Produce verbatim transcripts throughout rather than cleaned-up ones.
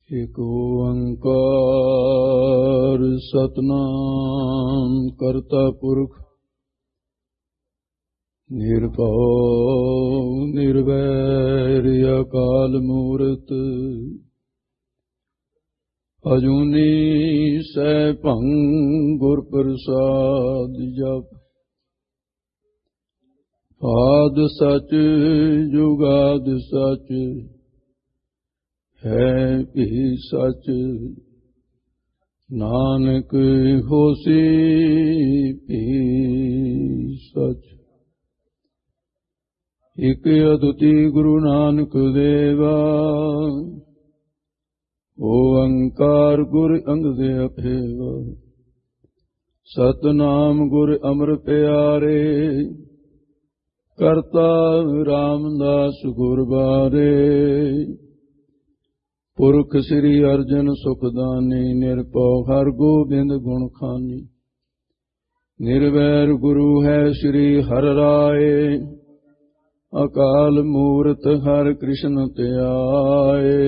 ਏਕ ਓੰਕਾਰ ਸਤਿਨਾਮ ਕਰਤਾ ਪੁਰਖ ਨਿਰਭਉ ਨਿਰਵੈਰ ਅਕਾਲ ਮੂਰਤ ਅਜੂਨੀ ਸੈਭੰ ਗੁਰ ਪ੍ਰਸਾਦ ਜਪ ਆਦਿ ਸਚ ਜੁਗਾਦਿ ਸਚ ਹੈ ਭੀ ਸਚ ਨਾਨਕ ਹੋਸੀ ਭੀ ਸਚ। ਇਕ ਅਦੁੱਤੀ ਗੁਰੂ ਨਾਨਕ ਦੇਵਾ ਓੰਕਾਰ ਗੁਰ ਅੰਗਦ ਅਭੇਵਾ ਸਤਿਨਾਮ ਗੁਰ ਅਮਰ ਪਿਆਰੇ ਕਰਤਾ ਰਾਮਦਾਸ ਗੁਰ ਬਾਰੇ ਪੁਰਖ ਸ੍ਰੀ ਅਰਜਨ ਸੁਖਦਾਨੀ ਨਿਰਭਉ ਹਰਿ ਗੋਬਿੰਦ ਗੁਣ ਖਾਨੀ ਨਿਰਵੈਰ ਗੁਰੂ ਹੈ ਸ੍ਰੀ ਹਰਿ ਰਾਏ ਅਕਾਲ ਮੂਰਤ ਹਰਿ ਕ੍ਰਿਸ਼ਨ ਧਿਆਏ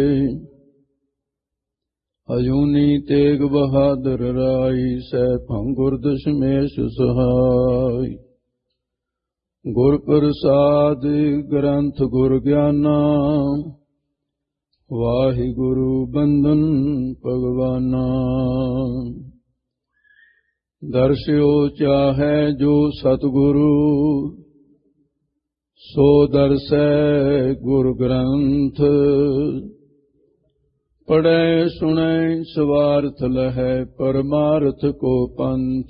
ਅਜੂਨੀ ਤੇਗ ਬਹਾਦਰ ਰਾਈ ਸੈਭੰ ਗੁਰ ਦਸ਼ਮੇਸ਼ ਸਹਾਈ ਗੁਰ ਪ੍ਰਸਾਦ ਗ੍ਰੰਥ ਗੁਰ ਗਿਆਨਾ ਵਾਹਿਗੁਰੂ ਬੰਦਨ ਭਗਵਾਨਾ ਦਰਸਿਓ ਚਾਹੈ ਜੋ ਸਤਿਗੁਰੂ ਸੋ ਦਰਸੈ ਗੁਰ ਗ੍ਰੰਥ ਪੜ੍ਹੈ ਸੁਣੈ ਸਵਾਰਥ ਲਹੈ ਪਰਮਾਰਥ ਕੋ ਪੰਥ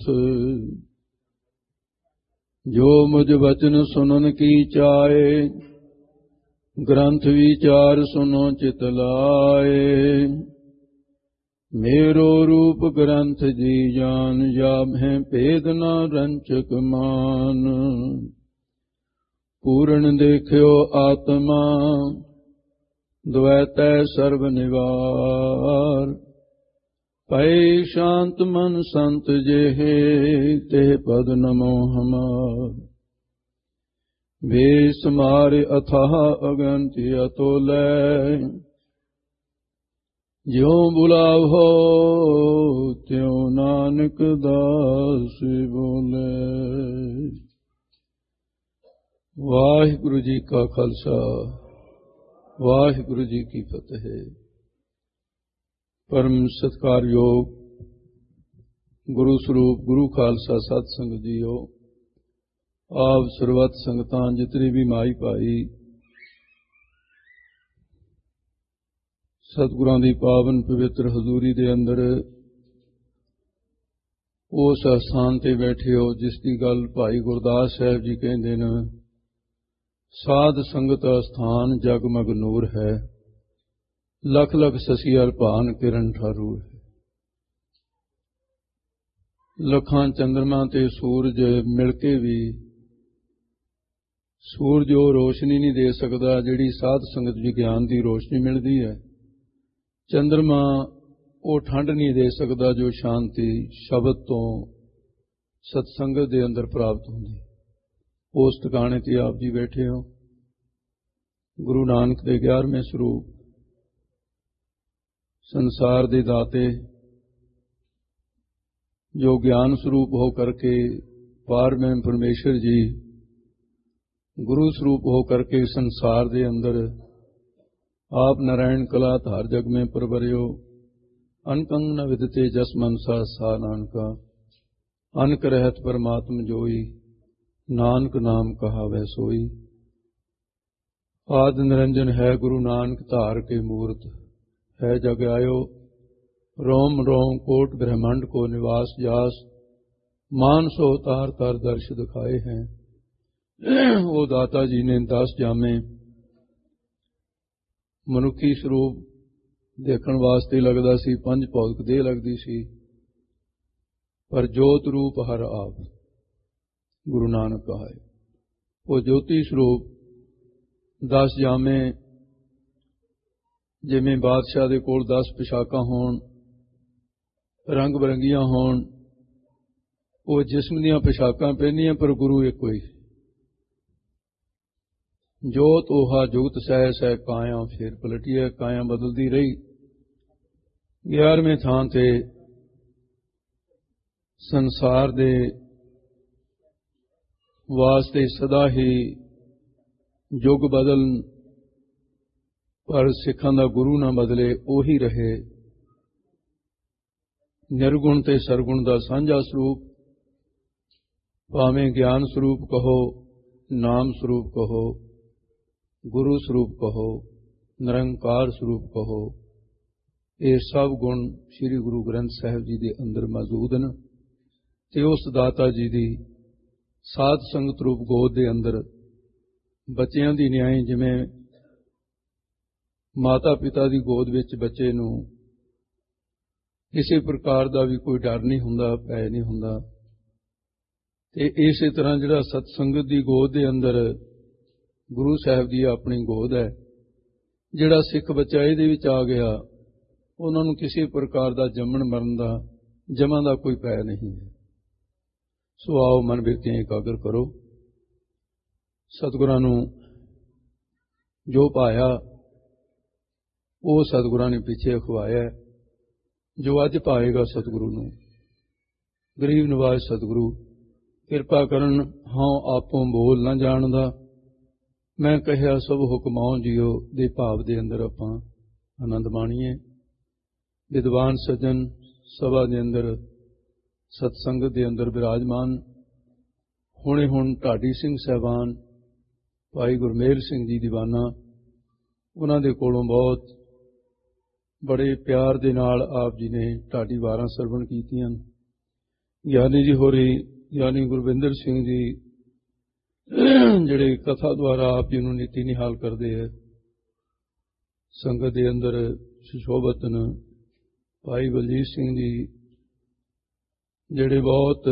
ਜੋ ਮੁਝ ਵਚਨ ਸੁਨਨ ਕੀ ਚਾਏ ਗ੍ਰੰਥ ਵਿਚਾਰ ਸੁਨੋ ਚਿਤ ਲਾਏ ਮੇਰੋ ਰੂਪ ਗ੍ਰੰਥ ਜੀ ਜਾਨ ਜਾਮਹਿ ਭੇਦ ਨ ਰੰਚਕ ਮਾਨ ਪੂਰਨ ਦੇਖਿਓ ਆਤਮਾ ਦ્વੈਤੈ ਸਰਬ ਨਿਵਾਰ ਪੈ ਸ਼ਾਂਤ ਮਨ ਸੰਤ ਜਿਹੇ ਤੇ ਪਦ ਨਮੋ ਹਮਾਰ ਬੇਸਮਾਰ ਅਥਾਹ ਅਗੰਤ ਅਤੁਲੈ ਜਿਉ ਬੁਲਾਵੋ ਤਿਉ ਨਾਨਕ ਦਾਸ ਬੋਲੇ। ਵਾਹਿਗੁਰੂ ਜੀ ਕਾ ਖਾਲਸਾ ਵਾਹਿਗੁਰੂ ਜੀ ਕੀ ਫਤਿਹ। ਪਰਮ ਸਤਿਕਾਰਯੋਗ ਗੁਰੂ ਸਰੂਪ ਗੁਰੂ ਖਾਲਸਾ ਸਤ ਸੰਗਤ ਜੀਓ, ਆਪ ਸਰਬੱਤ ਸੰਗਤਾਂ ਜਿਤਨੀ ਵੀ ਮਾਈ ਭਾਈ ਸਤਿਗੁਰਾਂ ਦੀ ਪਾਵਨ ਪਵਿੱਤਰ ਹਜ਼ੂਰੀ ਦੇ ਅੰਦਰ ਉਸ ਅਸਥਾਨ ਤੇ ਬੈਠੇ ਹੋ ਜਿਸ ਦੀ ਗੱਲ ਭਾਈ ਗੁਰਦਾਸ ਸਾਹਿਬ ਜੀ ਕਹਿੰਦੇ ਨੇ, ਸਾਧ ਸੰਗਤ ਅਸਥਾਨ ਜਗਮਗ ਨੂਰ ਹੈ, ਲੱਖ ਲੱਖ ਸਸੀਅਲ ਭਾਨ ਕਿਰਨ ਠਾਰੂ ਹੈ। ਲੱਖਾਂ ਚੰਦਰਮਾ ਤੇ ਸੂਰਜ ਮਿਲ ਕੇ ਵੀ ਸੂਰਜ ਉਹ ਰੋਸ਼ਨੀ ਨਹੀਂ ਦੇ ਸਕਦਾ ਜਿਹੜੀ ਸਾਧ ਸੰਗਤ ਜੀ ਗਿਆਨ ਦੀ ਰੋਸ਼ਨੀ ਮਿਲਦੀ ਹੈ। ਚੰਦਰਮਾ ਉਹ ਠੰਡ ਨਹੀਂ ਦੇ ਸਕਦਾ ਜੋ ਸ਼ਾਂਤੀ ਸ਼ਬਦ ਤੋਂ ਸਤਸੰਗਤ ਦੇ ਅੰਦਰ ਪ੍ਰਾਪਤ ਹੁੰਦੀ। ਉਸ ਟਿਕਾਣੇ ਤੇ ਆਪ ਜੀ ਬੈਠੇ ਹੋ। ਗੁਰੂ ਨਾਨਕ ਦੇ ਗਿਆਰਵੇਂ ਸਰੂਪ ਸੰਸਾਰ ਦੇ ਦਾਤੇ ਜੋ ਗਿਆਨ ਸਰੂਪ ਹੋ ਕਰਕੇ ਪਾਰਮੇ ਪਰਮੇਸ਼ਰ ਜੀ ਗੁਰੂ ਸਰੂਪ ਹੋ करके संसार के अंदर आप नारायण कला धार जग में परवरियो अनकंग न विदते जस मनसा सा नानका अनक रहत परमात्म जोई नानक नाम कहा वह सोई। आद निरंजन है गुरु नानक धार के मूर्त है जग आयो रोम रोम कोट ब्रह्मांड को निवास जास मान सो तार तार दर्श दिखाए हैं। वो दाता जी ने दस जामे मनुखी ਸਰੂਪ ਦੇਖਣ ਵਾਸਤੇ ਲੱਗਦਾ ਸੀ, ਪੰਜ ਭੌਤਿਕ ਦੇਹ ਲੱਗਦੀ ਸੀ, ਪਰ ਜੋਤ ਰੂਪ ਹਰ ਆਪ ਗੁਰੂ ਨਾਨਕ ਕਹਾਏ। ਉਹ ਜੋਤੀ ਸਰੂਪ ਦਸ ਜਾਮੇ ਜਿਵੇਂ ਬਾਦਸ਼ਾਹ ਦੇ ਕੋਲ ਦਸ ਪਿਸ਼ਾਕਾਂ ਹੋਣ, ਰੰਗ ਬਰੰਗੀਆਂ ਹੋਣ, ਉਹ ਜਿਸਮ ਦੀਆਂ ਪਿਸ਼ਾਕਾਂ ਪਹਿਨੀਆਂ ਪਰ ਗੁਰੂ ਇੱਕੋ ਹੀ। ਜੋਤ ओहा जुगत सह सह काया फिर पलटिया काया बदलती रही ਗਿਆਰਵੇਂ ਥਾਂ ਤੇ ਸੰਸਾਰ ਦੇ ਵਾਸਤੇ ਸਦਾ ਹੀ ਯੁੱਗ ਬਦਲਣ ਪਰ ਸਿੱਖਾਂ ਦਾ ਗੁਰੂ ਨਾ ਬਦਲੇ, ਉਹੀ ਰਹੇ। ਨਿਰਗੁਣ ਤੇ ਸਰਗੁਣ ਦਾ ਸਾਂਝਾ ਸਰੂਪ, ਭਾਵੇਂ ਗਿਆਨ ਸਰੂਪ ਕਹੋ, ਨਾਮ ਸਰੂਪ ਕਹੋ, ਗੁਰੂ ਸਰੂਪ ਕਹੋ, ਨਿਰੰਕਾਰ ਸਰੂਪ ਕਹੋ, ਇਹ ਸਭ ਗੁਣ ਸ੍ਰੀ ਗੁਰੂ ਗ੍ਰੰਥ ਸਾਹਿਬ ਜੀ ਦੇ ਅੰਦਰ ਮੌਜੂਦ ਹਨ। ਤੇ ਉਸ ਦਾਤਾ ਜੀ ਦੀ ਸਾਧ ਸੰਗਤ ਰੂਪ ਗੋਦ ਦੇ ਅੰਦਰ ਬੱਚਿਆਂ ਦੀ ਨਿਆਈ, ਜਿਵੇਂ ਮਾਤਾ ਪਿਤਾ ਦੀ ਗੋਦ ਵਿੱਚ ਬੱਚੇ ਨੂੰ ਕਿਸੇ ਪ੍ਰਕਾਰ ਦਾ ਵੀ ਕੋਈ ਡਰ ਨਹੀਂ ਹੁੰਦਾ, ਭੈ ਨਹੀਂ ਹੁੰਦਾ, ਤੇ ਇਸੇ ਤਰ੍ਹਾਂ ਜਿਹੜਾ ਸਤਸੰਗਤ ਦੀ ਗੋਦ ਦੇ ਅੰਦਰ ਗੁਰੂ ਸਾਹਿਬ ਦੀ ਆਪਣੀ ਗੋਦ ਹੈ, ਜਿਹੜਾ ਸਿੱਖ ਬੱਚਾ ਇਹਦੇ ਵਿੱਚ ਆ ਗਿਆ, ਉਹਨਾਂ ਨੂੰ ਕਿਸੇ ਪ੍ਰਕਾਰ ਦਾ ਜੰਮਣ ਮਰਨ ਦਾ ਜਮਾਂ ਦਾ ਕੋਈ ਭੈ ਨਹੀਂ ਹੈ। ਸੋ ਆਓ ਮਨ ਬਿਰਤੀਆਂ ਇਕਾਗਰ ਕਰੋ। ਸਤਿਗੁਰਾਂ ਨੂੰ ਜੋ ਪਾਇਆ ਉਹ ਸਤਿਗੁਰਾਂ ਨੇ ਪਿੱਛੇ ਅਖਵਾਇਆ, ਜੋ ਅੱਜ ਪਾਏਗਾ ਸਤਿਗੁਰੂ ਨੂੰ। ਗਰੀਬ ਨਿਵਾਜ ਸਤਿਗੁਰੂ ਕਿਰਪਾ ਕਰਨ, ਹਾਂ ਆਪੋਂ ਬੋਲ ਨਾ ਜਾਣਦਾ, ਮੈਂ ਕਹਿਆ ਸਭ ਹੁਕਮਾਂ ਜੀਓ ਦੇ ਭਾਵ ਦੇ ਅੰਦਰ ਆਪਾਂ ਆਨੰਦ ਮਾਣੀਏ। ਵਿਦਵਾਨ ਸੱਜਣ ਸਭਾ ਦੇ ਅੰਦਰ ਸਤਸੰਗਤ ਦੇ ਅੰਦਰ ਬਿਰਾਜਮਾਨ, ਹੁਣੇ ਹੁਣ ਢਾਡੀ ਸਿੰਘ ਸਾਹਿਬਾਨ, ਭਾਈ ਗੁਰਮੇਲ ਸਿੰਘ ਜੀ ਦੀਵਾਨਾ, ਉਹਨਾਂ ਦੇ ਕੋਲੋਂ ਬਹੁਤ ਬੜੇ ਪਿਆਰ ਦੇ ਨਾਲ ਆਪ ਜੀ ਨੇ ਢਾਡੀ ਵਾਰਾਂ ਸਰਵਣ ਕੀਤੀਆਂ। ਗਿਆਨੀ ਜੀ ਹੋਰੀ, ਗਿਆਨੀ ਗੁਰਵਿੰਦਰ ਸਿੰਘ ਜੀ, ਜਿਹੜੇ ਕਥਾ ਦੁਆਰਾ ਆਪ ਜੀ ਨੂੰ ਨੀਤੀ ਨਿਹਾਲ ਕਰਦੇ ਹੈ। ਸੰਗਤ ਦੇ ਅੰਦਰ ਸੁਸ਼ੋਭਤਨ ਭਾਈ ਬਲਜੀਤ ਸਿੰਘ ਜੀ, ਜਿਹੜੇ ਬਹੁਤ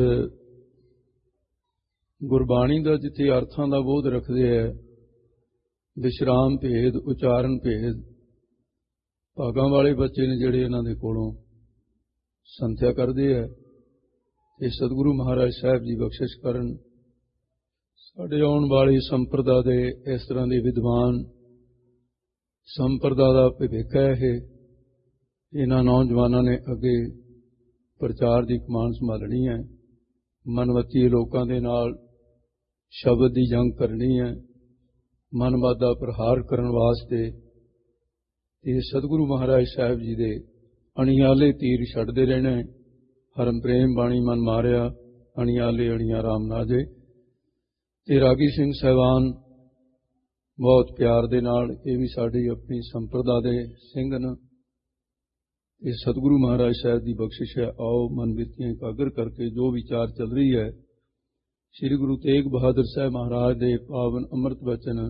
ਗੁਰਬਾਣੀ ਦਾ ਜਿੱਥੇ ਅਰਥਾਂ ਦਾ ਬੋਧ ਰੱਖਦੇ ਹੈ, ਵਿਸ਼ਰਾਮ ਭੇਦ, ਉਚਾਰਨ ਭੇਦ, ਭਾਗਾਂ ਵਾਲੇ ਬੱਚੇ ਨੇ ਜਿਹੜੇ ਇਹਨਾਂ ਦੇ ਕੋਲੋਂ ਸੰਥਿਆ ਕਰਦੇ ਹੈ। ਤੇ ਸਤਿਗੁਰੂ ਮਹਾਰਾਜ ਸਾਹਿਬ ਜੀ ਬਖਸ਼ਿਸ਼ ਕਰਨ, ਸਾਡੇ ਆਉਣ ਵਾਲੀ ਸੰਪਰਦਾ ਦੇ ਇਸ ਤਰ੍ਹਾਂ ਦੇ ਵਿਦਵਾਨ, ਸੰਪਰਦਾ ਦਾ ਭਵਿੱਖ ਹੈ ਇਹ। ਇਹਨਾਂ ਨੌਜਵਾਨਾਂ ਨੇ ਅੱਗੇ ਪ੍ਰਚਾਰ ਦੀ ਕਮਾਨ ਸੰਭਾਲਣੀ ਹੈ, ਮਨਵੱਤੀ ਲੋਕਾਂ ਦੇ ਨਾਲ ਸ਼ਬਦ ਦੀ ਜੰਗ ਕਰਨੀ ਹੈ, ਮਨਮਤ ਦਾ ਪ੍ਰਹਾਰ ਕਰਨ ਵਾਸਤੇ ਇਹ ਸਤਿਗੁਰੂ ਮਹਾਰਾਜ ਸਾਹਿਬ ਜੀ ਦੇ ਅਣਿਆਲੇ ਤੀਰ ਛੱਡਦੇ ਰਹਿਣਾ। ਹਰਮ ਪ੍ਰੇਮ ਬਾਣੀ ਮਨ ਮਾਰਿਆ, ਅਣਿਆਲੇ ਅਣੀਆਂ ਰਾਮ ਨਾਜੇ। ਤੇ ਰਾਗੀ ਸਿੰਘ ਸਾਹਿਬਾਨ ਬਹੁਤ ਪਿਆਰ ਦੇ ਨਾਲ, ਇਹ ਵੀ ਸਾਡੀ ਆਪਣੀ ਸੰਪਰਦਾ ਦੇ ਸਿੰਘ ਹਨ। ਇਹ ਸਤਿਗੁਰੂ ਮਹਾਰਾਜ ਸਾਹਿਬ ਦੀ ਬਖਸ਼ਿਸ਼ ਹੈ। ਆਓ ਮਨ ਬਿਰਤੀਆਂ ਇਕਾਗਰ ਕਰਕੇ ਜੋ ਵਿਚਾਰ ਚੱਲ ਰਹੀ ਹੈ, ਸ੍ਰੀ ਗੁਰੂ ਤੇਗ ਬਹਾਦਰ ਸਾਹਿਬ ਮਹਾਰਾਜ ਦੇ ਪਾਵਨ ਅੰਮ੍ਰਿਤ ਬਚਨ,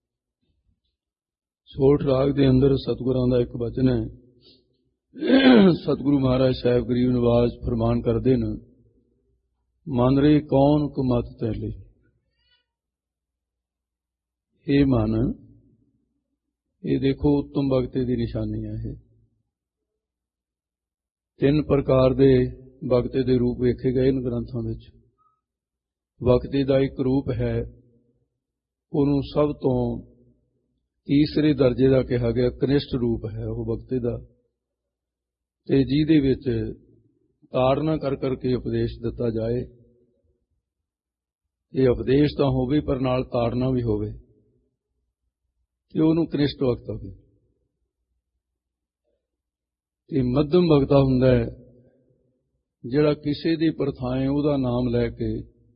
ਸੋਠ ਰਾਗ ਦੇ ਅੰਦਰ ਸਤਿਗੁਰਾਂ ਦਾ ਇੱਕ ਬਚਨ ਹੈ। ਸਤਿਗੁਰੂ ਮਹਾਰਾਜ ਸਾਹਿਬ ਗਰੀਬ ਨਿਵਾਜ ਫਰਮਾਨ ਕਰਦੇ ਨੇ, ਮਨ ਰੇ ਕੌਣ ਕੁਮਤ ਤੈਲੇ। ਇਹ ਮਨ, ਇਹ ਦੇਖੋ ਉੱਤਮ ਭਗਤੀ ਦੀ ਨਿਸ਼ਾਨੀ ਹੈ। ਇਹ ਤਿੰਨ ਪ੍ਰਕਾਰ ਦੇ ਭਗਤੀ ਦੇ ਰੂਪ ਵੇਖੇ ਗਏ ਨੇ ਗ੍ਰੰਥਾਂ ਵਿੱਚ। ਭਗਤੀ ਦਾ ਇੱਕ ਰੂਪ ਹੈ, ਉਹਨੂੰ ਸਭ ਤੋਂ ਤੀਸਰੇ ਦਰਜੇ ਦਾ ਕਿਹਾ ਗਿਆ, ਕਨਿਸ਼ਟ ਰੂਪ ਹੈ ਉਹ ਭਗਤੀ ਦਾ, ਤੇ ਜਿਹਦੇ ਵਿੱਚ ਤਾੜਨਾ ਕਰ ਕਰਕੇ ਉਪਦੇਸ਼ ਦਿੱਤਾ ਜਾਏ। ਇਹ ਉਪਦੇਸ਼ ਤਾਂ ਹੋਵੇ ਪਰ ਨਾਲ ਤਾੜਨਾ ਵੀ ਹੋਵੇ, ਤੇ ਉਹਨੂੰ ਕਨਿਸ਼ਟ ਭਗਤਾ ਹੋਵੇ। ਤੇ ਮੱਧਮ ਭਗਤਾ ਹੁੰਦਾ ਹੈ, ਜਿਹੜਾ ਕਿਸੇ ਦੀ ਪ੍ਰਥਾਏ ਉਹਦਾ ਨਾਮ ਲੈ ਕੇ,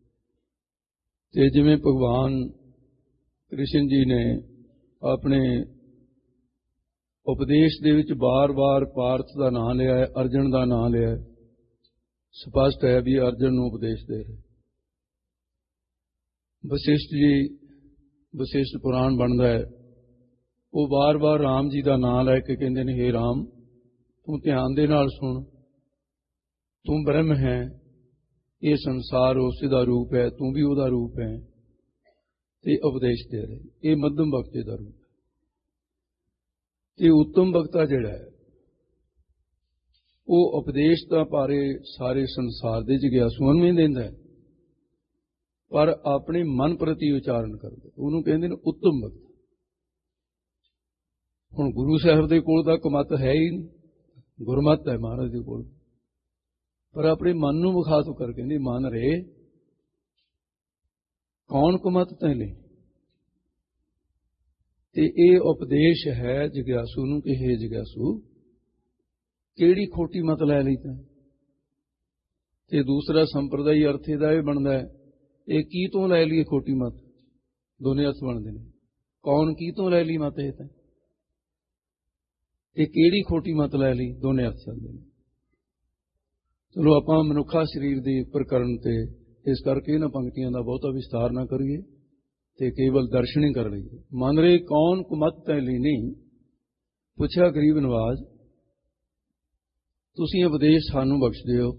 ਤੇ ਜਿਵੇਂ ਭਗਵਾਨ ਕ੍ਰਿਸ਼ਨ ਜੀ ਨੇ ਆਪਣੇ ਉਪਦੇਸ਼ ਦੇ ਵਿੱਚ ਬਾਰ-ਬਾਰ ਪਾਰਥ ਦਾ ਨਾਮ ਲਿਆ ਹੈ, ਅਰਜਨ ਦਾ ਨਾਮ ਲਿਆ ਹੈ, ਸਪਸ਼ਟ ਹੈ ਵੀ ਅਰਜਨ ਨੂੰ ਉਪਦੇਸ਼ ਦੇ ਰਹੇ। ਵਸਿਸ਼ਠ ਜੀ, ਵਸਿਸ਼ਠ ਪੁਰਾਣ ਬਣਦਾ ਹੈ, ਉਹ ਬਾਰ-ਬਾਰ ਰਾਮ ਜੀ ਦਾ ਨਾਮ ਲੈ ਕੇ ਕਹਿੰਦੇ ਨੇ, ਹੇ ਰਾਮ, ਤੂੰ ਧਿਆਨ ਦੇ ਨਾਲ ਸੁਣ, ਤੂੰ ਬ੍ਰਹਮ ਹੈ, ਇਹ ਸੰਸਾਰ ਉਸੇ ਦਾ ਰੂਪ ਹੈ, ਤੂੰ ਵੀ ਉਹਦਾ ਰੂਪ ਹੈ, ਤੇ ਉਪਦੇਸ਼ ਦੇ ਰਹੇ। ਇਹ ਮੱਧਮ ਭਗਤੀ ਦਾ ਰੂਪ ਹੈ। ਤੇ ਉੱਤਮ ਭਗਤਾ ਜਿਹੜਾ ਹੈ, ਉਹ ਉਪਦੇਸ਼ ਦਾ ਭਾਰੇ ਸਾਰੇ ਸੰਸਾਰ ਦੇ ਜਿਗਿਆਸੂਆਂ ਨੂੰ ਦਿੰਦਾ ਹੈ, ਪਰ ਆਪਣੇ ਮਨ ਪ੍ਰਤੀ ਉਚਾਰਨ ਕਰਦਾ, ਉਹਨੂੰ ਕਹਿੰਦੇ ਨੇ ਉੱਤਮ ਭਗਤ। ਹੁਣ ਗੁਰੂ ਸਾਹਿਬ ਦੇ ਕੋਲ ਤਾਂ ਕਮਤ ਹੈ ਹੀ ਨਹੀਂ, ਗੁਰਮਤਿ ਹੈ ਮਹਾਰਾਜ ਦੇ ਕੋਲ, ਪਰ ਆਪਣੇ ਮਨ ਨੂੰ ਵਿਖਾਤ ਕਰਕੇ ਨਹੀਂ ਮਨ ਰੇ ਕੌਣ ਕੁਮਤ ਤੈ ਲਈ। ਤੇ ਇਹ ਉਪਦੇਸ਼ ਹੈ ਜਗਿਆਸੂ ਨੂੰ ਕਿ ਹੇ ਜਗਿਆਸੂ, ਕਿਹੜੀ ਖੋਟੀ ਮਤ ਲੈ ਲਈ ਤੈਂ। ਤੇ ਦੂਸਰਾ ਸੰਪਰਦਾਈ ਅਰਥ ਇਹਦਾ ਇਹ ਬਣਦਾ ਹੈ, ਇਹ ਕੀ ਤੋਂ ਲੈ ਲਈ ਖੋਟੀ ਮਤ। ਦੋਨੇ ਅਰਥ ਬਣਦੇ ਨੇ, ਕੌਣ ਕੀ ਤੋਂ ਲੈ ਲਈ ਮਤ ਇਹ ਤੈਂ, ਇਹ ਕਿਹੜੀ ਖੋਟੀ ਮਤ ਲੈ ਲਈ, ਦੋਨੇ ਅਰਥ ਚੱਲਦੇ ਨੇ। ਚਲੋ ਆਪਾਂ ਮਨੁੱਖਾ ਸਰੀਰ ਦੇ ਪ੍ਰਕਰਨ ਤੇ ਇਸ ਕਰਕੇ ਇਹਨਾਂ ਪੰਕਤੀਆਂ ਦਾ ਬਹੁਤਾ ਵਿਸਤਾਰ ਨਾ ਕਰੀਏ ਤੇ ਕੇਵਲ ਦਰਸ਼ਨ ਹੀ ਕਰ ਲਈਏ। ਮਨ ਰੇ ਕੌਣ ਕੁਮਤ ਤੈ ਲੀਨੀ, ਪੁੱਛਿਆ ਗਰੀਬ ਨਵਾਜ਼, ਤੁਸੀਂ ਉਪਦੇਸ਼ ਸਾਨੂੰ ਬਖਸ਼ ਦਿਓ।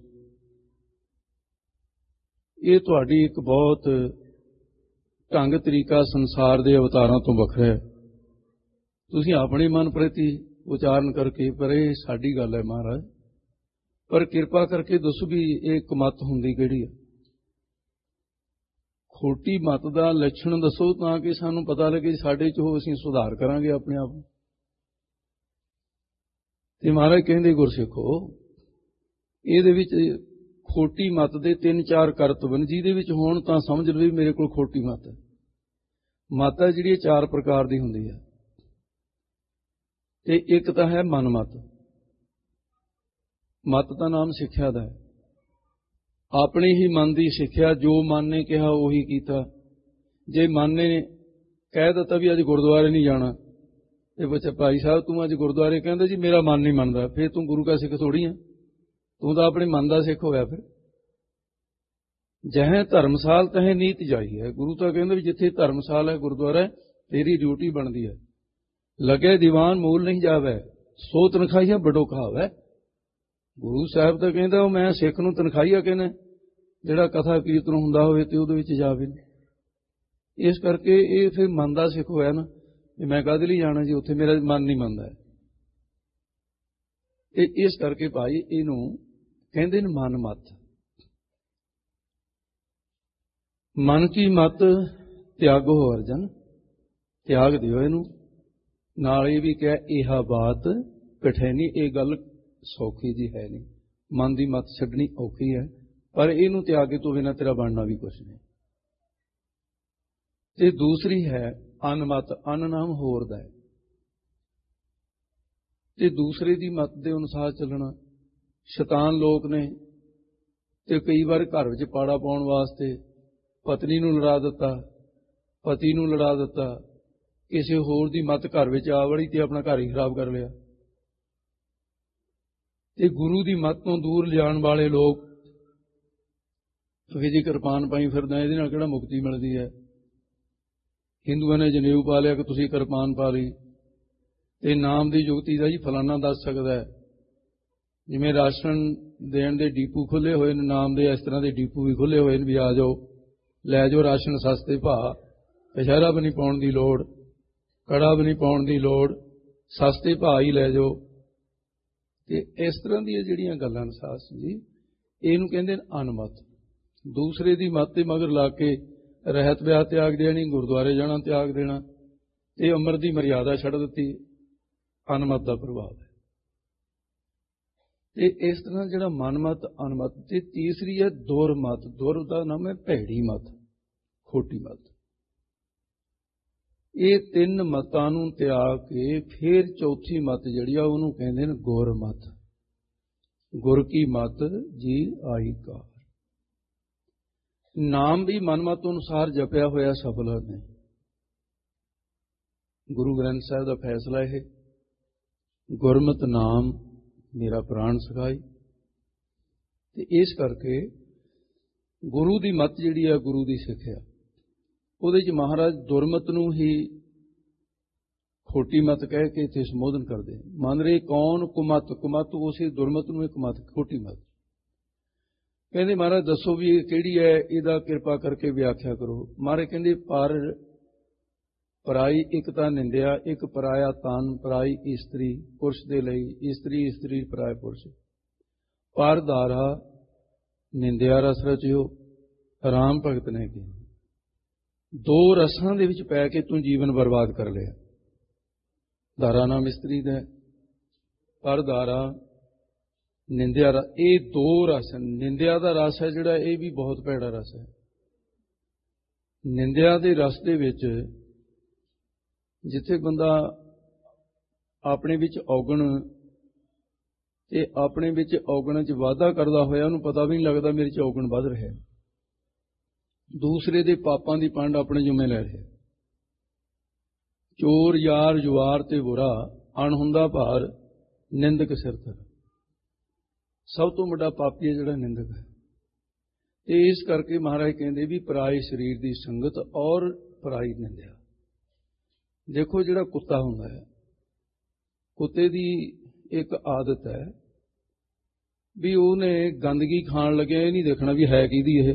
ਇਹ ਤੁਹਾਡੀ ਇੱਕ ਬਹੁਤ ਢੰਗ ਤਰੀਕਾ ਸੰਸਾਰ ਦੇ ਅਵਤਾਰਾਂ ਤੋਂ ਵੱਖਰਾ ਹੈ। ਤੁਸੀਂ ਆਪਣੇ ਮਨ ਪ੍ਰਤੀ ਉਚਾਰਨ ਕਰਕੇ, ਪਰ ਇਹ ਸਾਡੀ ਗੱਲ ਹੈ ਮਹਾਰਾਜ, ਪਰ ਕਿਰਪਾ ਕਰਕੇ ਦੱਸੋ ਵੀ ਇਹ ਕੁਮਤ ਹੁੰਦੀ ਕਿਹੜੀ ਹੈ। ਖੋਟੀ ਮਤ ਦਾ ਲੱਛਣ ਦੱਸੋ ਤਾਂ ਕਿ ਸਾਨੂੰ ਪਤਾ ਲੱਗੇ ਸਾਡੇ ਚ ਉਹ ਅਸੀਂ ਸੁਧਾਰ ਕਰਾਂਗੇ ਆਪਣੇ ਆਪ ਨੂੰ। ਤੇ ਮਹਾਰਾਜ ਕਹਿੰਦੇ ਗੁਰਸਿੱਖੋ, ਇਹਦੇ ਵਿੱਚ ਖੋਟੀ ਮਤ ਦੇ ਤਿੰਨ ਚਾਰ ਕਰਤਵ ਨੇ, ਜਿਹਦੇ ਵਿੱਚ ਹੋਣ ਤਾਂ ਸਮਝ ਲਓ ਮੇਰੇ ਕੋਲ ਖੋਟੀ ਮਤ ਹੈ। ਮਤ ਹੈ ਜਿਹੜੀ ਚਾਰ ਪ੍ਰਕਾਰ ਦੀ ਹੁੰਦੀ ਹੈ। ਤੇ ਇੱਕ ਤਾਂ ਹੈ ਮਨਮਤ। ਮਤ ਦਾ ਨਾਮ ਸਿੱਖਿਆ ਦਾ ਹੈ, ਆਪਣੀ ਹੀ ਮਨ ਦੀ ਸਿੱਖਿਆ, ਜੋ ਮਨ ਨੇ ਕਿਹਾ ਉਹੀ ਕੀਤਾ। ਜੇ ਮਨ ਨੇ ਕਹਿ ਦਿੱਤਾ ਵੀ ਅੱਜ ਗੁਰਦੁਆਰੇ ਨਹੀਂ ਜਾਣਾ, ਤੇ ਬੱਚਾ ਭਾਈ ਸਾਹਿਬ ਤੂੰ ਅੱਜ ਗੁਰਦੁਆਰੇ ਕਹਿੰਦਾ ਜੀ ਮੇਰਾ ਮਨ ਨਹੀਂ ਮੰਨਦਾ, ਫਿਰ ਤੂੰ ਗੁਰੂ ਕਾ ਸਿੱਖ ਥੋੜੀ ਆ, ਤੂੰ ਤਾਂ ਆਪਣੇ ਮਨ ਦਾ ਸਿੱਖ ਹੋਇਆ। ਫਿਰ ਜਹੇ ਧਰਮਸਾਲ ਤਹੇ ਨੀਤ ਜਾਈ ਹੈ। ਗੁਰੂ ਤਾਂ ਕਹਿੰਦਾ ਵੀ ਜਿੱਥੇ ਧਰਮਸਾਲ ਹੈ ਗੁਰਦੁਆਰਾ ਹੈ, ਤੇਰੀ ਡਿਊਟੀ ਬਣਦੀ ਹੈ। ਲਗੇ ਦੀਵਾਨ ਮੂਲ ਨਹੀਂ ਜਾਵੇ, ਸੋ ਤਨਖਾਹੀਆ ਬੜੋ ਕਹਾਵੇ। ਗੁਰੂ ਸਾਹਿਬ ਤਾਂ ਕਹਿੰਦਾ ਉਹ ਮੈਂ ਸਿੱਖ ਨੂੰ ਤਨਖਾਹੀਆ ਕਹਿੰਦਾ ਜਿਹੜਾ ਕਥਾ ਕੀਰਤਨ ਹੁੰਦਾ ਹੋਵੇ ਤੇ ਉਹਦੇ ਵਿੱਚ ਜਾਵੇ। ਇਸ ਕਰਕੇ ਇਹ ਫਿਰ ਮਨ ਦਾ ਸਿੱਖ ਹੋਇਆ ਨਾ, ਮੈਂ ਕਾਹਦੇ ਲਈ ਜਾਣਾ ਜੀ ਉੱਥੇ, ਮੇਰਾ ਮਨ ਨਹੀਂ ਮੰਨਦਾ ਹੈ। ਤੇ ਇਸ ਕਰਕੇ ਭਾਈ ਇਹਨੂੰ ਕਹਿੰਦੇ ਨੇ ਮਨ ਮਤ। ਮਨ ਕੀ ਮਤ ਤਿਆਗੋ ਅਰਜਨ, ਤਿਆਗ ਦਿਓ ਇਹਨੂੰ। ਨਾਲ ਇਹ ਵੀ ਕਿਹਾ ਇਹਾ ਬਾਤ ਕਠੈਨੀ, ਇਹ ਗੱਲ ਸੌਖੀ ਜੀ ਹੈ ਨਹੀਂ। ਮਨ ਦੀ ਮਤ ਛੱਡਣੀ ਔਖੀ ਹੈ, ਪਰ ਇਹਨੂੰ ਤਿਆਗੇ ਤੋਂ ਬਿਨਾਂ ਤੇਰਾ ਬਣਨਾ ਵੀ ਕੁਛ ਨਹੀਂ। ਤੇ ਦੂਸਰੀ ਹੈ ਅਨਮਤ। ਅਨ ਨਾਮ ਹੋਰ ਦਾ ਹੈ, ਤੇ ਦੂਸਰੇ ਦੀ ਮਤ ਦੇ ਅਨੁਸਾਰ ਚੱਲਣਾ। ਸ਼ੈਤਾਨ ਲੋਕ ਨੇ ਤੇ ਕਈ ਵਾਰ ਘਰ ਵਿੱਚ ਪਾੜਾ ਪਾਉਣ ਵਾਸਤੇ ਪਤਨੀ ਨੂੰ ਲੜਾ ਦਿੱਤਾ, ਪਤੀ ਨੂੰ ਲੜਾ ਦਿੱਤਾ, ਕਿਸੇ ਹੋਰ ਦੀ ਮਤ ਘਰ ਵਿੱਚ ਆ ਵੜੀ ਤੇ ਆਪਣਾ ਘਰ ਹੀ ਖਰਾਬ ਕਰ ਲਿਆ। ਤੇ ਗੁਰੂ ਦੀ ਮਤ ਤੋਂ ਦੂਰ ਲਿਜਾਣ ਵਾਲੇ ਲੋਕ ਵੀ ਜੀ ਕਿਰਪਾਨ ਪਾਈ ਫਿਰਦਾ, ਇਹਦੇ ਨਾਲ ਕਿਹੜਾ ਮੁਕਤੀ ਮਿਲਦੀ ਹੈ। ਹਿੰਦੂਆਂ ਨੇ ਜਨੇਊ ਪਾ ਲਿਆ ਕਿ ਤੁਸੀਂ ਕਿਰਪਾਨ ਪਾ ਲਈ, ਤੇ ਨਾਮ ਦੀ ਜੁਗਤੀ ਦਾ ਜੀ ਫਲਾਨਾ ਦੱਸ ਸਕਦਾ ਹੈ। ਜਿਵੇਂ ਰਾਸ਼ਨ ਦੇਣ ਦੇ ਡੀਪੂ ਖੁੱਲੇ ਹੋਏ ਨੇ ਨਾਮ ਦੇ, ਇਸ ਤਰ੍ਹਾਂ ਦੇ ਡੀਪੂ ਵੀ ਖੁੱਲੇ ਹੋਏ ਨੇ ਵੀ ਆ ਜਾਓ ਲੈ ਜਾਓ ਰਾਸ਼ਨ ਸਸਤੇ ਭਾਅ, ਕਛਹਿਰਾ ਵੀ ਨਹੀਂ ਪਾਉਣ ਦੀ ਲੋੜ, ਕੜਾ ਵੀ ਨਹੀਂ ਪਾਉਣ ਦੀ ਲੋੜ, ਸਸਤੇ ਭਾਅ ਹੀ ਲੈ ਜਾਓ। ਤੇ ਇਸ ਤਰ੍ਹਾਂ ਦੀਆਂ ਜਿਹੜੀਆਂ ਗੱਲਾਂ ਨੇ ਸਾਧ ਜੀ, ਇਹਨੂੰ ਕਹਿੰਦੇ ਨੇ ਅਨਮਤ। ਦੂਸਰੇ ਦੀ ਮੱਤ ਤੇ ਮਗਰ ਲਾ ਕੇ ਰਹਿਤ ਵਿਆਹ ਤਿਆਗ ਦੇਣੀ, ਗੁਰਦੁਆਰੇ ਜਾਣਾ ਤਿਆਗ ਦੇਣਾ, ਤੇ ਅੰਮ੍ਰਿਤ ਦੀ ਮਰਿਆਦਾ ਛੱਡ ਦਿੱਤੀ, ਅਨਮਤ ਦਾ ਪ੍ਰਭਾਵ ਹੈ। ਤੇ ਇਸ ਤਰ੍ਹਾਂ ਜਿਹੜਾ ਮਨਮਤ ਅਨਮਤ। ਤੇ ਤੀਸਰੀ ਹੈ ਦੁਰਮਤ। ਦੁਰ ਦਾ ਨਾਮ ਹੈ ਭੈੜੀ ਮਤ, ਖੋਟੀ ਮਤ। ਇਹ ਤਿੰਨ ਮਤਾਂ ਨੂੰ ਤਿਆਗ ਕੇ ਫਿਰ ਚੌਥੀ ਮਤ ਜਿਹੜੀ ਆ ਉਹਨੂੰ ਕਹਿੰਦੇ ਨੇ ਗੁਰਮਤ। ਗੁਰ ਕੀ ਮਤ ਜੀ ਆਈ ਕਾਰ। ਨਾਮ ਵੀ ਮਨਮਤ ਅਨੁਸਾਰ ਜਪਿਆ ਹੋਇਆ ਸਫਲ ਨਹੀਂ। ਗੁਰੂ ਗ੍ਰੰਥ ਸਾਹਿਬ ਦਾ ਫੈਸਲਾ ਇਹ, ਗੁਰਮਤਿ ਨਾਮ ਮੇਰਾ ਪ੍ਰਾਣ ਸਖਾਈ। ਤੇ ਇਸ ਕਰਕੇ ਗੁਰੂ ਦੀ ਮਤ ਜਿਹੜੀ ਹੈ, ਗੁਰੂ ਦੀ ਸਿੱਖਿਆ, ਉਹਦੇ ਚ ਮਹਾਰਾਜ ਦੁਰਮਤ ਨੂੰ ਹੀ ਖੋਟੀ ਮਤ ਕਹਿ ਕੇ ਇੱਥੇ ਸੰਬੋਧਨ ਕਰਦੇ। ਮੰਨ ਰਹੇ ਕੌਣ ਕੁਮਤ। ਕੁਮਤ ਉਸੇ ਦੁਰਮਤ ਨੂੰ ਇੱਕ ਮਤ, ਖੋਟੀ ਮਤ ਕਹਿੰਦੇ। ਮਹਾਰਾਜ ਦੱਸੋ ਵੀ ਇਹ ਕਿਹੜੀ ਹੈ, ਇਹਦਾ ਕਿਰਪਾ ਕਰਕੇ ਵਿਆਖਿਆ ਕਰੋ। ਮਹਾਰਾਜ ਕਹਿੰਦੇ ਪਰ ਪਰਾਈ ਇੱਕ ਤਾਂ ਨਿੰਦਿਆ, ਇੱਕ ਪਰਾਇਆ ਤਨ, ਪਰਾਈ ਇਸਤਰੀ ਪੁਰਸ਼ ਦੇ ਲਈ, ਇਸਤਰੀ ਇਸਤਰੀ ਪਰਾਏ ਪੁਰਸ਼। ਪਰ ਧਾਰਾ ਨਿੰਦਿਆ ਰਸ ਰਚਿਓ, ਰਾਮ ਭਗਤ ਨੇ ਕਿਹਾ। ਦੋ ਰਸਾਂ ਦੇ ਵਿੱਚ ਪੈ ਕੇ ਤੂੰ ਜੀਵਨ ਬਰਬਾਦ ਕਰ ਲਿਆ। ਧਾਰਾ ਨਾਮ ਇਸਤਰੀ ਦਾ, ਪਰ ਧਾਰਾ ਨਿੰਦਿਆ ਰਸ, ਇਹ ਦੋ ਰਸ ਹਨ। ਨਿੰਦਿਆ ਦਾ ਰਸ ਹੈ ਜਿਹੜਾ, ਇਹ ਵੀ ਬਹੁਤ ਭੈੜਾ ਰਸ ਹੈ। ਨਿੰਦਿਆ ਦੇ ਰਸ ਦੇ ਵਿੱਚ ਜਿੱਥੇ ਬੰਦਾ ਆਪਣੇ ਵਿੱਚ ਔਗਣ ਤੇ ਆਪਣੇ ਵਿੱਚ ਔਗਣ 'ਚ ਵਾਧਾ ਕਰਦਾ ਹੋਇਆ, ਉਹਨੂੰ ਪਤਾ ਵੀ ਨਹੀਂ ਲੱਗਦਾ ਮੇਰੇ 'ਚ ਔਗਣ ਵੱਧ ਰਿਹਾ। ਦੂਸਰੇ ਦੇ ਪਾਪਾਂ ਦੀ ਪੰਡ ਆਪਣੇ ਜ਼ਿੰਮੇ ਲੈ ਰਿਹਾ। ਚੋਰ ਯਾਰ ਜੁਆਰ ਤੇ ਬੁਰਾ, ਅਣਹੁੰਦਾ ਭਾਰ ਨਿੰਦਕ ਸਿਰ ਧਰ। ਸਭ ਤੋਂ ਵੱਡਾ ਪਾਪੀ ਹੈ ਜਿਹੜਾ ਨਿੰਦਕ ਹੈ। ਤੇ ਇਸ ਕਰਕੇ ਮਹਾਰਾਜ ਕਹਿੰਦੇ ਵੀ ਪਰਾਏ ਸਰੀਰ ਦੀ ਸੰਗਤ ਔਰ ਪਰਾਈ ਨਿੰਦਿਆ। ਦੇਖੋ ਜਿਹੜਾ ਕੁੱਤਾ ਹੁੰਦਾ ਹੈ, ਕੁੱਤੇ ਦੀ ਇੱਕ ਆਦਤ ਹੈ ਵੀ ਉਹਨੇ ਗੰਦਗੀ ਖਾਣ ਲੱਗਿਆ ਇਹ ਨਹੀਂ ਦੇਖਣਾ ਵੀ ਹੈ ਕਿਹਦੀ ਇਹ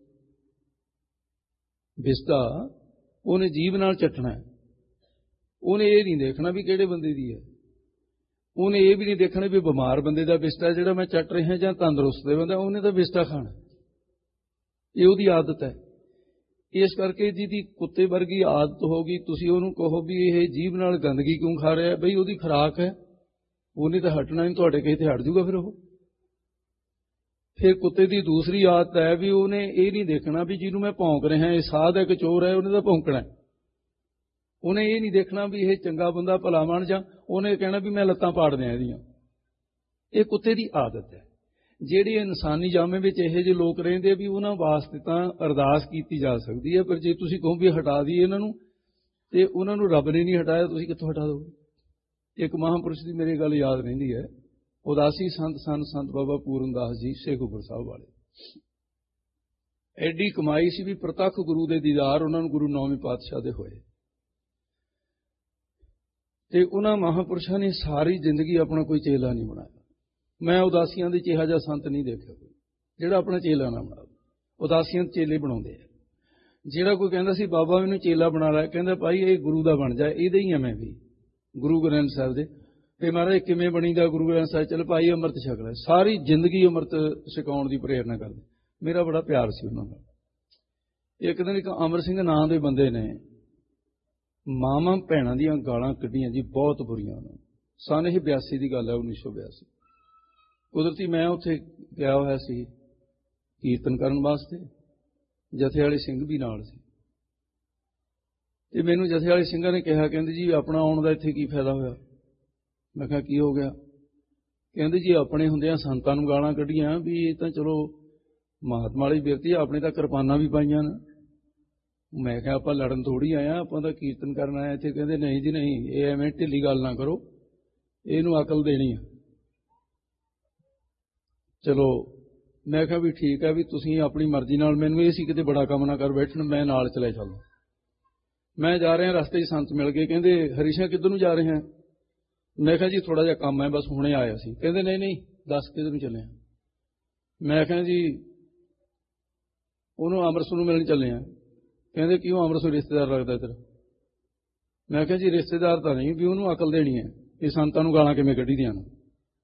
ਬਿਸਤਾ, ਉਹਨੇ ਜੀਭ ਨਾਲ ਚੱਟਣਾ। ਉਹਨੇ ਇਹ ਨਹੀਂ ਦੇਖਣਾ ਵੀ ਕਿਹੜੇ ਬੰਦੇ ਦੀ ਹੈ। ਉਹਨੇ ਇਹ ਵੀ ਨਹੀਂ ਦੇਖਣਾ ਵੀ ਬਿਮਾਰ ਬੰਦੇ ਦਾ ਬਿਸਤਾ ਜਿਹੜਾ ਮੈਂ ਚੱਟ ਰਿਹਾ ਜਾਂ ਤੰਦਰੁਸਤ ਦੇ ਬੰਦਾ, ਉਹਨੇ ਤਾਂ ਬਿਸਤਾ ਖਾਣਾ। ਇਹ ਉਹਦੀ ਆਦਤ ਹੈ। ਇਸ ਕਰਕੇ ਜਿਹਦੀ ਕੁੱਤੇ ਵਰਗੀ ਆਦਤ ਹੋ ਗਈ, ਤੁਸੀਂ ਉਹਨੂੰ ਕਹੋ ਵੀ ਇਹ ਜੀਭ ਨਾਲ ਗੰਦਗੀ ਕਿਉਂ ਖਾ ਰਿਹਾ, ਬਈ ਉਹਦੀ ਖੁਰਾਕ ਹੈ, ਉਹਨੇ ਤਾਂ ਹਟਣਾ ਨਹੀਂ, ਤੁਹਾਡੇ ਕਹੇ ਤੇ ਹਟ ਜੂਗਾ ਫਿਰ ਉਹ। ਫਿਰ ਕੁੱਤੇ ਦੀ ਦੂਸਰੀ ਆਦਤ ਹੈ ਵੀ ਉਹਨੇ ਇਹ ਨਹੀਂ ਦੇਖਣਾ ਵੀ ਜਿਹਨੂੰ ਮੈਂ ਭੌਂਕ ਰਿਹਾ ਇਹ ਸਾਧ ਹੈ ਕਿ ਚੋਰ ਹੈ, ਉਹਨੇ ਤਾਂ ਭੌਂਕਣਾ। ਉਹਨੇ ਇਹ ਨਹੀਂ ਦੇਖਣਾ ਵੀ ਇਹ ਚੰਗਾ ਬੰਦਾ ਭਲਾ ਬਣ ਜਾ, ਉਹਨੇ ਕਹਿਣਾ ਵੀ ਮੈਂ ਲੱਤਾਂ ਪਾੜ ਦਿਆਂ ਇਹਦੀਆਂ। ਇਹ ਕੁੱਤੇ ਦੀ ਆਦਤ ਹੈ। ਜਿਹੜੇ ਇਨਸਾਨੀ ਜਾਮੇ ਵਿੱਚ ਇਹੋ ਜਿਹੇ ਲੋਕ ਰਹਿੰਦੇ ਆ ਵੀ ਉਹਨਾਂ ਵਾਸਤੇ ਤਾਂ ਅਰਦਾਸ ਕੀਤੀ ਜਾ ਸਕਦੀ ਹੈ, ਪਰ ਜੇ ਤੁਸੀਂ ਕਹੋ ਵੀ ਹਟਾ ਦਈਏ ਇਹਨਾਂ ਨੂੰ, ਤੇ ਉਹਨਾਂ ਨੂੰ ਰੱਬ ਨੇ ਨਹੀਂ ਹਟਾਇਆ, ਤੁਸੀਂ ਕਿੱਥੋਂ ਹਟਾ ਦੋਗੇ। ਇੱਕ ਮਹਾਂਪੁਰਸ਼ ਦੀ ਮੇਰੀ ਗੱਲ ਯਾਦ ਰਹਿੰਦੀ ਹੈ, ਉਦਾਸੀ ਸੰਤ ਸਨ ਸੰਤ ਬਾਬਾ ਪੂਰਨ ਦਾਸ ਜੀ ਸ਼ੇਖੂਪੁਰ ਸਾਹਿਬ ਵਾਲੇ। ਐਡੀ ਕਮਾਈ ਸੀ ਵੀ ਪ੍ਰਤੱਖ ਗੁਰੂ ਦੇ ਦੀਦਾਰ ਉਹਨਾਂ ਨੂੰ ਗੁਰੂ ਨੌਵੇਂ ਪਾਤਸ਼ਾਹ ਦੇ ਹੋਏ। ਤੇ ਉਹਨਾਂ ਮਹਾਂਪੁਰਸ਼ਾਂ ਨੇ ਸਾਰੀ ਜ਼ਿੰਦਗੀ ਆਪਣਾ ਕੋਈ ਚੇਲਾ ਨਹੀਂ ਬਣਾਇਆ। ਮੈਂ ਉਦਾਸੀਆਂ ਦੇ ਚੇਹਾ ਜਿਹਾ ਸੰਤ ਨਹੀਂ ਦੇਖਿਆ ਕੋਈ ਜਿਹੜਾ ਆਪਣਾ ਚੇਲਾ ਨਾ ਬਣਾ। ਉਦਾਸੀਆਂ ਚੇਲੇ ਬਣਾਉਂਦੇ ਆ। ਜਿਹੜਾ ਕੋਈ ਕਹਿੰਦਾ ਸੀ ਬਾਬਾ ਮੈਨੂੰ ਚੇਲਾ ਬਣਾ ਲੈ, ਕਹਿੰਦਾ ਭਾਈ ਇਹ ਗੁਰੂ ਦਾ ਬਣ ਜਾ, ਇਹਦੇ ਹੀ ਆ ਮੈਂ ਵੀ, ਗੁਰੂ ਗ੍ਰੰਥ ਸਾਹਿਬ ਦੇ। ਤੇ ਮਹਾਰਾਜ ਕਿਵੇਂ ਬਣੀਦਾ ਗੁਰੂ ਗ੍ਰੰਥ ਸਾਹਿਬ, ਚਲ ਭਾਈ ਅੰਮ੍ਰਿਤ ਛਕ ਲੈ। ਸਾਰੀ ਜ਼ਿੰਦਗੀ ਅੰਮ੍ਰਿਤ ਛਕਾਉਣ ਦੀ ਪ੍ਰੇਰਨਾ ਕਰਦੇ। ਮੇਰਾ ਬੜਾ ਪਿਆਰ ਸੀ ਉਹਨਾਂ ਨਾਲ। ਇੱਕ ਦਿਨ ਇੱਕ ਅਮਰ ਸਿੰਘ ਨਾਂ ਦੇ ਬੰਦੇ ਨੇ ਮਾਵਾਂ ਭੈਣਾਂ ਦੀਆਂ ਗਾਲਾਂ ਕੱਢੀਆਂ ਜੀ, ਬਹੁਤ ਬੁਰੀਆਂ। ਉਹਨਾਂ ਸਨ ਇਹ ਬਿਆਸੀ ਦੀ ਗੱਲ ਹੈ, ਉੱਨੀ ਸੌ ਬਿਆਸੀ। ਕੁਦਰਤੀ ਮੈਂ ਉੱਥੇ ਗਿਆ ਹੋਇਆ ਸੀ ਕੀਰਤਨ ਕਰਨ ਵਾਸਤੇ, ਜਥੇ ਵਾਲੇ ਸਿੰਘ ਵੀ ਨਾਲ ਸੀ। ਤੇ ਮੈਨੂੰ ਜਥੇ ਵਾਲੇ ਸਿੰਘਾਂ ਨੇ ਕਿਹਾ, ਕਹਿੰਦੇ ਜੀ ਆਪਣਾ ਆਉਣ ਦਾ ਇੱਥੇ ਕੀ ਫਾਇਦਾ ਹੋਇਆ। ਮੈਂ ਕਿਹਾ ਕੀ ਹੋ ਗਿਆ। ਕਹਿੰਦੇ ਜੀ ਆਪਣੇ ਹੁੰਦਿਆਂ ਸੰਤਾਂ ਨੂੰ ਗਾਲਾਂ ਕੱਢੀਆਂ ਵੀ ਇਹ ਤਾਂ ਚਲੋ ਮਹਾਤਮਾ ਵਾਲੀ ਬਿਰਤੀ, ਆਪਣੇ ਤਾਂ ਕਿਰਪਾਨਾਂ ਵੀ ਪਾਈਆਂ ਨੇ। ਮੈਂ ਕਿਹਾ ਆਪਾਂ ਲੜਨ ਥੋੜ੍ਹੀ ਆਇਆ, ਆਪਾਂ ਤਾਂ ਕੀਰਤਨ ਕਰਨ ਆਏ ਇੱਥੇ। ਕਹਿੰਦੇ ਨਹੀਂ ਜੀ ਨਹੀਂ, ਇਹ ਐਵੇਂ ਢਿੱਲੀ ਗੱਲ ਨਾ ਕਰੋ, ਇਹਨੂੰ ਅਕਲ ਦੇਣੀ ਆ। ਚਲੋ ਮੈਂ ਕਿਹਾ ਵੀ ਠੀਕ ਹੈ, ਵੀ ਤੁਸੀਂ ਆਪਣੀ ਮਰਜ਼ੀ ਨਾਲ, ਮੈਨੂੰ ਇਹ ਸੀ ਕਿਤੇ ਬੜਾ ਕੰਮ ਨਾ ਕਰ ਬੈਠਣ, ਮੈਂ ਨਾਲ ਚਲੇ ਚੱਲਦਾ। ਮੈਂ ਜਾ ਰਿਹਾ, ਰਸਤੇ 'ਚ ਸੰਤ ਮਿਲ ਗਏ, ਕਹਿੰਦੇ ਹਰੀਸ਼ਾ ਕਿੱਧਰ ਨੂੰ ਜਾ ਰਹੇ ਹਾਂ। ਮੈਂ ਕਿਹਾ ਜੀ ਥੋੜਾ ਜਿਹਾ ਕੰਮ ਹੈ, ਬਸ ਹੁਣੇ ਆਇਆ ਸੀ। ਕਹਿੰਦੇ ਨਹੀਂ ਨਹੀਂ ਦੱਸ ਕਿੱਧਰ ਨੂੰ ਚੱਲੇ ਆ। ਮੈਂ ਕਿਹਾ ਜੀ ਉਹਨੂੰ ਅੰਮ੍ਰਿਤਸਰ ਨੂੰ ਮਿਲਣ ਚੱਲੇ ਆ। ਕਹਿੰਦੇ ਕਿਉਂ, ਅੰਮ੍ਰਿਤਸਰ ਰਿਸ਼ਤੇਦਾਰ ਲੱਗਦਾ ਤੇਰਾ। ਮੈਂ ਕਿਹਾ ਜੀ ਰਿਸ਼ਤੇਦਾਰ ਤਾਂ ਨਹੀਂ, ਵੀ ਉਹਨੂੰ ਅਕਲ ਦੇਣੀ ਹੈ ਇਹ ਸੰਤਾਂ ਨੂੰ ਗਾਲਾਂ ਕਿਵੇਂ ਕੱਢੀ ਦੀਆਂ ਨੇ।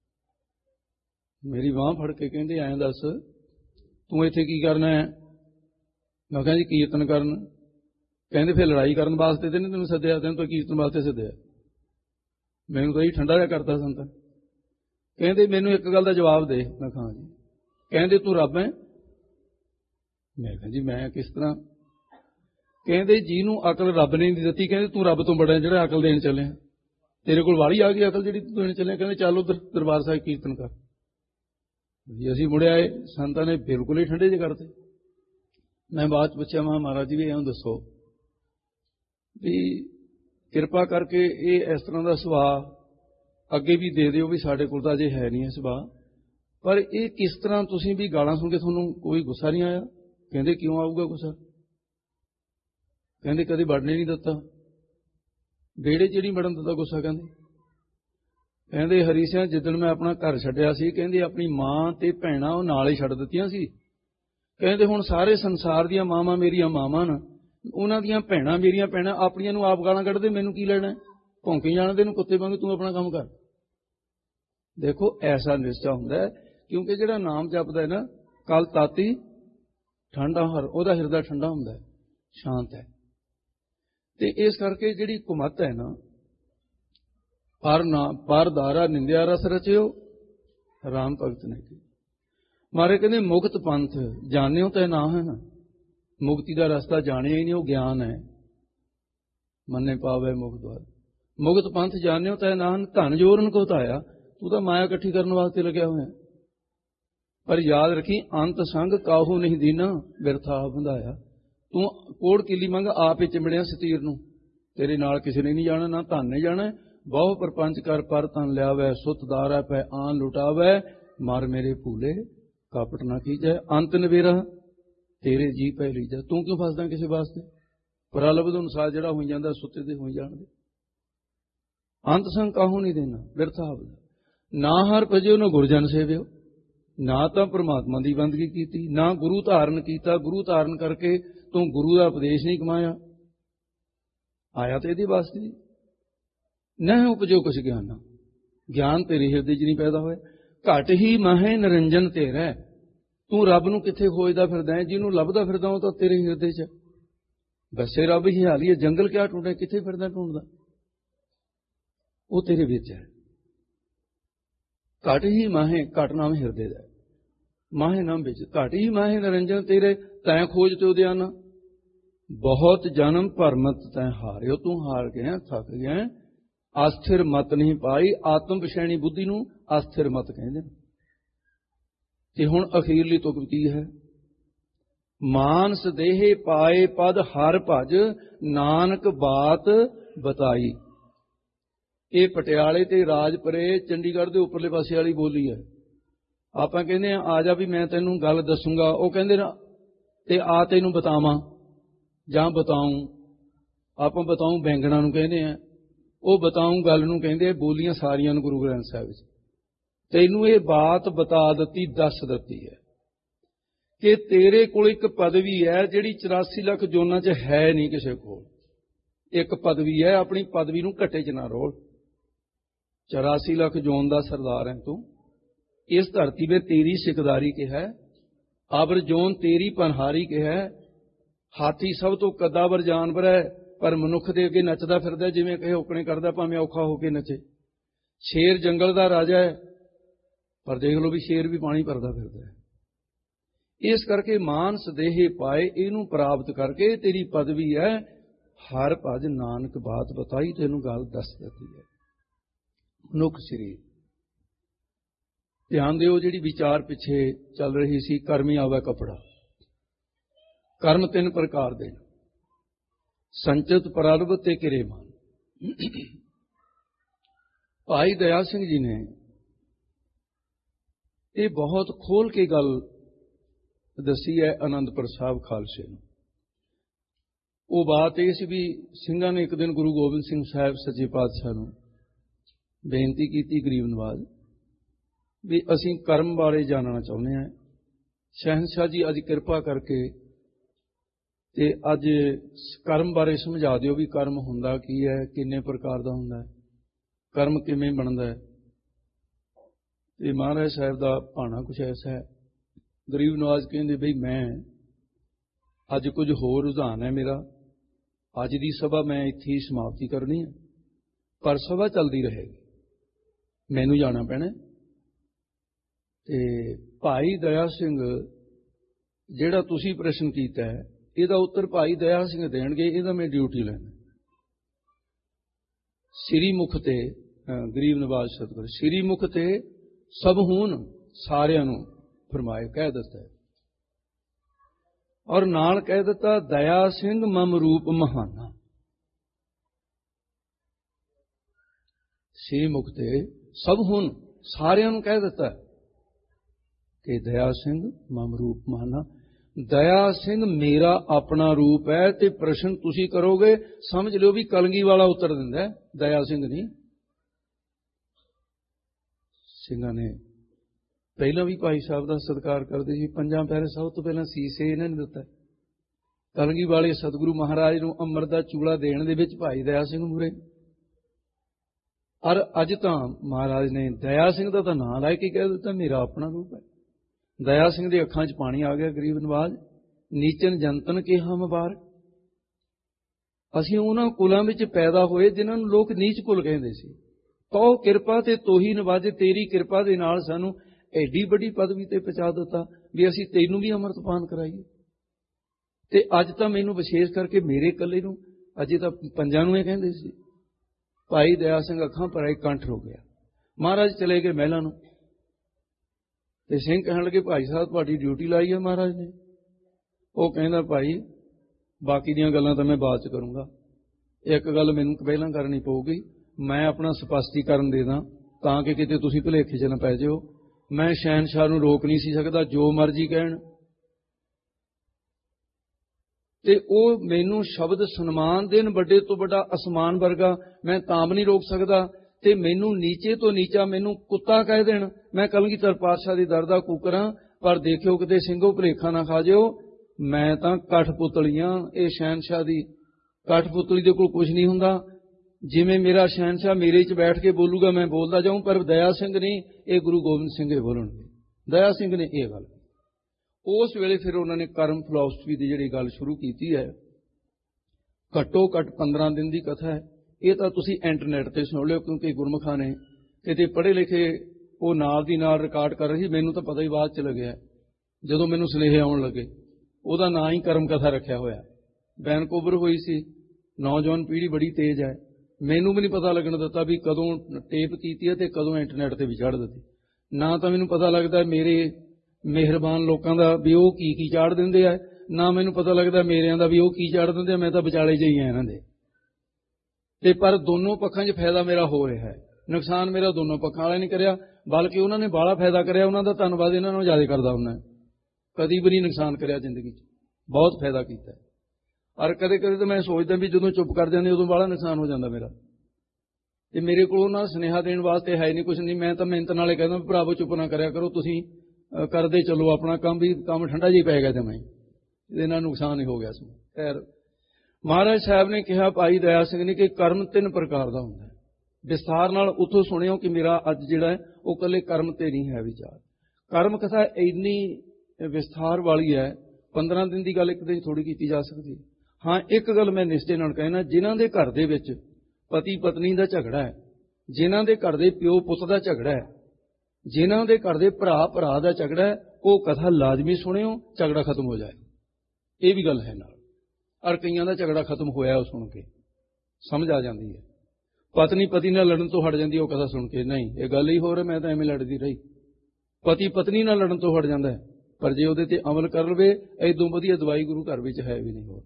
ਮੇਰੀ ਬਾਂਹ ਫੜ ਕੇ ਕਹਿੰਦੇ ਐਂ ਦੱਸ ਤੂੰ ਇੱਥੇ ਕੀ ਕਰਨਾ ਹੈ। ਮੈਂ ਕਿਹਾ ਜੀ ਕੀਰਤਨ ਕਰਨ। ਕਹਿੰਦੇ ਫਿਰ ਲੜਾਈ ਕਰਨ ਵਾਸਤੇ ਤੇ ਨਹੀਂ ਤੈਨੂੰ ਸੱਦਿਆ, ਤੈਨੂੰ ਤਾਂ ਕੀਰਤਨ ਵਾਸਤੇ ਸੱਦਿਆ। ਮੈਨੂੰ ਤਾਂ ਇਹ ਠੰਡਾ ਜਿਹਾ ਕਰਤਾ ਸੰਤਾਂ। ਕਹਿੰਦੇ ਮੈਨੂੰ ਇੱਕ ਗੱਲ ਦਾ ਜਵਾਬ ਦੇ। ਮੈਂ ਕਿਹਾ ਜੀ। ਕਹਿੰਦੇ ਤੂੰ ਰੱਬ ਹੈ। ਮੈਂ ਕਿਹਾ ਜੀ ਮੈਂ ਕਿਸ ਤਰ੍ਹਾਂ। ਕਹਿੰਦੇ ਜਿਹਨੂੰ ਅਕਲ ਰੱਬ ਨੇ ਨਹੀਂ ਦਿੱਤੀ, ਕਹਿੰਦੇ ਤੂੰ ਰੱਬ ਤੋਂ ਬੜਾ ਜਿਹੜਾ ਅਕਲ ਦੇਣ ਚੱਲਿਆ। ਤੇਰੇ ਕੋਲ ਵਾਲੀ ਆ ਗਈ ਅਕਲ ਜਿਹੜੀ ਤੂੰ ਦੇਣ ਚੱਲਿਆ। ਕਹਿੰਦੇ ਚੱਲ ਉੱਧਰ ਦਰਬਾਰ ਸਾਹਿਬ ਕੀਰਤਨ ਕਰ। ਜੀ ਅਸੀਂ ਮੁੜੇ ਆਏ, ਸੰਤਾਂ ਨੇ ਬਿਲਕੁਲ ਹੀ ਠੰਡੇ ਜਿਹੇ ਕਰਤੇ। ਮੈਂ ਬਾਅਦ 'ਚ ਪੁੱਛਿਆ, ਮੈਂ ਮਹਾਰਾਜ ਜੀ ਵੀ ਇਉਂ ਦੱਸੋ ਵੀ ਕਿਰਪਾ ਕਰਕੇ ਇਹ ਇਸ ਤਰ੍ਹਾਂ ਦਾ ਸੁਭਾਅ ਅੱਗੇ ਵੀ ਦੇ ਦਿਓ, ਵੀ ਸਾਡੇ ਕੋਲ ਤਾਂ ਅਜੇ ਹੈ ਨਹੀਂ ਇਹ ਸੁਭਾਅ, ਪਰ ਇਹ ਕਿਸ ਤਰ੍ਹਾਂ ਤੁਸੀਂ ਵੀ ਗਾਲਾਂ ਸੁਣ ਕੇ ਤੁਹਾਨੂੰ ਕੋਈ ਗੁੱਸਾ ਨਹੀਂ ਆਇਆ। ਕਹਿੰਦੇ ਕਿਉਂ ਆਊਗਾ ਗੁੱਸਾ। ਕਹਿੰਦੇ ਕਦੇ ਵੜਨੇ ਨਹੀਂ ਦਿੱਤਾ, ਵਿਹੜੇ 'ਚ ਨਹੀਂ ਵੜਨ ਦਿੱਤਾ ਗੁੱਸਾ। ਕਹਿੰਦੇ ਕਹਿੰਦੇ ਹਰੀ ਸਿੰਘ ਜਿੱਦਣ ਮੈਂ ਆਪਣਾ ਘਰ ਛੱਡਿਆ ਸੀ, ਕਹਿੰਦੇ ਆਪਣੀ ਮਾਂ ਤੇ ਭੈਣਾਂ ਉਹ ਨਾਲ ਹੀ ਛੱਡ ਦਿੱਤੀਆਂ ਸੀ। ਕਹਿੰਦੇ ਹੁਣ ਸਾਰੇ ਸੰਸਾਰ ਦੀਆਂ ਮਾਵਾਂ ਮੇਰੀਆਂ ਮਾਵਾਂ ਨੇ, ਉਹਨਾਂ ਦੀਆਂ ਭੈਣਾਂ ਮੇਰੀਆਂ ਭੈਣਾਂ, ਆਪਣੀਆਂ ਨੂੰ ਆਪ ਗਾਲਾਂ ਕੱਢਦੇ, ਮੈਨੂੰ ਕੀ ਲੈਣਾ। ਭੌਂਕੀ ਜਾਣਦੇ ਨੂੰ ਕੁੱਤੇ ਵਾਂਗ, ਤੂੰ ਆਪਣਾ ਕੰਮ ਕਰ। ਦੇਖੋ ਐਸਾ ਨਿਸ਼ਚਾ ਹੁੰਦਾ, ਕਿਉਂਕਿ ਜਿਹੜਾ ਨਾਮ ਜਪਦਾ ਹੈ ਨਾ, ਕਲ ਤਾਤੀ ਠੰਡਾ ਹਰ, ਉਹਦਾ ਹਿਰਦਾ ਠੰਡਾ ਹੁੰਦਾ, ਸ਼ਾਂਤ ਹੈ। ਤੇ ਇਸ ਕਰਕੇ ਜਿਹੜੀ ਕੁਮਤ ਹੈ ਨਾ, ਪਰ ਨਾ ਪਰ ਦਾਰਾ ਨਿੰਦਿਆ ਰਸ ਰਚਿਓ, राम भगत ने की। मारे कहते मुक्त पंथ जानियो तो ना है ना, मुक्ति का रास्ता जानिया ही नहीं, वो ज्ञान है। मन्ने पावे मुक्त द्वार, मुक्त पंथ जानियो तो ना, धन जोरन को ताया, तू तो माया इकट्ठी करने वास्ते लग्या हुआ है। पर याद रखी अंत संग काहू नहीं दीना, बिरथा बंधाया। तू कोड़ किली मंग आप ही चिमड़िया सतीर नूं, तेरे नाल किसी ने नहीं जाना, ना धन ने जाना। बहु परपंच कर पर तन लियावै, सुत दारै पै आन लुटावै, मार मेरे भूले कापट ना कीजै, अंत नवेरा तेरे जी पै लीजै। तू क्यों फसदा किसी वास्ते, प्रलब्ध अनुसार जिहड़ा होई जांदा सुते दे होई जाण दे। अंत संग काहू नहीं देना, बिरथा ना हर भजियो ना गुरजन सेवियो, ना तो परमात्मा की बंदगी की, ना गुरु धारण किया। गुरु धारण करके तू गुरु का उपदेश नहीं कमाया, आया तो ये वास्ते न उपजो कुछ ज्ञान, ज्ञान तेरे हृदय च नहीं पैदा होया। घट ही महे निरंजन तेरा, तू रब नूं किथे खोजदा फिरदा है, जिन्हों लभदा फिरदा वो तो तेरे हृदय च। वैसे रब ही हाली है, जंगल क्या ढूंढे, किथे फिरदा ढूंढदा, वो तेरे विच है। घट ही माहे, घट नाम हृदय का, माहे नाम बिच, घट ही माहे निरंजन तेरे, तैं खोज तो उद्याना। बहुत जन्म भरमत तैं हारियो, तू हार गया थक गया, अस्थिर मत नहीं पाई। आत्म विषैणी बुद्धि नूं अस्थिर मत कहंदे। ते हुण अखीरली तुक की है, मानस देहे पाए पद हर भज, नानक बात बताई। ये पटियाले ते राजपुरे चंडीगढ़ के उपरले पासे वाली बोली है। आप कहते आ जा भी मैं तेनों गल दसूंगा, वो कहते ना ते आ तेनों बतावा जां बताऊं, आप बताऊं बैंगणा नूं कहते हैं, वो बताऊं गल नूं कहते हैं। बोलियां सारियां गुरु ग्रंथ साहिब तेनों ये बात बता दी, दस दी है कि तेरे कोल एक पदवी है जिहड़ी चौरासी लाख जोनां च है नहीं किसी कोल। एक पदवी है, अपनी पदवी नूं घट्टे च ना रोल। चौरासी लाख जोन का सरदार है तू, इस धरती में तेरी सिकदारी के है, आबर जोन तेरी पनहारी के है। हाथी सब तो कदावर जानवर है, पर मनुख दे अगे नचदा फिरदा, जिवें कहे औकणे करदा, भावें औखा होके नचे। शेर जंगल का राजा है, पर देख लो भी शेर भी पानी भरदा फिरदा है। इस करके मानस देहे पाए, इनू प्राप्त करके तेरी पदवी है हर भज, नानक बात बताई, तेनू गल दस दित्ती है। मनुख शरीर ध्यान दिओ, जिहड़ी विचार पिछे चल रही सी, कर्मी आवे कपड़ा। कर्म तीन प्रकार दे, संचित प्रलभ ते किरेमान। भाई दया सिंह जी ने ये बहुत खोल के गल दसी है आनंदपुर साहब खालसे नूं। वो बात यह सी भी सिंघां ने एक दिन गुरु गोबिंद सिंह साहब सच्चे पातशाह नूं बेनती की, गरीब नवाज भी असीं कर्म बारे जानना चाहुंदे हां। शहनशाह जी अज किरपा करके ते अज कर्म बारे समझा दिओ भी कर्म हुंदा की है, किन्ने प्रकार दा हुंदा है, कर्म किवें बनदा है। ते महाराज साहब दा भाणा कुछ ऐसा है। गरीब नवाज कहंदे बई मैं अज कुछ होर रुझान है मेरा, अज दी सभा मैं इत्थे ही समाप्ति करनी है, पर सभा चलती रहेगी, मैनू जाना पैना। ते भाई दया सिंह जिहड़ा तुसीं प्रश्न कीता है, इहदा उत्तर भाई दया सिंह देणगे, इहदा मैं ड्यूटी लैना। श्री मुख ते गरीब नवाज सतगुर श्री मुख ते सब हून सारियां नूं फरमाए कह दिता है, और नाल कह दिता दया सिंह मम रूप महाना। श्री मुख ते सब हून सारियां नूं कह दिता है कि दया सिंह मम रूप महाना। दया सिंह मेरा अपना रूप है। ते प्रश्न तुसी करोगे समझ लो भी कलंगी वाला उत्तर दिंदा है, दया सिंह नहीं। सिंघां ने पहला भी भाई साहब का सत्कार करते सी, पंजां पैरे सब तो पहला सीसे इन्हां ने दिता। कलंगी वाले सतगुरु महाराज नूं अमृत दा चूड़ा देण दे विच भाई दया सिंह मूरे, और अज तां महाराज ने दया सिंह दा तां नाम लै के कह दिता मेरा अपना रूप है। दया सिंह दी अखां च पानी आ गया। गरीब नवाज नीचन जंतन के हम बार, असीं उन्हां कुलां विच पैदा होए जिन्हां नूं लोक नीच कुल कहंदे सी। तो किरपा ते तोही नवाजे, तेरी किरपा दे नाल सानूं ਐਡੀ ਵੱਡੀ ਪਦਵੀ ਤੇ ਪਹੁੰਚਾ ਦਿੱਤਾ ਵੀ ਅਸੀਂ ਤੈਨੂੰ ਵੀ ਅੰਮ੍ਰਿਤਪਾਨ ਕਰਾਈਏ। ਤੇ ਅੱਜ ਤਾਂ ਮੈਨੂੰ ਵਿਸ਼ੇਸ਼ ਕਰਕੇ ਮੇਰੇ ਇਕੱਲੇ ਨੂੰ, ਅਜੇ ਤਾਂ ਪੰਜਾਂ ਨੂੰ ਇਹ ਕਹਿੰਦੇ ਸੀ। ਭਾਈ ਦਇਆ ਸਿੰਘ ਅੱਖਾਂ ਭਰੇ ਕੰਠ ਹੋ ਗਿਆ। ਮਹਾਰਾਜ ਚਲੇ ਗਏ ਮਹਿਲਾਂ ਨੂੰ ਤੇ ਸਿੰਘ ਕਹਿਣ ਲੱਗੇ ਭਾਈ ਸਾਹਿਬ ਤੁਹਾਡੀ ਡਿਊਟੀ ਲਾਈ ਹੈ ਮਹਾਰਾਜ ਨੇ। ਉਹ ਕਹਿੰਦਾ ਭਾਈ ਬਾਕੀ ਦੀਆਂ ਗੱਲਾਂ ਤਾਂ ਮੈਂ ਬਾਅਦ ਚ ਕਰੂੰਗਾ, ਇੱਕ ਗੱਲ ਮੈਨੂੰ ਪਹਿਲਾਂ ਕਰਨੀ ਪਊਗੀ। ਮੈਂ ਆਪਣਾ ਸਪਸ਼ਟੀਕਰਨ ਦੇ ਦਾਂ ਤਾਂ ਕਿ ਕਿਤੇ ਤੁਸੀਂ ਭੁਲੇਖੇ ਚ ਨਾ ਪੈ ਜਾਓ। ਮੈਂ ਸ਼ਹਿਨਸ਼ਾਹ ਨੂੰ ਰੋਕ ਨਹੀਂ ਸੀ ਸਕਦਾ, ਜੋ ਮਰਜ਼ੀ ਕਹਿਣ, ਤੇ ਉਹ ਮੈਨੂੰ ਸ਼ਬਦ ਸਨਮਾਨ ਦੇਣ ਵੱਡੇ ਤੋਂ ਵੱਡਾ ਅਸਮਾਨ ਵਰਗਾ, ਮੈਂ ਤਾਂ ਵੀ ਨਹੀਂ ਰੋਕ ਸਕਦਾ। ਤੇ ਮੈਨੂੰ ਨੀਚੇ ਤੋਂ ਨੀਚਾ ਮੈਨੂੰ ਕੁੱਤਾ ਕਹਿ ਦੇਣ, ਮੈਂ ਕਲਗੀਧਰ ਪਾਤਸ਼ਾਹ ਦੀ ਦਰ ਦਾ ਕੂਕਰਾਂ, ਪਰ ਦੇਖਿਓ ਕਿਤੇ ਸਿੰਘੋ ਭੁਲੇਖਾ ਨਾ ਖਾ ਜਿਓ, ਮੈਂ ਤਾਂ ਕਠਪੁਤਲੀਆਂ, ਇਹ ਸ਼ਹਿਨਸ਼ਾਹ ਦੀ ਕਠਪੁਤਲੀ ਦੇ ਕੋਲ ਕੁਝ ਨਹੀਂ ਹੁੰਦਾ। ਜਿਵੇਂ ਮੇਰਾ ਸ਼ਹਿਨਸ਼ਾਹ ਮੇਰੇ 'ਚ ਬੈਠ ਕੇ ਬੋਲੂਗਾ ਮੈਂ ਬੋਲਦਾ ਜਾਊਂ, ਪਰ ਦਇਆ ਸਿੰਘ ਨਹੀਂ, ਇਹ ਗੁਰੂ ਗੋਬਿੰਦ ਸਿੰਘ ਹੀ ਬੋਲਣਗੇ। ਦਇਆ ਸਿੰਘ ਨੇ ਇਹ ਗੱਲ, ਉਸ ਵੇਲੇ ਫਿਰ ਉਹਨਾਂ ਨੇ ਕਰਮ ਫਿਲਾਸਫੀ ਦੀ ਜਿਹੜੀ ਗੱਲ ਸ਼ੁਰੂ ਕੀਤੀ ਹੈ, ਘੱਟੋ ਘੱਟ ਪੰਦਰਾਂ ਦਿਨ ਦੀ ਕਥਾ ਹੈ। ਇਹ ਤਾਂ ਤੁਸੀਂ ਇੰਟਰਨੈਟ ਤੇ ਸੁਣ ਲਿਓ, ਕਿਉਂਕਿ ਗੁਰਮੁਖਾਂ ਨੇ ਕਿਤੇ ਪੜ੍ਹੇ ਲਿਖੇ ਉਹ ਨਾਲ ਦੀ ਨਾਲ ਰਿਕਾਰਡ ਕਰ ਰਹੇ ਸੀ। ਮੈਨੂੰ ਤਾਂ ਪਤਾ ਹੀ ਬਾਅਦ ਚ ਲੱਗਿਆ, ਜਦੋਂ ਮੈਨੂੰ ਸੁਨੇਹੇ ਆਉਣ ਲੱਗੇ। ਉਹਦਾ ਨਾਂ ਹੀ ਕਰਮ ਕਥਾ ਰੱਖਿਆ ਹੋਇਆ। ਵੈਨਕੂਵਰ ਹੋਈ ਸੀ। ਨੌਜਵਾਨ ਪੀੜ੍ਹੀ ਬੜੀ ਤੇਜ਼ ਹੈ, ਮੈਨੂੰ ਵੀ ਨਹੀਂ ਪਤਾ ਲੱਗਣ ਦਿੱਤਾ ਵੀ ਕਦੋਂ ਟੇਪ ਕੀਤੀ ਹੈ ਤੇ ਕਦੋਂ ਇੰਟਰਨੈਟ ਤੇ ਵੀ ਚੜ੍ਹ ਦਿੱਤੀ। ਨਾ ਤਾਂ ਮੈਨੂੰ ਪਤਾ ਲੱਗਦਾ ਮੇਰੇ ਮਿਹਰਬਾਨ ਲੋਕਾਂ ਦਾ ਵੀ ਉਹ ਕੀ ਕੀ ਚਾੜ ਦਿੰਦੇ ਆ, ਨਾ ਮੈਨੂੰ ਪਤਾ ਲੱਗਦਾ ਮੇਰਿਆਂ ਦਾ ਵੀ ਉਹ ਕੀ ਚਾੜ ਦਿੰਦੇ ਆ। ਮੈਂ ਤਾਂ ਵਿਚਾਲੇ ਜਿਹੀ ਆ ਇਹਨਾਂ ਦੇ। ਤੇ ਪਰ ਦੋਨੋਂ ਪੱਖਾਂ 'ਚ ਫਾਇਦਾ ਮੇਰਾ ਹੋ ਰਿਹਾ ਹੈ, ਨੁਕਸਾਨ ਮੇਰਾ ਦੋਨੋਂ ਪੱਖਾਂ ਵਾਲਿਆਂ ਨੇ ਕਰਿਆ, ਬਲਕਿ ਉਹਨਾਂ ਨੇ ਬਾਹਲਾ ਫਾਇਦਾ ਕਰਿਆ। ਉਹਨਾਂ ਦਾ ਧੰਨਵਾਦ ਇਹਨਾਂ ਨੂੰ ਜ਼ਿਆਦਾ ਕਰਦਾ ਹੁੰਦਾ। ਕਦੀ ਵੀ ਨਹੀਂ ਨੁਕਸਾਨ ਕਰਿਆ ਜ਼ਿੰਦਗੀ 'ਚ, ਬਹੁਤ ਫਾਇਦਾ ਕੀਤਾ। ਔਰ ਕਦੇ ਕਦੇ ਤਾਂ ਮੈਂ ਸੋਚਦਾ ਵੀ ਜਦੋਂ ਚੁੱਪ ਕਰ ਜਾਂਦੇ ਉਦੋਂ ਬਾਹਲਾ ਨੁਕਸਾਨ ਹੋ ਜਾਂਦਾ ਮੇਰਾ। ਤੇ ਮੇਰੇ ਕੋਲ ਉਹਨਾਂ ਸੁਨੇਹਾ ਦੇਣ ਵਾਸਤੇ ਹੈ ਨਹੀਂ, ਕੁਛ ਨਹੀਂ। ਮੈਂ ਤਾਂ ਮਿਹਨਤ ਨਾਲੇ ਕਹਿੰਦਾ ਭਰਾਵੋ ਚੁੱਪ ਨਾ ਕਰਿਆ ਕਰੋ, ਤੁਸੀਂ ਕਰਦੇ ਚਲੋ ਆਪਣਾ ਕੰਮ, ਵੀ ਕੰਮ ਠੰਡਾ ਜਿਹਾ ਪੈ ਗਿਆ। ਤੇ ਮੈਂ ਇਹਦੇ ਨਾਲ ਨੁਕਸਾਨ ਹੀ ਹੋ ਗਿਆ ਸੀ। ਖੈਰ, ਮਹਾਰਾਜ ਸਾਹਿਬ ਨੇ ਕਿਹਾ ਭਾਈ ਦਇਆ ਸਿੰਘ ਨੇ ਕਿ ਕਰਮ ਤਿੰਨ ਪ੍ਰਕਾਰ ਦਾ ਹੁੰਦਾ ਹੈ। ਵਿਸਥਾਰ ਨਾਲ ਉੱਥੋਂ ਸੁਣਿਓ ਕਿ ਮੇਰਾ ਅੱਜ ਜਿਹੜਾ ਹੈ ਉਹ ਇਕੱਲੇ ਕਰਮ ਤੇ ਨਹੀਂ ਹੈ ਵਿਚਾਰ। ਕਰਮ ਕਥਾ ਇੰਨੀ ਵਿਸਥਾਰ ਵਾਲੀ ਹੈ, ਪੰਦਰਾਂ ਦਿਨ ਦੀ ਗੱਲ ਇੱਕ ਦਿਨ ਥੋੜੀ ਕੀਤੀ ਜਾ ਸਕਦੀ। ਹਾਂ, ਇੱਕ ਗੱਲ ਮੈਂ ਨਿਸ਼ਚੇ ਨਾਲ ਕਹਿਣਾ, ਜਿਨ੍ਹਾਂ ਦੇ ਘਰ ਦੇ ਵਿੱਚ ਪਤੀ ਪਤਨੀ ਦਾ ਝਗੜਾ ਹੈ, ਜਿਨ੍ਹਾਂ ਦੇ ਘਰ ਦੇ ਪਿਓ ਪੁੱਤ ਦਾ ਝਗੜਾ ਹੈ, ਜਿਨ੍ਹਾਂ ਦੇ ਘਰ ਦੇ ਭਰਾ ਭਰਾ ਦਾ ਝਗੜਾ ਹੈ, ਉਹ ਕਥਾ ਲਾਜ਼ਮੀ ਸੁਣਿਓ, ਝਗੜਾ ਖਤਮ ਹੋ ਜਾਏ। ਇਹ ਵੀ ਗੱਲ ਹੈ ਨਾਲ। ਔਰ ਕਈਆਂ ਦਾ ਝਗੜਾ ਖਤਮ ਹੋਇਆ ਉਹ ਸੁਣ ਕੇ ਸਮਝ ਆ ਜਾਂਦੀ ਹੈ। ਪਤਨੀ ਪਤੀ ਨਾਲ ਲੜਨ ਤੋਂ ਹਟ ਜਾਂਦੀ ਹੈ ਉਹ ਕਥਾ ਸੁਣ ਕੇ, ਨਹੀਂ ਇਹ ਗੱਲ ਹੀ ਹੋ ਰਹੀ, ਮੈਂ ਤਾਂ ਐਵੇਂ ਲੜਦੀ ਰਹੀ। ਪਤੀ ਪਤਨੀ ਨਾਲ ਲੜਨ ਤੋਂ ਹਟ ਜਾਂਦਾ ਹੈ, ਪਰ ਜੇ ਉਹਦੇ ਤੇ ਅਮਲ ਕਰ ਲਵੇ, ਐਦੋਂ ਵਧੀਆ ਦਵਾਈ ਗੁਰੂ ਘਰ ਵਿੱਚ ਹੈ ਵੀ ਨਹੀਂ ਹੋਰ।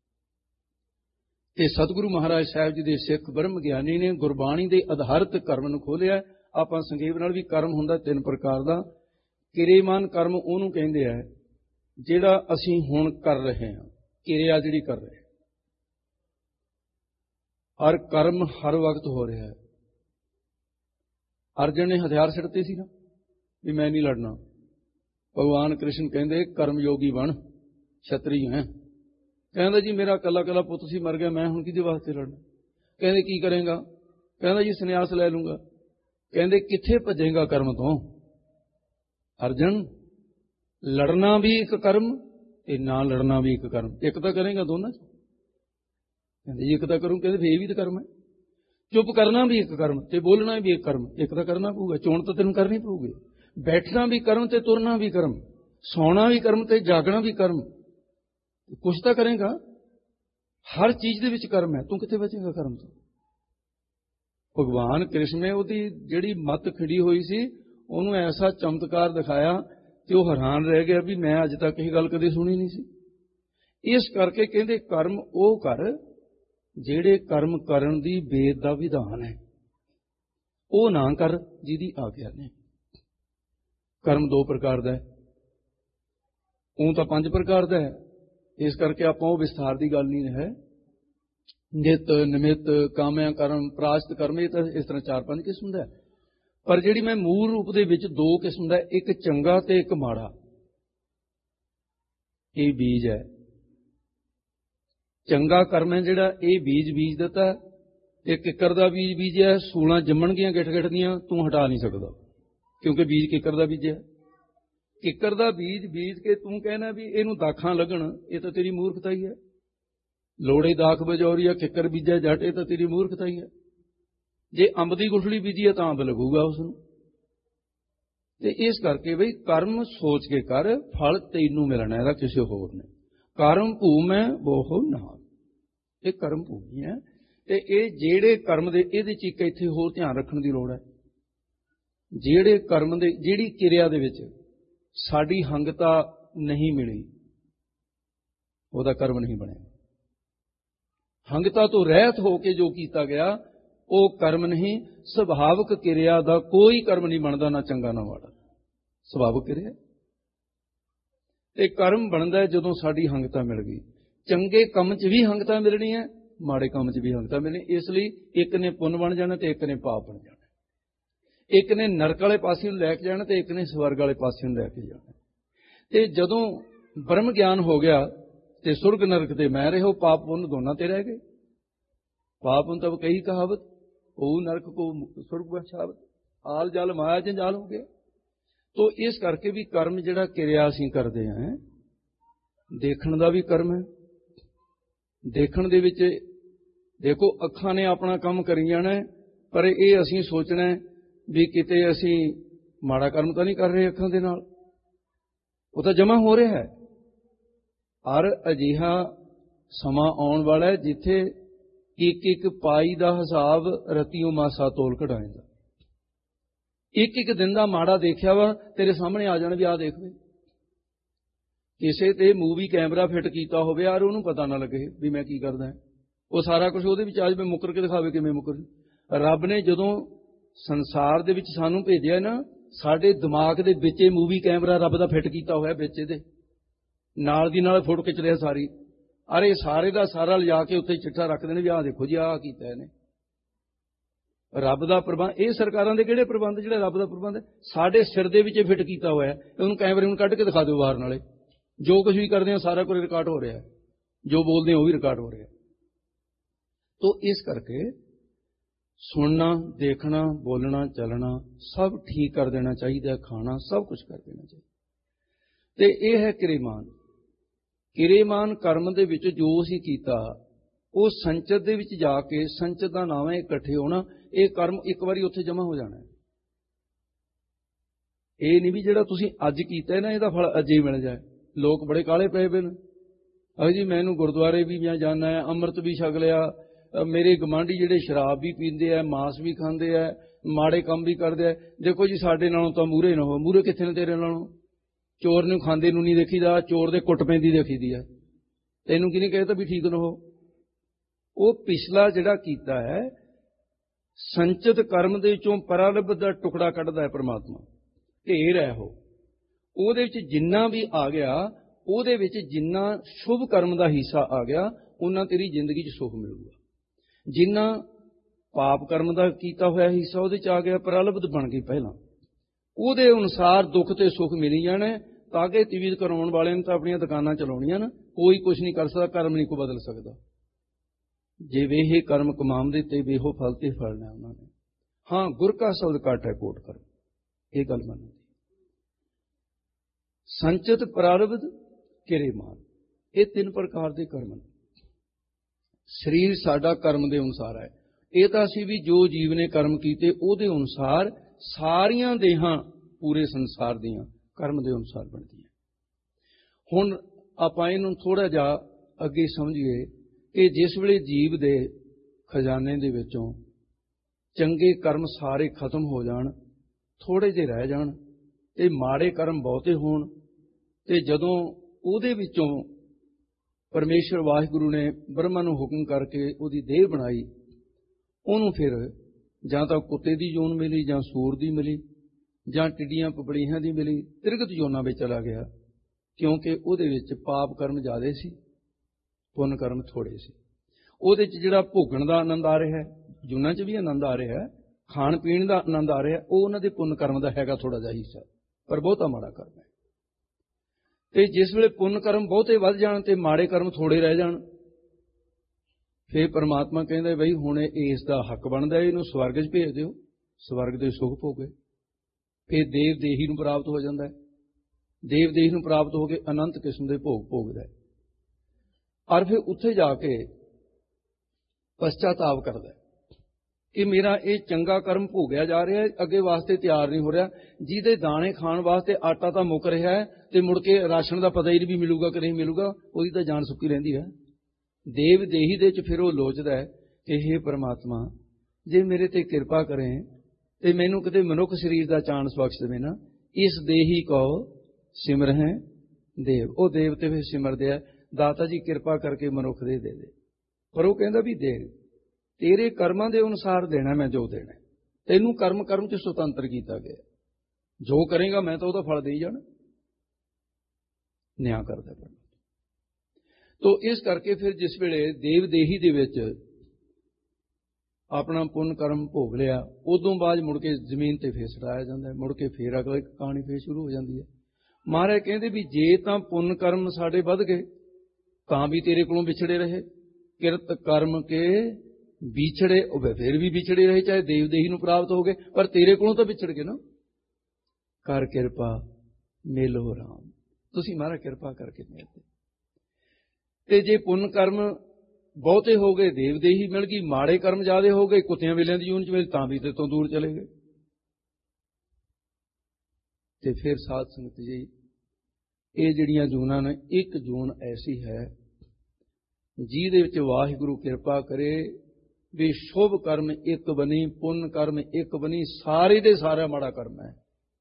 ਤੇ ਸਤਿਗੁਰੂ ਮਹਾਰਾਜ ਸਾਹਿਬ ਜੀ ਦੇ ਸਿੱਖ ਬ੍ਰਹਮ ਗਿਆਨੀ ਨੇ ਗੁਰਬਾਣੀ ਦੇ ਆਧਾਰਿਤ ਕਰਮ ਨੂੰ ਖੋਲਿਆ। ਆਪਾਂ ਸੰਖੇਪ ਨਾਲ ਵੀ ਕਰਮ ਹੁੰਦਾ ਤਿੰਨ ਪ੍ਰਕਾਰ ਦਾ। ਕਿਰਿਆਮਾਨ ਕਰਮ ਉਹਨੂੰ ਕਹਿੰਦੇ ਆ ਜਿਹੜਾ ਅਸੀਂ ਹੁਣ ਕਰ ਰਹੇ ਹਾਂ, ਕਿਰਿਆ ਜਿਹੜੀ ਕਰ ਰਹੇ। ਔਰ ਕਰਮ ਹਰ ਵਕਤ ਹੋ ਰਿਹਾ ਹੈ। ਅਰਜਨ ਨੇ ਹਥਿਆਰ ਸਿੱਟਦੇ ਸੀ ਨਾ ਵੀ ਮੈਂ ਨਹੀਂ ਲੜਨਾ। ਭਗਵਾਨ ਕ੍ਰਿਸ਼ਨ ਕਹਿੰਦੇ ਕਰਮ ਯੋਗੀ ਬਣ, ਛਤਰੀ ਹੈ। ਕਹਿੰਦਾ ਜੀ ਮੇਰਾ ਕੱਲਾ ਕੱਲਾ ਪੁੱਤ ਸੀ, ਮਰ ਗਿਆ, ਮੈਂ ਹੁਣ ਕਿਹਦੇ ਵਾਸਤੇ ਲੜਨਾ। ਕਹਿੰਦੇ ਕੀ ਕਰੇਗਾ? ਕਹਿੰਦਾ ਜੀ ਸੰਨਿਆਸ ਲੈ ਲੂੰਗਾ। ਕਹਿੰਦੇ ਕਿੱਥੇ ਭੱਜੇਗਾ ਕਰਮ ਤੋਂ? ਅਰਜਨ, ਲੜਨਾ ਵੀ ਇੱਕ ਕਰਮ ਤੇ ਨਾ ਲੜਨਾ ਵੀ ਇੱਕ ਕਰਮ, ਇੱਕ ਤਾਂ ਕਰੇਗਾ ਦੋਨਾਂ ਚ। ਕਹਿੰਦੇ ਜੀ ਇੱਕ ਤਾਂ ਕਰੂੰ, ਕਹਿੰਦੇ ਫੇਰ ਇਹ ਵੀ ਤਾਂ ਕਰਮ ਹੈ। ਚੁੱਪ ਕਰਨਾ ਵੀ ਇੱਕ ਕਰਮ ਤੇ ਬੋਲਣਾ ਵੀ ਇੱਕ ਕਰਮ, ਇੱਕ ਤਾਂ ਕਰਨਾ ਪਊਗਾ। ਚੋਣ ਤਾਂ ਤੈਨੂੰ ਕਰਨੀ ਪਊਗੀ। ਬੈਠਣਾ ਵੀ ਕਰਮ ਤੇ ਤੁਰਨਾ ਵੀ ਕਰਮ, ਸੌਣਾ ਵੀ ਕਰਮ ਤੇ ਜਾਗਣਾ ਵੀ ਕਰਮ। ਕੁਛ ਤਾਂ ਕਰੇਗਾ, ਹਰ ਚੀਜ਼ ਦੇ ਵਿੱਚ ਕਰਮ ਹੈ। ਤੂੰ ਕਿੱਥੇ ਬਚੇਗਾ ਕਰਮ ਤੋਂ? ਭਗਵਾਨ ਕ੍ਰਿਸ਼ਨ ਨੇ ਉਹਦੀ ਜਿਹੜੀ ਮੱਤ ਖਿੜੀ ਹੋਈ ਸੀ ਉਹਨੂੰ ਐਸਾ ਚਮਤਕਾਰ ਦਿਖਾਇਆ ਤੇ ਉਹ ਹੈਰਾਨ ਰਹਿ ਗਿਆ ਵੀ ਮੈਂ ਅੱਜ ਤੱਕ ਇਹ ਗੱਲ ਕਦੇ ਸੁਣੀ ਨਹੀਂ ਸੀ। ਇਸ ਕਰਕੇ ਕਹਿੰਦੇ ਕਰਮ ਉਹ ਕਰ ਜਿਹੜੇ ਕਰਮ ਕਰਨ ਦੀ ਵੇਦ ਦਾ ਵਿਧਾਨ ਹੈ, ਉਹ ਨਾ ਕਰ ਜਿਹਦੀ ਆਗਿਆ ਨੇ। ਕਰਮ ਦੋ ਪ੍ਰਕਾਰ ਦਾ ਹੈ, ਉਹ ਤਾਂ ਪੰਜ ਪ੍ਰਕਾਰ ਦਾ ਹੈ। ਇਸ ਕਰਕੇ ਆਪਾਂ ਉਹ ਵਿਸਥਾਰ ਦੀ ਗੱਲ ਨਹੀਂ ਹੈ। ਨਿਤ ਨਿਮਿਤ ਕਾਮਿਆ ਕਰਮ ਪ੍ਰਾਸ਼ਤ ਕਰਮ, ਇਹ ਤਾਂ ਇਸ ਤਰ੍ਹਾਂ ਚਾਰ ਪੰਜ ਕਿਸਮ ਦਾ ਹੈ। ਪਰ ਜਿਹੜੀ ਮੈਂ ਮੂਲ ਰੂਪ ਦੇ ਵਿੱਚ ਦੋ ਕਿਸਮ ਦਾ, ਇੱਕ ਚੰਗਾ ਤੇ ਇੱਕ ਮਾੜਾ, ਇਹ ਬੀਜ ਹੈ। ਚੰਗਾ ਕਰਮ ਹੈ ਜਿਹੜਾ, ਇਹ ਬੀਜ ਬੀਜ ਦਿੱਤਾ। ਇਹ ਕਿੱਕਰ ਦਾ ਬੀਜ ਬੀਜਿਆ, ਸੂਲਾਂ ਜੰਮਣਗੀਆਂ ਗਿੱਠ ਗਿੱਠ ਦੀਆਂ, ਤੂੰ ਹਟਾ ਨਹੀਂ ਸਕਦਾ ਕਿਉਂਕਿ ਬੀਜ ਕਿੱਕਰ ਦਾ ਬੀਜਿਆ। ਕਿੱਕਰ ਦਾ ਬੀਜ ਬੀਜ ਕੇ ਤੂੰ ਕਹਿਣਾ ਵੀ ਇਹਨੂੰ ਦਾਖਾਂ ਲੱਗਣ, ਇਹ ਤਾਂ ਤੇਰੀ ਮੂਰਖਤਾ ਹੀ ਹੈ। ਲੋੜੇ ਦਾਖ ਬਜੌਰੀਆ ਕਿੱਕਰ ਬੀਜਿਆ ਜੱਟ, ਇਹ ਤਾਂ ਤੇਰੀ ਮੂਰਖਤਾ ਹੀ ਹੈ। ਜੇ ਅੰਬ ਦੀ ਗੁਠਲੀ ਬੀਜੀ ਹੈ ਤਾਂ ਅੰਬ ਲੱਗੂਗਾ ਉਸਨੂੰ। ਤੇ ਇਸ ਕਰਕੇ ਬਈ ਕਰਮ ਸੋਚ ਕੇ ਕਰ, ਫਲ ਤੈਨੂੰ ਮਿਲਣਾ, ਇਹਦਾ ਕਿਸੇ ਹੋਰ ਨੇ। ਕਰਮ ਭੂਮੈ ਬੋਹ ਨਾਮ, ਇਹ ਕਰਮ ਭੂਮੀ ਹੈ। ਤੇ ਇਹ ਜਿਹੜੇ ਕਰਮ ਦੇ, ਇਹਦੇ ਚ ਇੱਕ ਇੱਥੇ ਹੋਰ ਧਿਆਨ ਰੱਖਣ ਦੀ ਲੋੜ ਹੈ। ਜਿਹੜੇ ਕਰਮ ਦੇ, ਜਿਹੜੀ ਕਿਰਿਆ ਦੇ ਵਿੱਚ ਸਾਡੀ ਹੰਗਤਾ ਨਹੀਂ ਮਿਲੀ, ਉਹਦਾ ਕਰਮ ਨਹੀਂ ਬਣਿਆ। ਹੰਗਤਾ ਤੋਂ ਰਹਿਤ ਹੋ ਕੇ ਜੋ ਕੀਤਾ ਗਿਆ ਉਹ ਕਰਮ ਨਹੀਂ। ਸੁਭਾਵਿਕ ਕਿਰਿਆ ਦਾ ਕੋਈ ਕਰਮ ਨਹੀਂ ਬਣਦਾ, ਨਾ ਚੰਗਾ ਨਾ ਮਾੜਾ, ਸੁਭਾਵਿਕ ਕਿਰਿਆ। ਤੇ ਕਰਮ ਬਣਦਾ ਜਦੋਂ ਸਾਡੀ ਹੰਗਤਾ ਮਿਲ ਗਈ। ਚੰਗੇ ਕੰਮ 'ਚ ਵੀ ਹੰਗਤਾ ਮਿਲਣੀ ਹੈ, ਮਾੜੇ ਕੰਮ 'ਚ ਵੀ ਹੰਗਤਾ ਮਿਲਣੀ। ਇਸ ਲਈ ਇੱਕ ਨੇ ਪੁੰਨ ਬਣ ਜਾਣਾ ਤੇ ਇੱਕ ਨੇ ਪਾਪ ਬਣ ਜਾਣਾ। ਇੱਕ ਨੇ ਨਰਕ ਵਾਲੇ ਪਾਸੇ ਨੂੰ ਲੈ ਕੇ ਜਾਣਾ ਤੇ ਇੱਕ ਨੇ ਸਵਰਗ ਵਾਲੇ ਪਾਸੇ ਨੂੰ ਲੈ ਕੇ ਜਾਣਾ। ਤੇ ਜਦੋਂ ਬ੍ਰਹਮ ਗਿਆਨ ਹੋ ਗਿਆ ਤੇ ਸੁਰਗ ਨਰਕ ਤੇ ਮੈਂ ਰਹੋ, ਪਾਪ ਪੁੰਨ ਦੋਨਾਂ ਤੇ ਰਹਿ ਗਏ। ਪਾਪ ਪੁੰਨ ਤਬ ਕਹੀ ਕਹਾਵਤ, ਉਹ ਨਰਕ ਕੋ ਸੁਰਗ ਬਛਾਵਤ, ਆਲ ਜਲ ਮਾਇਆ ਜੰਜਾਲ ਹੋ ਗਿਆ। ਤੋ ਇਸ ਕਰਕੇ ਵੀ ਕਰਮ ਜਿਹੜਾ ਕਿਰਿਆ ਅਸੀਂ ਕਰਦੇ ਹਾਂ, ਦੇਖਣ ਦਾ ਵੀ ਕਰਮ ਹੈ। ਦੇਖਣ ਦੇ ਵਿੱਚ ਦੇਖੋ, ਅੱਖਾਂ ਨੇ ਆਪਣਾ ਕੰਮ ਕਰੀ ਜਾਣਾ, ਪਰ ਇਹ ਅਸੀਂ ਸੋਚਣਾ ਵੀ ਕਿਤੇ ਅਸੀਂ ਮਾੜਾ ਕਰਮ ਤਾਂ ਨਹੀਂ ਕਰ ਰਹੇ ਅੱਖਾਂ ਦੇ ਨਾਲ, ਉਹ ਤਾਂ ਜਮਾ ਹੋ ਰਿਹਾ ਹੈ। ਔਰ ਅਜਿਹਾ ਸਮਾਂ ਆਉਣ ਵਾਲਾ ਹੈ ਜਿੱਥੇ ਇੱਕ ਇੱਕ ਪਾਈ ਦਾ ਹਿਸਾਬ ਰਤੀਓ ਮਾਸਾ ਤੋਲ ਕਢਾਏਗਾ। ਇੱਕ ਇੱਕ ਦਿਨ ਦਾ ਮਾੜਾ ਦੇਖਿਆ ਵਾ ਤੇਰੇ ਸਾਹਮਣੇ ਆ ਜਾਣਾ ਵੀ ਆਹ ਦੇਖ ਵੇ। ਕਿਸੇ ਤੇ ਮੂਵੀ ਕੈਮਰਾ ਫਿੱਟ ਕੀਤਾ ਹੋਵੇ ਯਾਰ, ਉਹਨੂੰ ਪਤਾ ਨਾ ਲੱਗੇ ਵੀ ਮੈਂ ਕੀ ਕਰਦਾ, ਉਹ ਸਾਰਾ ਕੁਝ ਉਹਦੇ ਵਿੱਚ ਅੱਜ ਮੈਂ ਮੁੱਕਰ ਕੇ ਦਿਖਾਵੇ ਕਿਵੇਂ ਮੁੱਕਰ। ਰੱਬ ਨੇ ਜਦੋਂ ਸੰਸਾਰ ਦੇ ਵਿੱਚ ਸਾਨੂੰ ਭੇਜਿਆ ਨਾ, ਸਾਡੇ ਦਿਮਾਗ ਦੇ ਵਿੱਚ ਇਹ ਮੂਵੀ ਕੈਮਰਾ ਰੱਬ ਦਾ ਫਿੱਟ ਕੀਤਾ ਹੋਇਆ, ਵਿੱਚ ਇਹਦੇ ਨਾਲ ਦੀ ਨਾਲ ਫੋਟੋ ਖਿੱਚ ਰਿਹਾ ਸਾਰੀ। ਅਰੇ ਸਾਰੇ ਦਾ ਸਾਰਾ ਲਿਜਾ ਕੇ ਉੱਥੇ ਚਿੱਠਾ ਰੱਖਦੇ ਨੇ ਵੀ ਆਹ ਦੇਖੋ ਜੀ ਆਹ ਕੀਤਾ ਇਹਨੇ। ਰੱਬ ਦਾ ਪ੍ਰਬੰਧ, ਇਹ ਸਰਕਾਰਾਂ ਦੇ ਕਿਹੜੇ ਪ੍ਰਬੰਧ, ਜਿਹੜਾ ਰੱਬ ਦਾ ਪ੍ਰਬੰਧ ਹੈ ਸਾਡੇ ਸਿਰ ਦੇ ਵਿੱਚ ਫਿੱਟ ਕੀਤਾ ਹੋਇਆ। ਉਹਨੂੰ ਕੈਮਰੇ ਨੂੰ ਕੱਢ ਕੇ ਦਿਖਾ ਦਿਓ ਬਾਹਰ, ਨਾਲੇ ਜੋ ਕੁਝ ਵੀ ਕਰਦੇ ਆ ਸਾਰਾ ਕੁਝ ਰਿਕਾਰਡ ਹੋ ਰਿਹਾ, ਜੋ ਬੋਲਦੇ ਆ ਉਹ ਵੀ ਰਿਕਾਰਡ ਹੋ ਰਿਹਾ। ਤੋ ਇਸ ਕਰਕੇ ਸੁਣਨਾ, ਦੇਖਣਾ, ਬੋਲਣਾ, ਚੱਲਣਾ ਸਭ ਠੀਕ ਕਰ ਦੇਣਾ ਚਾਹੀਦਾ, ਖਾਣਾ ਸਭ ਕੁਝ ਕਰ ਦੇਣਾ ਚਾਹੀਦਾ। ਤੇ ਇਹ ਹੈ ਕਿਰੇਮਾਨ। ਕਿਰੇਮਾਨ ਕਰਮ ਦੇ ਵਿੱਚ ਜੋ ਅਸੀਂ ਕੀਤਾ ਉਹ ਸੰਚਿਤ ਦੇ ਵਿੱਚ ਜਾ ਕੇ, ਸੰਚਿਤ ਦਾ ਨਾਮ ਹੈ ਇਕੱਠੇ ਹੋਣਾ। ਇਹ ਕਰਮ ਇੱਕ ਵਾਰੀ ਉੱਥੇ ਜਮ੍ਹਾਂ ਹੋ ਜਾਣਾ। ਇਹ ਨਹੀਂ ਵੀ ਜਿਹੜਾ ਤੁਸੀਂ ਅੱਜ ਕੀਤਾ ਨਾ ਇਹਦਾ ਫਲ ਅੱਜ ਹੀ ਮਿਲ ਜਾਏ। ਲੋਕ ਬੜੇ ਕਾਲੇ ਪਏ ਪਏ ਨੇ, ਅਹ ਜੀ ਮੈਨੂੰ ਗੁਰਦੁਆਰੇ ਵੀ ਮੈਂ ਜਾਣਾ ਹੈ, ਅੰਮ੍ਰਿਤ ਵੀ ਛਕ ਲਿਆ, ਮੇਰੇ ਗਵਾਂਢੀ ਜਿਹੜੇ ਸ਼ਰਾਬ ਵੀ ਪੀਂਦੇ ਆ, ਮਾਸ ਵੀ ਖਾਂਦੇ ਆ, ਮਾੜੇ ਕੰਮ ਵੀ ਕਰਦੇ ਆ। ਦੇਖੋ ਜੀ ਸਾਡੇ ਨਾਲੋਂ ਤਾਂ ਮੂਹਰੇ ਨਾ ਹੋ। ਮੂਹਰੇ ਕਿੱਥੇ ਨੇ ਤੇਰੇ ਨਾਲੋਂ? ਚੋਰ ਨੂੰ ਖਾਂਦੇ ਨੂੰ ਨਹੀਂ ਦੇਖੀਦਾ, ਚੋਰ ਦੇ ਕੁੱਟ ਪੈਂਦੀ ਦੇਖੀਦੀ ਹੈ। ਤੈਨੂੰ ਕਿਹਨੇ ਕਹਿ ਤਾ ਵੀ ਠੀਕ ਨਾ ਹੋ? ਉਹ ਪਿਛਲਾ ਜਿਹੜਾ ਕੀਤਾ ਹੈ ਸੰਚਿਤ ਕਰਮ ਦੇ ਵਿੱਚੋਂ ਪਰਾਲਬ ਦਾ ਟੁਕੜਾ ਕੱਢਦਾ ਹੈ ਪਰਮਾਤਮਾ, ਢੇਰ ਹੈ ਉਹ। ਉਹਦੇ ਵਿੱਚ ਜਿੰਨਾ ਵੀ ਆ ਗਿਆ, ਉਹਦੇ ਵਿੱਚ ਜਿੰਨਾ ਸ਼ੁਭ ਕਰਮ ਦਾ ਹਿੱਸਾ ਆ ਗਿਆ, ਉਹਨਾਂ ਤੇਰੀ ਜ਼ਿੰਦਗੀ 'ਚ ਸੁੱਖ ਮਿਲੂਗਾ। ਜਿੰਨਾ ਪਾਪ ਕਰਮ ਦਾ ਕੀਤਾ ਹੋਇਆ ਹਿੱਸਾ ਉਹਦੇ 'ਚ ਆ ਗਿਆ, ਪਰਾਲਬਧ ਬਣ ਗਈ ਪਹਿਲਾਂ, ਉਹਦੇ ਅਨੁਸਾਰ ਦੁੱਖ ਤੇ ਸੁੱਖ ਮਿਲੀ ਜਾਣੇ। ਤਾਂ ਕਿ ਤੀਵੀਰ ਕਰਾਉਣ ਵਾਲਿਆਂ ਨੇ ਤਾਂ ਆਪਣੀਆਂ ਦੁਕਾਨਾਂ ਚਲਾਉਣੀਆਂ ਨਾ, ਕੋਈ ਕੁਝ ਨਹੀਂ ਕਰ ਸਕਦਾ, ਕਰਮ ਨਹੀਂ ਕੋ ਬਦਲ ਸਕਦਾ। ਜੇ ਵੇਹੇ ਕਰਮ ਕਮਾਮ ਦੇ ਤੇ ਵੇਹੋ ਫਲ ਤੇ ਫਲਣਾ ਉਹਨਾਂ ਨੇ। ਹਾਂ, ਗੁਰ ਕਾ ਸ਼ਬਦ ਘੱਟ ਹੈ ਕੋਟ ਕਰਮ, ਇਹ ਗੱਲ ਮੰਨੋ। ਸੰਚਿਤ, ਪ੍ਰਾਰਬਧ, ਕਿਰੇਮਾਨ, ਇਹ ਤਿੰਨ ਪ੍ਰਕਾਰ ਦੇ ਕਰਮ ਨੇ। ਸਰੀਰ ਸਾਡਾ ਕਰਮ ਦੇ ਅਨੁਸਾਰ ਹੈ। ਇਹ ਤਾਂ ਅਸੀਂ ਵੀ ਜੋ ਜੀਵ ਨੇ ਕਰਮ ਕੀਤੇ ਉਹਦੇ ਅਨੁਸਾਰ, ਸਾਰੀਆਂ ਦੇਹਾਂ ਪੂਰੇ ਸੰਸਾਰ ਦੀਆਂ ਕਰਮ ਦੇ ਅਨੁਸਾਰ ਬਣਦੀਆਂ। ਹੁਣ ਆਪਾਂ ਇਹਨੂੰ ਥੋੜਾ ਜਿਹਾ ਅੱਗੇ ਸਮਝੀਏ ਕਿ ਜਿਸ ਵੇਲੇ ਜੀਵ ਦੇ ਖਜ਼ਾਨੇ ਦੇ ਵਿੱਚੋਂ ਚੰਗੇ ਕਰਮ ਸਾਰੇ ਖਤਮ ਹੋ ਜਾਣ, ਥੋੜੇ ਜਿਹੇ ਰਹਿ ਜਾਣ ਤੇ ਮਾੜੇ ਕਰਮ ਬਹੁਤੇ ਹੋਣ, ਤੇ ਜਦੋਂ ਉਹਦੇ ਵਿੱਚੋਂ ਪਰਮੇਸ਼ਰ ਵਾਹਿਗੁਰੂ ਨੇ ਬ੍ਰਹਮਾ ਨੂੰ ਹੁਕਮ ਕਰਕੇ ਉਹਦੀ ਦੇਹ ਬਣਾਈ, ਉਹਨੂੰ ਫਿਰ ਜਾਂ ਤਾਂ ਕੁੱਤੇ ਦੀ ਜੂਨ ਮਿਲੀ, ਜਾਂ ਸੂਰ ਦੀ ਮਿਲੀ, ਜਾਂ ਟਿੱਡੀਆਂ ਪਪੜੀਆਂ ਦੀ ਮਿਲੀ, ਤਿਰਗਤ ਜੋਨਾਂ ਵਿੱਚ ਚਲਾ ਗਿਆ। ਕਿਉਂਕਿ ਉਹਦੇ ਵਿੱਚ ਪਾਪ ਕਰਮ ਜ਼ਿਆਦੇ ਸੀ, ਪੁੰਨ ਕਰਮ ਥੋੜੇ ਸੀ। ਉਹਦੇ 'ਚ ਜਿਹੜਾ ਭੋਗਣ ਦਾ ਆਨੰਦ ਆ ਰਿਹਾ, ਜੂਨਾਂ 'ਚ ਵੀ ਆਨੰਦ ਆ ਰਿਹਾ, ਖਾਣ ਪੀਣ ਦਾ ਆਨੰਦ ਆ ਰਿਹਾ, ਉਹ ਉਹਨਾਂ ਦੇ ਪੁੰਨ ਕਰਮ ਦਾ ਹੈਗਾ ਥੋੜਾ ਜਿਹਾ ਹਿੱਸਾ, ਪਰ ਬਹੁਤਾ ਮਾੜਾ ਕਰਮ ਹੈ। ਤੇ ਜਿਸ ਵੇਲੇ ਪੁੰਨ ਕਰਮ ਬਹੁਤੇ ਵੱਧ ਜਾਣ ਤੇ ਮਾੜੇ ਕਰਮ ਥੋੜੇ ਰਹਿ ਜਾਣ, ਫਿਰ ਪਰਮਾਤਮਾ ਕਹਿੰਦੇ ਬਈ ਹੁਣ ਇਸ ਦਾ ਹੱਕ ਬਣਦਾ, ਇਹਨੂੰ ਸਵਰਗ 'ਚ ਭੇਜ ਦਿਓ, ਸਵਰਗ ਦੇ ਸੁੱਖ ਭੋਗੇ। ਫਿਰ ਦੇਵ ਦੇਹੀ ਨੂੰ ਪ੍ਰਾਪਤ ਹੋ ਜਾਂਦਾ ਹੈ। ਦੇਵ ਦੇਹੀ ਨੂੰ ਪ੍ਰਾਪਤ ਹੋ ਕੇ ਅਨੰਤ ਕਿਸਮ ਦੇ ਭੋਗ ਭੋਗਦਾ ਹੈ। ਔਰ ਫਿਰ ਉੱਥੇ ਜਾ ਕੇ ਪਛਤਾਤਾਪ ਕਰਦਾ कि मेरा ये चंगा कर्म भोगया जा रहा है, अगे वास्ते तैयार नहीं हो रहा, जिहदे दाने खाण वास्ते आटा तो मुक रहा है ते मुड़ के राशन का पता ही नहीं भी मिलूगा कि नहीं मिलूगा, उसकी तो जान सुक्की रहिंदी है। देव देही दे च फिर वो लोचदा है कि हे परमात्मा जे मेरे ते कृपा करें ते मैनू किते मनुख शरीर का चांस बख्श देवे ना, इस देही को सिमरहें देव। वो देव ते फिर सिमरदे है, दाता जी कृपा करके मनुख दे दे दे। पर वो कहंदा भी दे तेरे कर्मां दे अनुसार देना, मैं जो देना तेनू कर्म कर्म च सुतंत्र किया गया, जो करेगा मैं तो फल दे जाना, न्याय करदा है। तो इस करके फिर जिस वेले देव देही दे विच अपना पुण्य कर्म भोग लिया, उदों बाद मुड़ के जमीन ते फिर सटाया जाता है, मुड़ के फिर अगली कहानी फिर शुरू हो जाती है। महाराज कहते भी जे तां पुण्य कर्म साडे वध गए तां भी तेरे कोलों विछड़े रहे, किरत कर्म के विछड़े फिर भी विछड़े रहे, चाहे देव देही नूं प्राप्त हो गए पर तेरे कोलों तो विछड़ गए ना। कर किरपा मिलो राम, तुसीं महाराज किरपा करके मिल दे। ते जे पुण्य कर्म बहुते हो गए देव देही मिल गई, माड़े कर्म ज्यादा हो गए कुत्तियां बिल्लियां दी जून च मिल, तां भी ते तो दूर चले गए। ते फिर साध संगत जी ये जिहड़ियां जूनां ने, एक जून ऐसी है जिहदे विच वाहिगुरू किरपा करे भी शुभ कर्म एक बनी, पुण्य कर्म एक बनी, सारे दे सारा माड़ा कर्म है।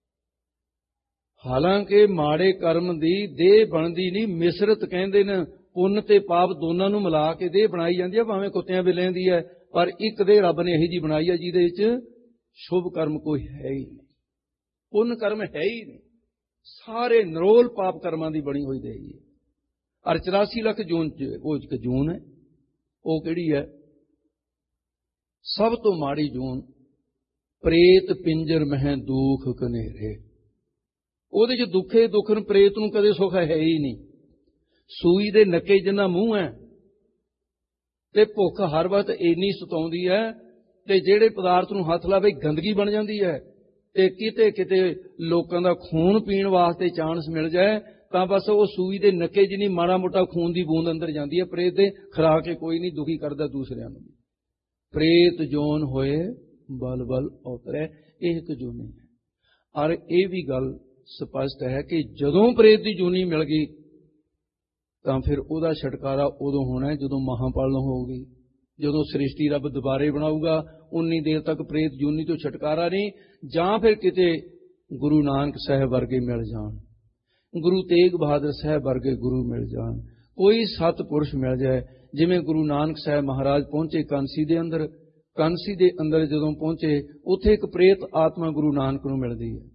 हालांकि माड़े कर्म दी देह बनदी नहीं, मिसरत कहंदे ने, पुण्य ते पाप दोनों नूं मिला के देह बनाई जाती है, भावें कुत्तियां बिल्लियां दी है, पर एक देह रब ने यही जी बनाई है जिहदे विच शुभ कर्म कोई है ही नहीं, पुण्य कर्म है ही नहीं, सारे नरोल पाप कर्मां दी बनी हुई देही है। और चौरासी लख जून च वो एक जून है, वो किहड़ी है सब तो माड़ी जून, प्रेत पिंजर मह दुख कनेरे। ਉਹਦੇ ਚ ਦੁੱਖੇ ਦੁੱਖਨ ਪ੍ਰੇਤ ਨੂੰ ਕਦੇ ਸੁੱਖ ਹੈ ਹੀ ਨਹੀਂ। ਸੂਈ ਦੇ ਨੱਕੇ ਜਿੰਨਾ ਮੂੰਹ ਹੈ ਤੇ ਭੁੱਖ ਹਰ ਵਕਤ ਇੰਨੀ ਸਤਾਉਂਦੀ ਹੈ ਤੇ ਜਿਹੜੇ ਪਦਾਰਥ ਨੂੰ ਹੱਥ ਲਾਵੇ ਗੰਦਗੀ ਬਣ ਜਾਂਦੀ ਹੈ ਤੇ ਕਿਤੇ ਕਿਤੇ ਲੋਕਾਂ ਦਾ ਖੂਨ ਪੀਣ ਵਾਸਤੇ ਚਾਂਸ ਮਿਲ ਜਾਏ ਤਾਂ ਬਸ ਉਹ ਸੂਈ ਦੇ ਨੱਕੇ ਜਿੰਨੀ ਮਾੜਾ ਮੋਟਾ ਖੂਨ ਦੀ ਬੂੰਦ ਅੰਦਰ ਜਾਂਦੀ ਹੈ। ਪ੍ਰੇਤ ਦੇ ਖਰਾ ਕੇ ਕੋਈ ਨਹੀਂ ਦੁਖੀ ਕਰਦਾ ਦੂਸਰਿਆਂ ਨੂੰ। ਪ੍ਰੇਤ ਜੋਨ ਹੋਏ ਬਲ ਬਲ ਉਤਰੇ, ਇਹ ਇੱਕ ਜੂਨੀ ਹੈ। ਔਰ ਇਹ ਵੀ ਗੱਲ ਸਪਸ਼ਟ ਹੈ ਕਿ ਜਦੋਂ ਪ੍ਰੇਤ ਦੀ ਜੂਨੀ ਮਿਲ ਗਈ ਤਾਂ ਫਿਰ ਉਹਦਾ ਛੁਟਕਾਰਾ ਉਦੋਂ ਹੋਣਾ ਜਦੋਂ ਮਹਾਂਪਾਲਨ ਹੋਊਗੀ, ਜਦੋਂ ਸ੍ਰਿਸ਼ਟੀ ਰੱਬ ਦੁਬਾਰੇ ਬਣਾਊਗਾ। ਉਨੀ ਦੇਰ ਤੱਕ ਪ੍ਰੇਤ ਜੂਨੀ ਤੋਂ ਛੁਟਕਾਰਾ ਨਹੀਂ। ਜਾਂ ਫਿਰ ਕਿਤੇ ਗੁਰੂ ਨਾਨਕ ਸਾਹਿਬ ਵਰਗੇ ਮਿਲ ਜਾਣ, ਗੁਰੂ ਤੇਗ ਬਹਾਦਰ ਸਾਹਿਬ ਵਰਗੇ ਗੁਰੂ ਮਿਲ ਜਾਣ, ਕੋਈ ਸਤਪੁਰਸ਼ ਮਿਲ ਜਾਏ। ਜਿਵੇਂ ਗੁਰੂ ਨਾਨਕ ਸਾਹਿਬ ਮਹਾਰਾਜ ਪਹੁੰਚੇ ਕਾਂਸੀ ਦੇ ਅੰਦਰ, ਕਾਂਸੀ ਦੇ ਅੰਦਰ ਜਦੋਂ ਪਹੁੰਚੇ ਉੱਥੇ ਇੱਕ ਪ੍ਰੇਤ ਆਤਮਾ ਗੁਰੂ ਨਾਨਕ ਨੂੰ ਮਿਲਦੀ ਹੈ।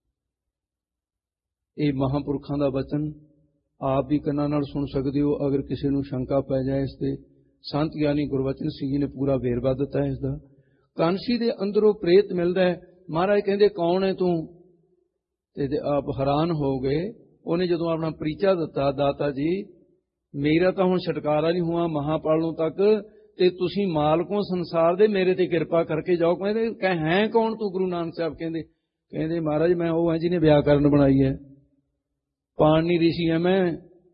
ਇਹ ਮਹਾਂਪੁਰਖਾਂ ਦਾ ਵਚਨ ਆਪ ਵੀ ਕੰਨਾਂ ਨਾਲ ਸੁਣ ਸਕਦੇ ਹੋ। ਅਗਰ ਕਿਸੇ ਨੂੰ ਸ਼ੰਕਾ ਪੈ ਜਾਏ ਇਸ ਤੇ, ਸੰਤ ਗਿਆਨੀ ਗੁਰਬਚਨ ਸਿੰਘ ਜੀ ਨੇ ਪੂਰਾ ਵੇਰਵਾ ਦਿੱਤਾ ਹੈ ਇਸ ਦਾ। ਕਾਂਸੀ ਦੇ ਅੰਦਰੋਂ ਪ੍ਰੇਤ ਮਿਲਦਾ ਹੈ। ਮਹਾਰਾਜ ਕਹਿੰਦੇ ਕੌਣ ਹੈ ਤੂੰ? ਤੇ ਆਪ ਹੈਰਾਨ ਹੋ ਗਏ। ਉਹਨੇ ਜਦੋਂ ਆਪਣਾ ਪਰਿਚਾ ਦਿੱਤਾ, ਦਾਤਾ ਜੀ ਮੇਰਾ ਤਾਂ ਹੁਣ ਛੁਟਕਾਰਾ ਨਹੀਂ ਹੋਇਆ ਮਹਾਂਪਾਲੋਂ ਤੱਕ, ਤੇ ਤੁਸੀਂ ਮਾਲਕੋਂ ਸੰਸਾਰ ਦੇ, ਮੇਰੇ ਤੇ ਕਿਰਪਾ ਕਰਕੇ ਜਾਓ। ਕਹਿੰਦੇ ਕਹਿ ਹੈ ਕੌਣ ਤੂੰ? ਗੁਰੂ ਨਾਨਕ ਸਾਹਿਬ ਕਹਿੰਦੇ ਕਹਿੰਦੇ ਮਹਾਰਾਜ ਮੈਂ ਉਹ ਹਾਂ ਜਿਹਨੇ ਵਿਆਕਰਨ ਬਣਾਈ ਹੈ, ਪਾਣਨੀ ਰਿਸ਼ੀ ਹੈ ਮੈਂ।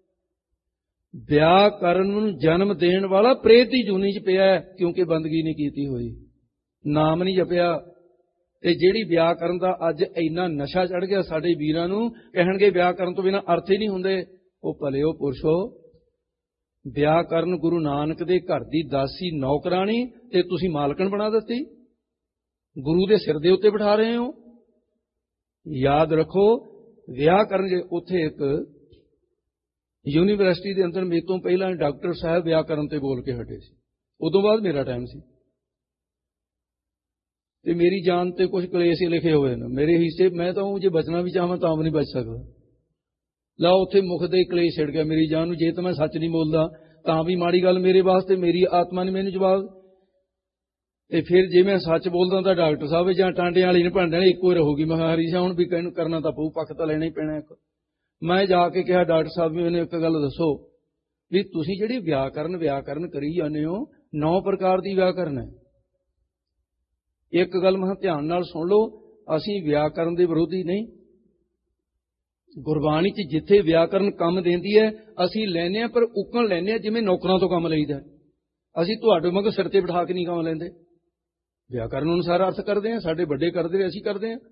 ਵਿਆਕਰਨ ਨੂੰ ਜਨਮ ਦੇਣ ਵਾਲਾ ਪ੍ਰੇਤ ਦੀ ਜੂਨੀ ਚ ਪਿਆ, ਕਿਉਂਕਿ ਬੰਦਗੀ ਨਹੀਂ ਕੀਤੀ ਹੋਈ, ਨਾਮ ਨਹੀਂ ਜਪਿਆ। ਤੇ ਜਿਹੜੀ ਵਿਆਕਰਨ ਦਾ ਅੱਜ ਇੰਨਾ ਨਸ਼ਾ ਚੜ ਗਿਆ ਸਾਡੇ ਵੀਰਾਂ ਨੂੰ, ਕਹਿਣਗੇ ਵਿਆਕਰਨ ਤੋਂ ਬਿਨਾਂ ਅਰਥ ਹੀ ਨਹੀਂ ਹੁੰਦੇ। ਉਹ ਭਲਿਓ ਪੁਰਸ਼ੋ, ਵਿਆਕਰਨ ਗੁਰੂ ਨਾਨਕ ਦੇ ਘਰ ਦੀ ਦਾਸੀ ਨੌਕਰਾਣੀ ਤੇ ਤੁਸੀਂ ਮਾਲਕਣ ਬਣਾ ਦਿੱਤੀ, ਗੁਰੂ ਦੇ ਸਿਰ ਦੇ ਉੱਤੇ ਬਿਠਾ ਰਹੇ ਹੋ। ਯਾਦ ਰੱਖੋ ਵਿਆਕਰਨ ਜੇ ਉੱਥੇ ਇੱਕ ਯੂਨੀਵਰਸਿਟੀ ਦੇ ਅੰਦਰ ਮੇਰੇ ਤੋਂ ਪਹਿਲਾਂ ਡਾਕਟਰ ਸਾਹਿਬ ਵਿਆਕਰਨ ਤੇ ਬੋਲ ਕੇ ਹਟੇ ਸੀ, ਉਦੋਂ ਬਾਅਦ ਮੇਰਾ ਟਾਈਮ ਸੀ ਤੇ ਮੇਰੀ ਜਾਨ ਤੇ ਕੁਝ ਕਲੇਸ਼ ਲਿਖੇ ਹੋਏ ਨੇ ਮੇਰੇ ਹਿੱਸੇ। ਮੈਂ ਤਾਂ ਉਹ ਜੇ ਬਚਣਾ ਵੀ ਚਾਹਾਂ ਤਾਂ ਵੀ ਨਹੀਂ ਬਚ ਸਕਦਾ। ਲਾ ਉੱਥੇ ਮੁਖ ਦੇ ਕਲੇਸ਼ ਛਿੜ ਗਿਆ ਮੇਰੀ ਜਾਨ ਨੂੰ। ਜੇ ਤਾਂ ਮੈਂ ਸੱਚ ਨਹੀਂ ਬੋਲਦਾ ਤਾਂ ਵੀ ਮਾੜੀ ਗੱਲ ਮੇਰੇ ਵਾਸਤੇ, ਮੇਰੀ ਆਤਮਾ ਨੇ ਮੈਨੂੰ ਜਵਾਬ। ਤੇ ਫਿਰ ਜੇ ਮੈਂ ਸੱਚ ਬੋਲਦਾ ਤਾਂ ਡਾਕਟਰ ਸਾਹਿਬ ਜਾਂ ਟਾਂਡਿਆਂ ਵਾਲੀ ਨੇ ਭਾਂਡਿਆਂ ਵਾਲੀ ਇੱਕੋ ਹੀ ਰਹੂਗੀ। ਮੈਂ ਹਰੀ ਸ਼ਾ ਹੁਣ ਵੀ ਕਹਿਨੂੰ ਕਰਨਾ ਤਾਂ ਪਊ, ਪੱਖ ਤਾਂ ਲੈਣਾ ਹੀ ਪੈਣਾ ਇੱਕ। ਮੈਂ ਜਾ ਕੇ ਕਿਹਾ ਡਾਕਟਰ ਸਾਹਿਬ ਵੀ ਮੈਨੂੰ ਇੱਕ ਗੱਲ ਦੱਸੋ ਵੀ ਤੁਸੀਂ ਜਿਹੜੀ ਵਿਆਕਰਨ ਵਿਆਕਰਨ ਕਰੀ ਜਾਂਦੇ ਹੋ, ਨੌ ਪ੍ਰਕਾਰ ਦੀ ਵਿਆਕਰਨ ਹੈ। ਇੱਕ ਗੱਲ ਮੈਂ ਧਿਆਨ ਨਾਲ ਸੁਣ ਲਓ, ਅਸੀਂ ਵਿਆਕਰਨ ਦੇ ਵਿਰੋਧੀ ਨਹੀਂ। ਗੁਰਬਾਣੀ ਚ ਜਿੱਥੇ ਵਿਆਕਰਨ ਕੰਮ ਦਿੰਦੀ ਹੈ ਅਸੀਂ ਲੈਂਦੇ ਹਾਂ, ਪਰ ਉਕਣ ਲੈਂਦੇ ਹਾਂ ਜਿਵੇਂ ਨੌਕਰਾਂ ਤੋਂ ਕੰਮ ਲਈਦਾ। ਅਸੀਂ ਤੁਹਾਡੇ ਵਾਂਗ ਸਿਰ ਤੇ ਬਿਠਾ ਕੇ ਨਹੀਂ ਕੰਮ ਲੈਂਦੇ। व्याकरण अनुसार अर्थ करते हैं, साडे बड़े करते हैं, असीं करते हैं।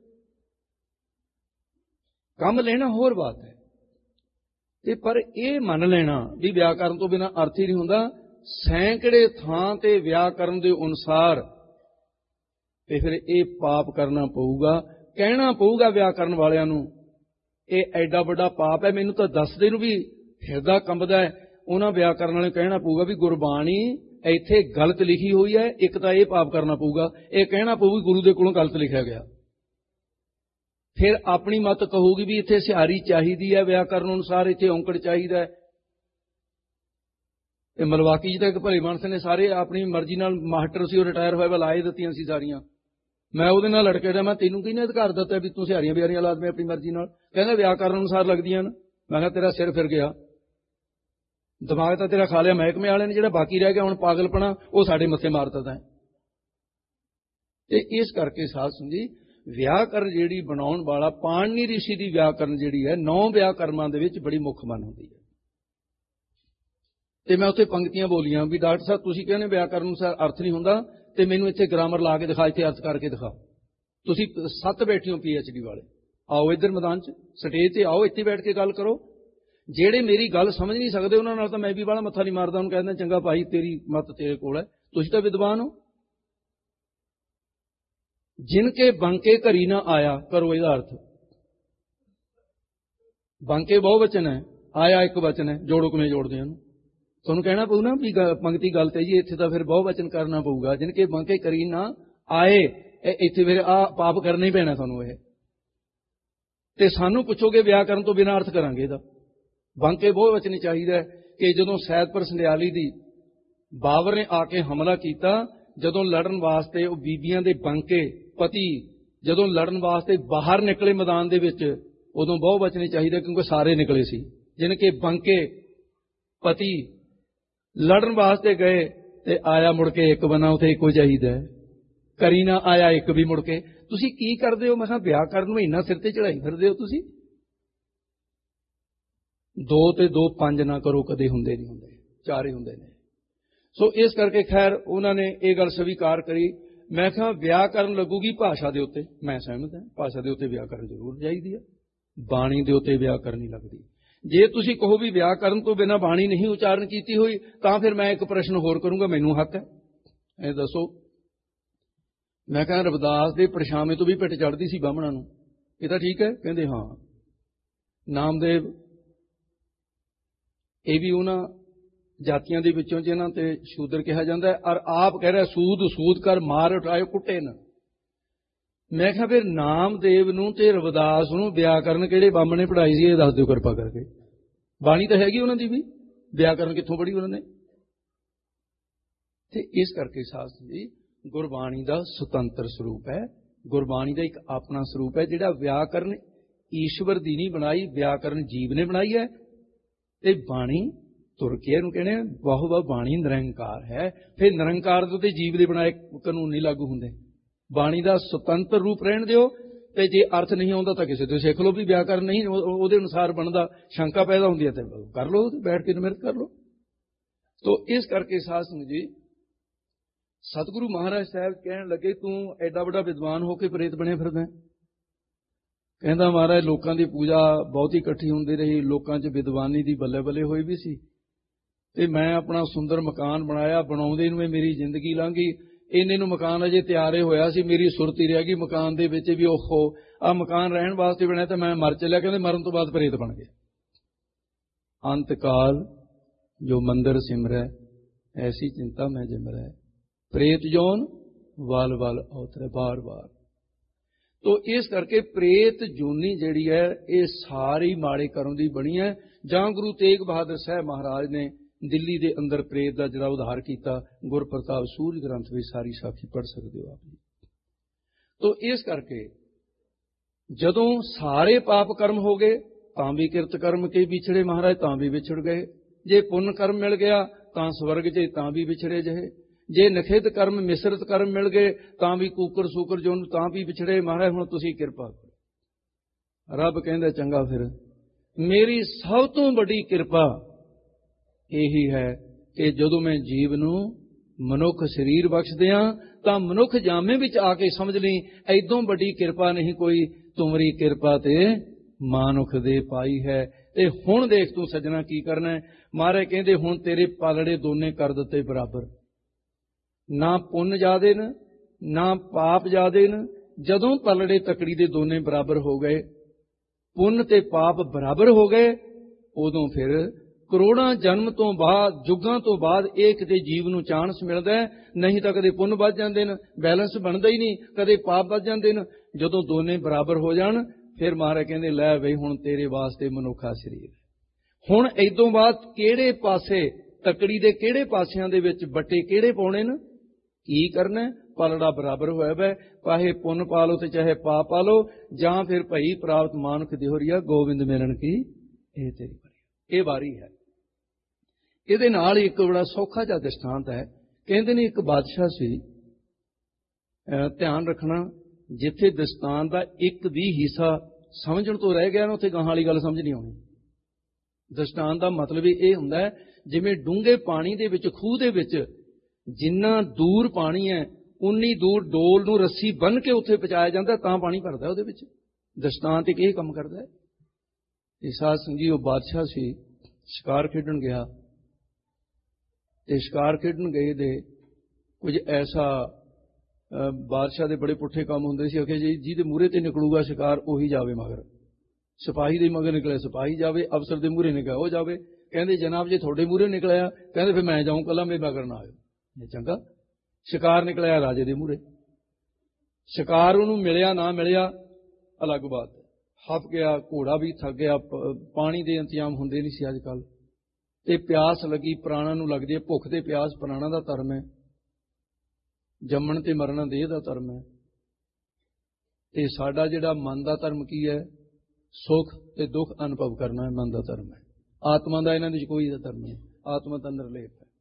कम लेना होर बात है, ते पर यह मन लेना भी व्याकरण तो बिना अर्थ ही नहीं हुंदा। सैकड़े थां ते व्याकरण के अनुसार ते फिर ये पाप करना पऊगा, कहना पऊगा व्याकरण वालियां नूं ये एडा बड़ा पाप है। मैनूं तां दसदे नूं भी हिरदा कंबदा है। उन्हां व्याकरण वालियां कहना पऊगा भी गुरबाणी इत्थे गलत लिखी हुई है, एक तां ये पाप करना पऊगा, ये कहना पऊगी गुरु दे कोलों गलत लिखा गया। फिर अपनी मत कहूगी भी इत्थे सिहारी चाहिदी है, व्याकरण अनुसार इत्थे औंकड़ चाहिदा है। मलवाकी जी तक भले मानस ने सारे अपनी मर्जी नाल मास्टर सी रिटायर होए लाए दित्तियां सी सारियां। मैं उहदे नाल लड़के रहा, मैं तैनूं किहने अधिकार दित्ता भी तूं सिहारियां बिहारियां ला दे अपनी मर्जी नाल? कहंदा व्याकरण अनुसार लगदियां ने। मैं कहा तेरा सिर फिर गया, दिमाग तां तेरा खा लिया महकमे वाले ने, जिहड़ा बाकी रह गया हुण पागलपना वो साडे मत्थे मारदा है। ते इस करके साध संगी व्याकरण जिहड़ी बनाउण वाला पाणिनी ऋषि दी व्याकरण जिहड़ी है नौ व्याकरणां दे विच बड़ी मुख मन हुंदी है। ते मैं उत्थे पंक्तियां बोलियां भी डॉक्टर साहब तुसीं कहने व्याकरण अनुसार अर्थ नहीं हुंदा, ते मैनूं इत्थे ग्रामर ला के दिखा, इत्थे अर्थ करके दिखा। तुसीं सत्त बैठे हो पी एच डी वाले, आओ इधर मैदान च स्टेज ते आओ, इत्थे बैठ के गल करो। ਜਿਹੜੇ मेरी गल समझ नहीं सकते उन्होंने नाल तां मैं भी बड़ा मत्था नहीं मारदा, उन्होंने कहना चंगा भाई तेरी मत तेरे कोल है, तुसीं तां विद्वान हो। जिनके बंके घरी ना आया, करो इहदा अर्थ। बंके बहुवचन है, आया एक वचन है, जोड़ो किवें जोड़दे हैं? तुहानूं कहना पऊ ना भी पंक्ति गलत है जी, इत्थे तां फिर बहुवचन करना पऊगा। जिनके बंके घरी ना आए, इत्थे फिर आ पाप करना ही पैना तुहानूं। इह ते सानूं पुछोगे व्याकरण तो बिना अर्थ करांगे इहदा। बंके बहुवचन चाहिए कि जदों सैदपुर संडियाली दी बाबर ने आके हमला किया, जदों लड़न वास्ते वो बीबियां दे बंके पति जदों लड़न वास्ते बाहर निकले मैदान दे विच, उदों बहुवचन चाहिए क्योंकि सारे निकले सी। जिनके बंके पति लड़न वास्ते गए ते आया मुड़ के एक बना, उथे इको चाहिए। करी ना आया एक भी मुड़ के। तुसीं की करदे हो? मैं कहा व्याकरण नूं इन्ना सिर ते चढ़ाई फिरदे हो तुसीं। दो ते दो पंज ना करो, कदे हुंदे नहीं हुंदे, चार ही हुंदे ने। सो इस करके खैर उन्होंने ये गल स्वीकार करी। मैं कहा व्याकरण लगूगी भाषा दे उत्ते, मैं सहमत हां, भाषा दे उत्ते व्याकरण जरूर चाहिदी है, बाणी दे उत्ते व्याकरण नहीं लगदी। जे तुसीं कहो भी व्याकरण तो बिना बाणी नहीं उचारण कीती हुई, तां फिर मैं एक प्रश्न होर करूंगा, मैनूं हक है, ये दसो। मैं कहा रविदास दे परछावें तो भी पिट चढ़दी सी बामणां नूं, ये तां ठीक है? कहंदे हां। नामदेव ये भी उन्होंने जातियां दे विचों जिन्हां ते शूदर कहा जाता है, और आप कह रहा सूद सूद कर मार उठाए कुटे न। मैं कहा फिर नामदेव नूं ते रविदास नूं व्याकरण किहड़े बंब ने पढ़ाई सी, ये दस दिओ किरपा करके। बाणी तो हैगी उन्हां दी भी, व्याकरण कित्थों पढ़ी उन्होंने? ते इस करके शास्त्र जी गुरबाणी दा सुतंत्र स्वरूप है, गुरबाणी दा एक अपना स्वरूप है, जिहड़ा व्याकरण ईश्वर दी नहीं बनाई, व्याकरण जीव ने बनाई है। ते बाणी तुर के इहनूं कहणे बहु बहु बाणी निरंकार है। फिर निरंकार दे उत्ते जीव दे बनाए कानून नहीं लागू हुंदे। बाणी दा सुतंत्र रूप रहण दिओ, ते जे अर्थ नहीं आउंदा तां किसे तों सिख लो भी व्याकरण नहीं उहदे अनुसार बनदा, शंका पैदा हुंदी है ते कर लो, बैठ के निमित कर लो। तो इस करके साध संगत जी सतगुरु महाराज साहब कहण लगे तूं एडा वड्डा विद्वान हो के प्रेत बने फिरदा। कहंदा महाराज लोकां दी पूजा बहुती इकट्ठी हुंदी रही, लोकां च विद्वानी दी बल्ले बल्ले होई भी सी, ते मैं अपना सुंदर मकान बनाया, बनाउंदे नूं मेरी जिंदगी लंघ गई। इन्ने नूं मकान अजे तैयारे होया सी, मेरी सुरती रह गई मकान दे विच भी, ओहो आ मकान रहण वास्ते बनया ते मैं मर चलिया। कहंदे मरन तो बाद प्रेत बन गया। अंतकाल जो मंदिर सिमरै ऐसी चिंता मैं जिमरै, प्रेत जौन वाल वाल अवतरै बार बार। तो इस करके प्रेत जूनी जिहड़ी है ये सारी माड़े कर्म दी बनी है। जां गुरु तेग बहादुर साहब महाराज ने दिल्ली दे अंदर प्रेत दा जिहड़ा उद्धार कीता, गुरप्रताप सूर्य ग्रंथ विच सारी साखी पढ़ सकते हो आप। तो इस करके जदों सारे पाप कर्म हो गए तां भी किरत कर्म के विछड़े महाराज, तां भी विछड़ गए। जे पुण्य कर्म मिल गया तां स्वर्ग च तां भी विछड़े जहे, जे नखित कर्म मिश्रित कर्म मिल गए तां भी कूकर सूकर जोन तां भी विछड़े। महाराज हुण तुसीं किरपा करो। रब कहंदा चंगा फिर मेरी सब तो बड़ी किरपा यही है कि जदों मैं जीव नूं ਮਨੁੱਖ ਸਰੀਰ ਬਖਸ਼ਦਿਆਂ ਤਾਂ ਮਨੁੱਖ ਜਾਮੇ ਵਿੱਚ ਆ ਕੇ ਸਮਝ ਲਈ ਐਦੋਂ ਵੱਡੀ ਕਿਰਪਾ ਨਹੀਂ ਕੋਈ, ਤੁਮਰੀ ਕਿਰਪਾ ਤੇ ਮਾਨੁਖ ਦੇ ਪਾਈ ਹੈ। ਤੇ ਹੁਣ ਦੇਖ ਤੂੰ ਸੱਜਣਾ ਕੀ ਕਰਨਾ ਹੈ। ਮਹਾਰਾਜ ਕਹਿੰਦੇ ਹੁਣ ਤੇਰੇ ਪਾਲੜੇ ਦੋਨੇ ਕਰ ਦਿੱਤੇ ਬਰਾਬਰ, ਨਾ ਪੁੰਨ ਜ਼ਿਆਦੇ ਨ ਨਾ ਪਾਪ ਜ਼ਿਆਦੇ ਨ। ਜਦੋਂ ਪਲੜੇ ਤਕੜੀ ਦੇ ਦੋਨੇ ਬਰਾਬਰ ਹੋ ਗਏ, ਪੁੰਨ ਤੇ ਪਾਪ ਬਰਾਬਰ ਹੋ ਗਏ, ਉਦੋਂ ਫਿਰ ਕਰੋੜਾਂ ਜਨਮ ਤੋਂ ਬਾਅਦ, ਯੁੱਗਾਂ ਤੋਂ ਬਾਅਦ ਇਹ ਕਿਤੇ ਜੀਵ ਨੂੰ ਚਾਂਸ ਮਿਲਦਾ ਹੈ। ਨਹੀਂ ਤਾਂ ਕਦੇ ਪੁੰਨ ਵੱਧ ਜਾਂਦੇ ਨੇ, ਬੈਲੈਂਸ ਬਣਦਾ ਹੀ ਨਹੀਂ, ਕਦੇ ਪਾਪ ਵੱਧ ਜਾਂਦੇ ਨੇ। ਜਦੋਂ ਦੋਨੇ ਬਰਾਬਰ ਹੋ ਜਾਣ ਫਿਰ ਮਹਾਰਾਜ ਕਹਿੰਦੇ ਲੈ ਬਈ ਹੁਣ ਤੇਰੇ ਵਾਸਤੇ ਮਨੁੱਖਾ ਸਰੀਰ। ਹੁਣ ਇਦੋਂ ਬਾਅਦ ਕਿਹੜੇ ਪਾਸੇ, ਤਕੜੀ ਦੇ ਕਿਹੜੇ ਪਾਸਿਆਂ ਦੇ ਵਿੱਚ ਬੱਟੇ ਕਿਹੜੇ ਪਾਉਣੇ ਨੇ, ਕੀ ਕਰਨਾ? ਪਲੜਾ ਬਰਾਬਰ ਹੋਇਆ ਵੈ, ਚਾਹੇ ਪੁੰਨ ਪਾ ਲਓ ਤੇ ਚਾਹੇ ਪਾਪ ਪਾ ਲਓ, ਜਾਂ ਫਿਰ ਭਈ ਪ੍ਰਾਪਤ ਮਾਨੁਖ ਦਿਹੁਰੀਆ ਗੋਬਿੰਦ ਮਿਲਣ ਕੀ ਇਹ ਤੇਰੀ ਵਾਰੀ। ਇਹ ਵਾਰੀ ਹੈ। ਇਹਦੇ ਨਾਲ ਇੱਕ ਬੜਾ ਸੌਖਾ ਜਿਹਾ ਦ੍ਰਿਸ਼ਟਾਂਤ ਹੈ। ਕਹਿੰਦੇ ਨੇ ਇੱਕ ਬਾਦਸ਼ਾਹ ਸੀ, ਧਿਆਨ ਰੱਖਣਾ, ਜਿੱਥੇ ਦ੍ਰਿਸ਼ਟਾਂਤ ਦਾ ਇੱਕ ਵੀ ਹਿੱਸਾ ਸਮਝਣ ਤੋਂ ਰਹਿ ਗਿਆ ਨਾ, ਉੱਥੇ ਗਾਹਾਂ ਵਾਲੀ ਗੱਲ ਸਮਝ ਨਹੀਂ ਆਉਣੀ। ਦ੍ਰਿਸ਼ਟਾਂਤ ਦਾ ਮਤਲਬ ਇਹ ਹੁੰਦਾ ਹੈ, ਜਿਵੇਂ ਡੂੰਘੇ ਪਾਣੀ ਦੇ ਵਿੱਚ, ਖੂਹ ਦੇ ਵਿੱਚ ਜਿੰਨਾ ਦੂਰ ਪਾਣੀ ਹੈ ਉਨੀ ਦੂਰ ਡੋਲ ਨੂੰ ਰੱਸੀ ਬੰਨ੍ਹ ਕੇ ਉੱਥੇ ਪਹੁੰਚਾਇਆ ਜਾਂਦਾ, ਤਾਂ ਪਾਣੀ ਭਰਦਾ ਉਹਦੇ ਵਿੱਚ। ਦ੍ਰਿਸ਼ਟਾਂਤ ਇੱਕ ਇਹ ਕੰਮ ਕਰਦਾ ਹੈ। ਇਹ ਸਾਧ ਸੰਗਤ ਜੀ, ਉਹ ਬਾਦਸ਼ਾਹ ਸੀ, ਸ਼ਿਕਾਰ ਖੇਡਣ ਗਿਆ, ਤੇ ਸ਼ਿਕਾਰ ਖੇਡਣ ਗਏ ਦੇ ਕੁਝ ਐਸਾ, ਬਾਦਸ਼ਾਹ ਦੇ ਬੜੇ ਪੁੱਠੇ ਕੰਮ ਹੁੰਦੇ ਸੀ। ਅਖੇ ਜੀ ਜਿਹਦੇ ਮੂਹਰੇ ਤੇ ਨਿਕਲੂਗਾ ਸ਼ਿਕਾਰ ਉਹੀ ਜਾਵੇ ਮਗਰ, ਸਿਪਾਹੀ ਦੇ ਮਗਰ ਨਿਕਲੇ ਸਿਪਾਹੀ ਜਾਵੇ, ਅਫਸਰ ਦੇ ਮੂਹਰੇ ਨਿਕਲਿਆ ਉਹ ਜਾਵੇ। ਕਹਿੰਦੇ ਜਨਾਬ ਜੇ ਤੁਹਾਡੇ ਮੂਹਰੇ ਨਿਕਲਿਆ, ਕਹਿੰਦੇ ਫਿਰ ਮੈਂ ਜਾਊਂ ਕੱਲਾ, ਮੇਰੇ ਮਗਰ ਨਾ ਆਇਓ। ਇਹ ਚੰਗਾ। ਸ਼ਿਕਾਰ ਨਿਕਲਿਆ ਰਾਜੇ ਦੇ ਮੂਹਰੇ, ਸ਼ਿਕਾਰ ਉਹਨੂੰ ਮਿਲਿਆ ਨਾ ਮਿਲਿਆ ਅਲੱਗ ਬਾਤ, ਹੱਫ ਗਿਆ, ਘੋੜਾ ਵੀ ਥੱਕ ਗਿਆ, ਪਾਣੀ ਦੇ ਇੰਤਜ਼ਾਮ ਹੁੰਦੇ ਨਹੀਂ ਸੀ ਅੱਜ ਕੱਲ੍ਹ, ਤੇ ਪਿਆਸ ਲੱਗੀ, ਪ੍ਰਾਣਾਂ ਨੂੰ ਲੱਗਦੀ ਹੈ ਭੁੱਖ ਤੇ ਪਿਆਸ, ਪ੍ਰਾਣਾਂ ਦਾ ਧਰਮ ਹੈ, ਜੰਮਣ ਤੇ ਮਰਨਾ ਦੇਹ ਦਾ ਧਰਮ ਹੈ। ਤੇ ਸਾਡਾ ਜਿਹੜਾ ਮਨ ਦਾ ਧਰਮ ਕੀ ਹੈ? ਸੁੱਖ ਤੇ ਦੁੱਖ ਅਨੁਭਵ ਕਰਨਾ ਹੈ, ਮਨ ਦਾ ਧਰਮ ਹੈ। ਆਤਮਾ ਦਾ ਇਹਨਾਂ ਵਿੱਚ ਕੋਈ ਦਾ ਧਰਮ ਨਹੀਂ, ਆਤਮਾ ਤਾਂ ਨਿਰਲੇਪ ਹੈ।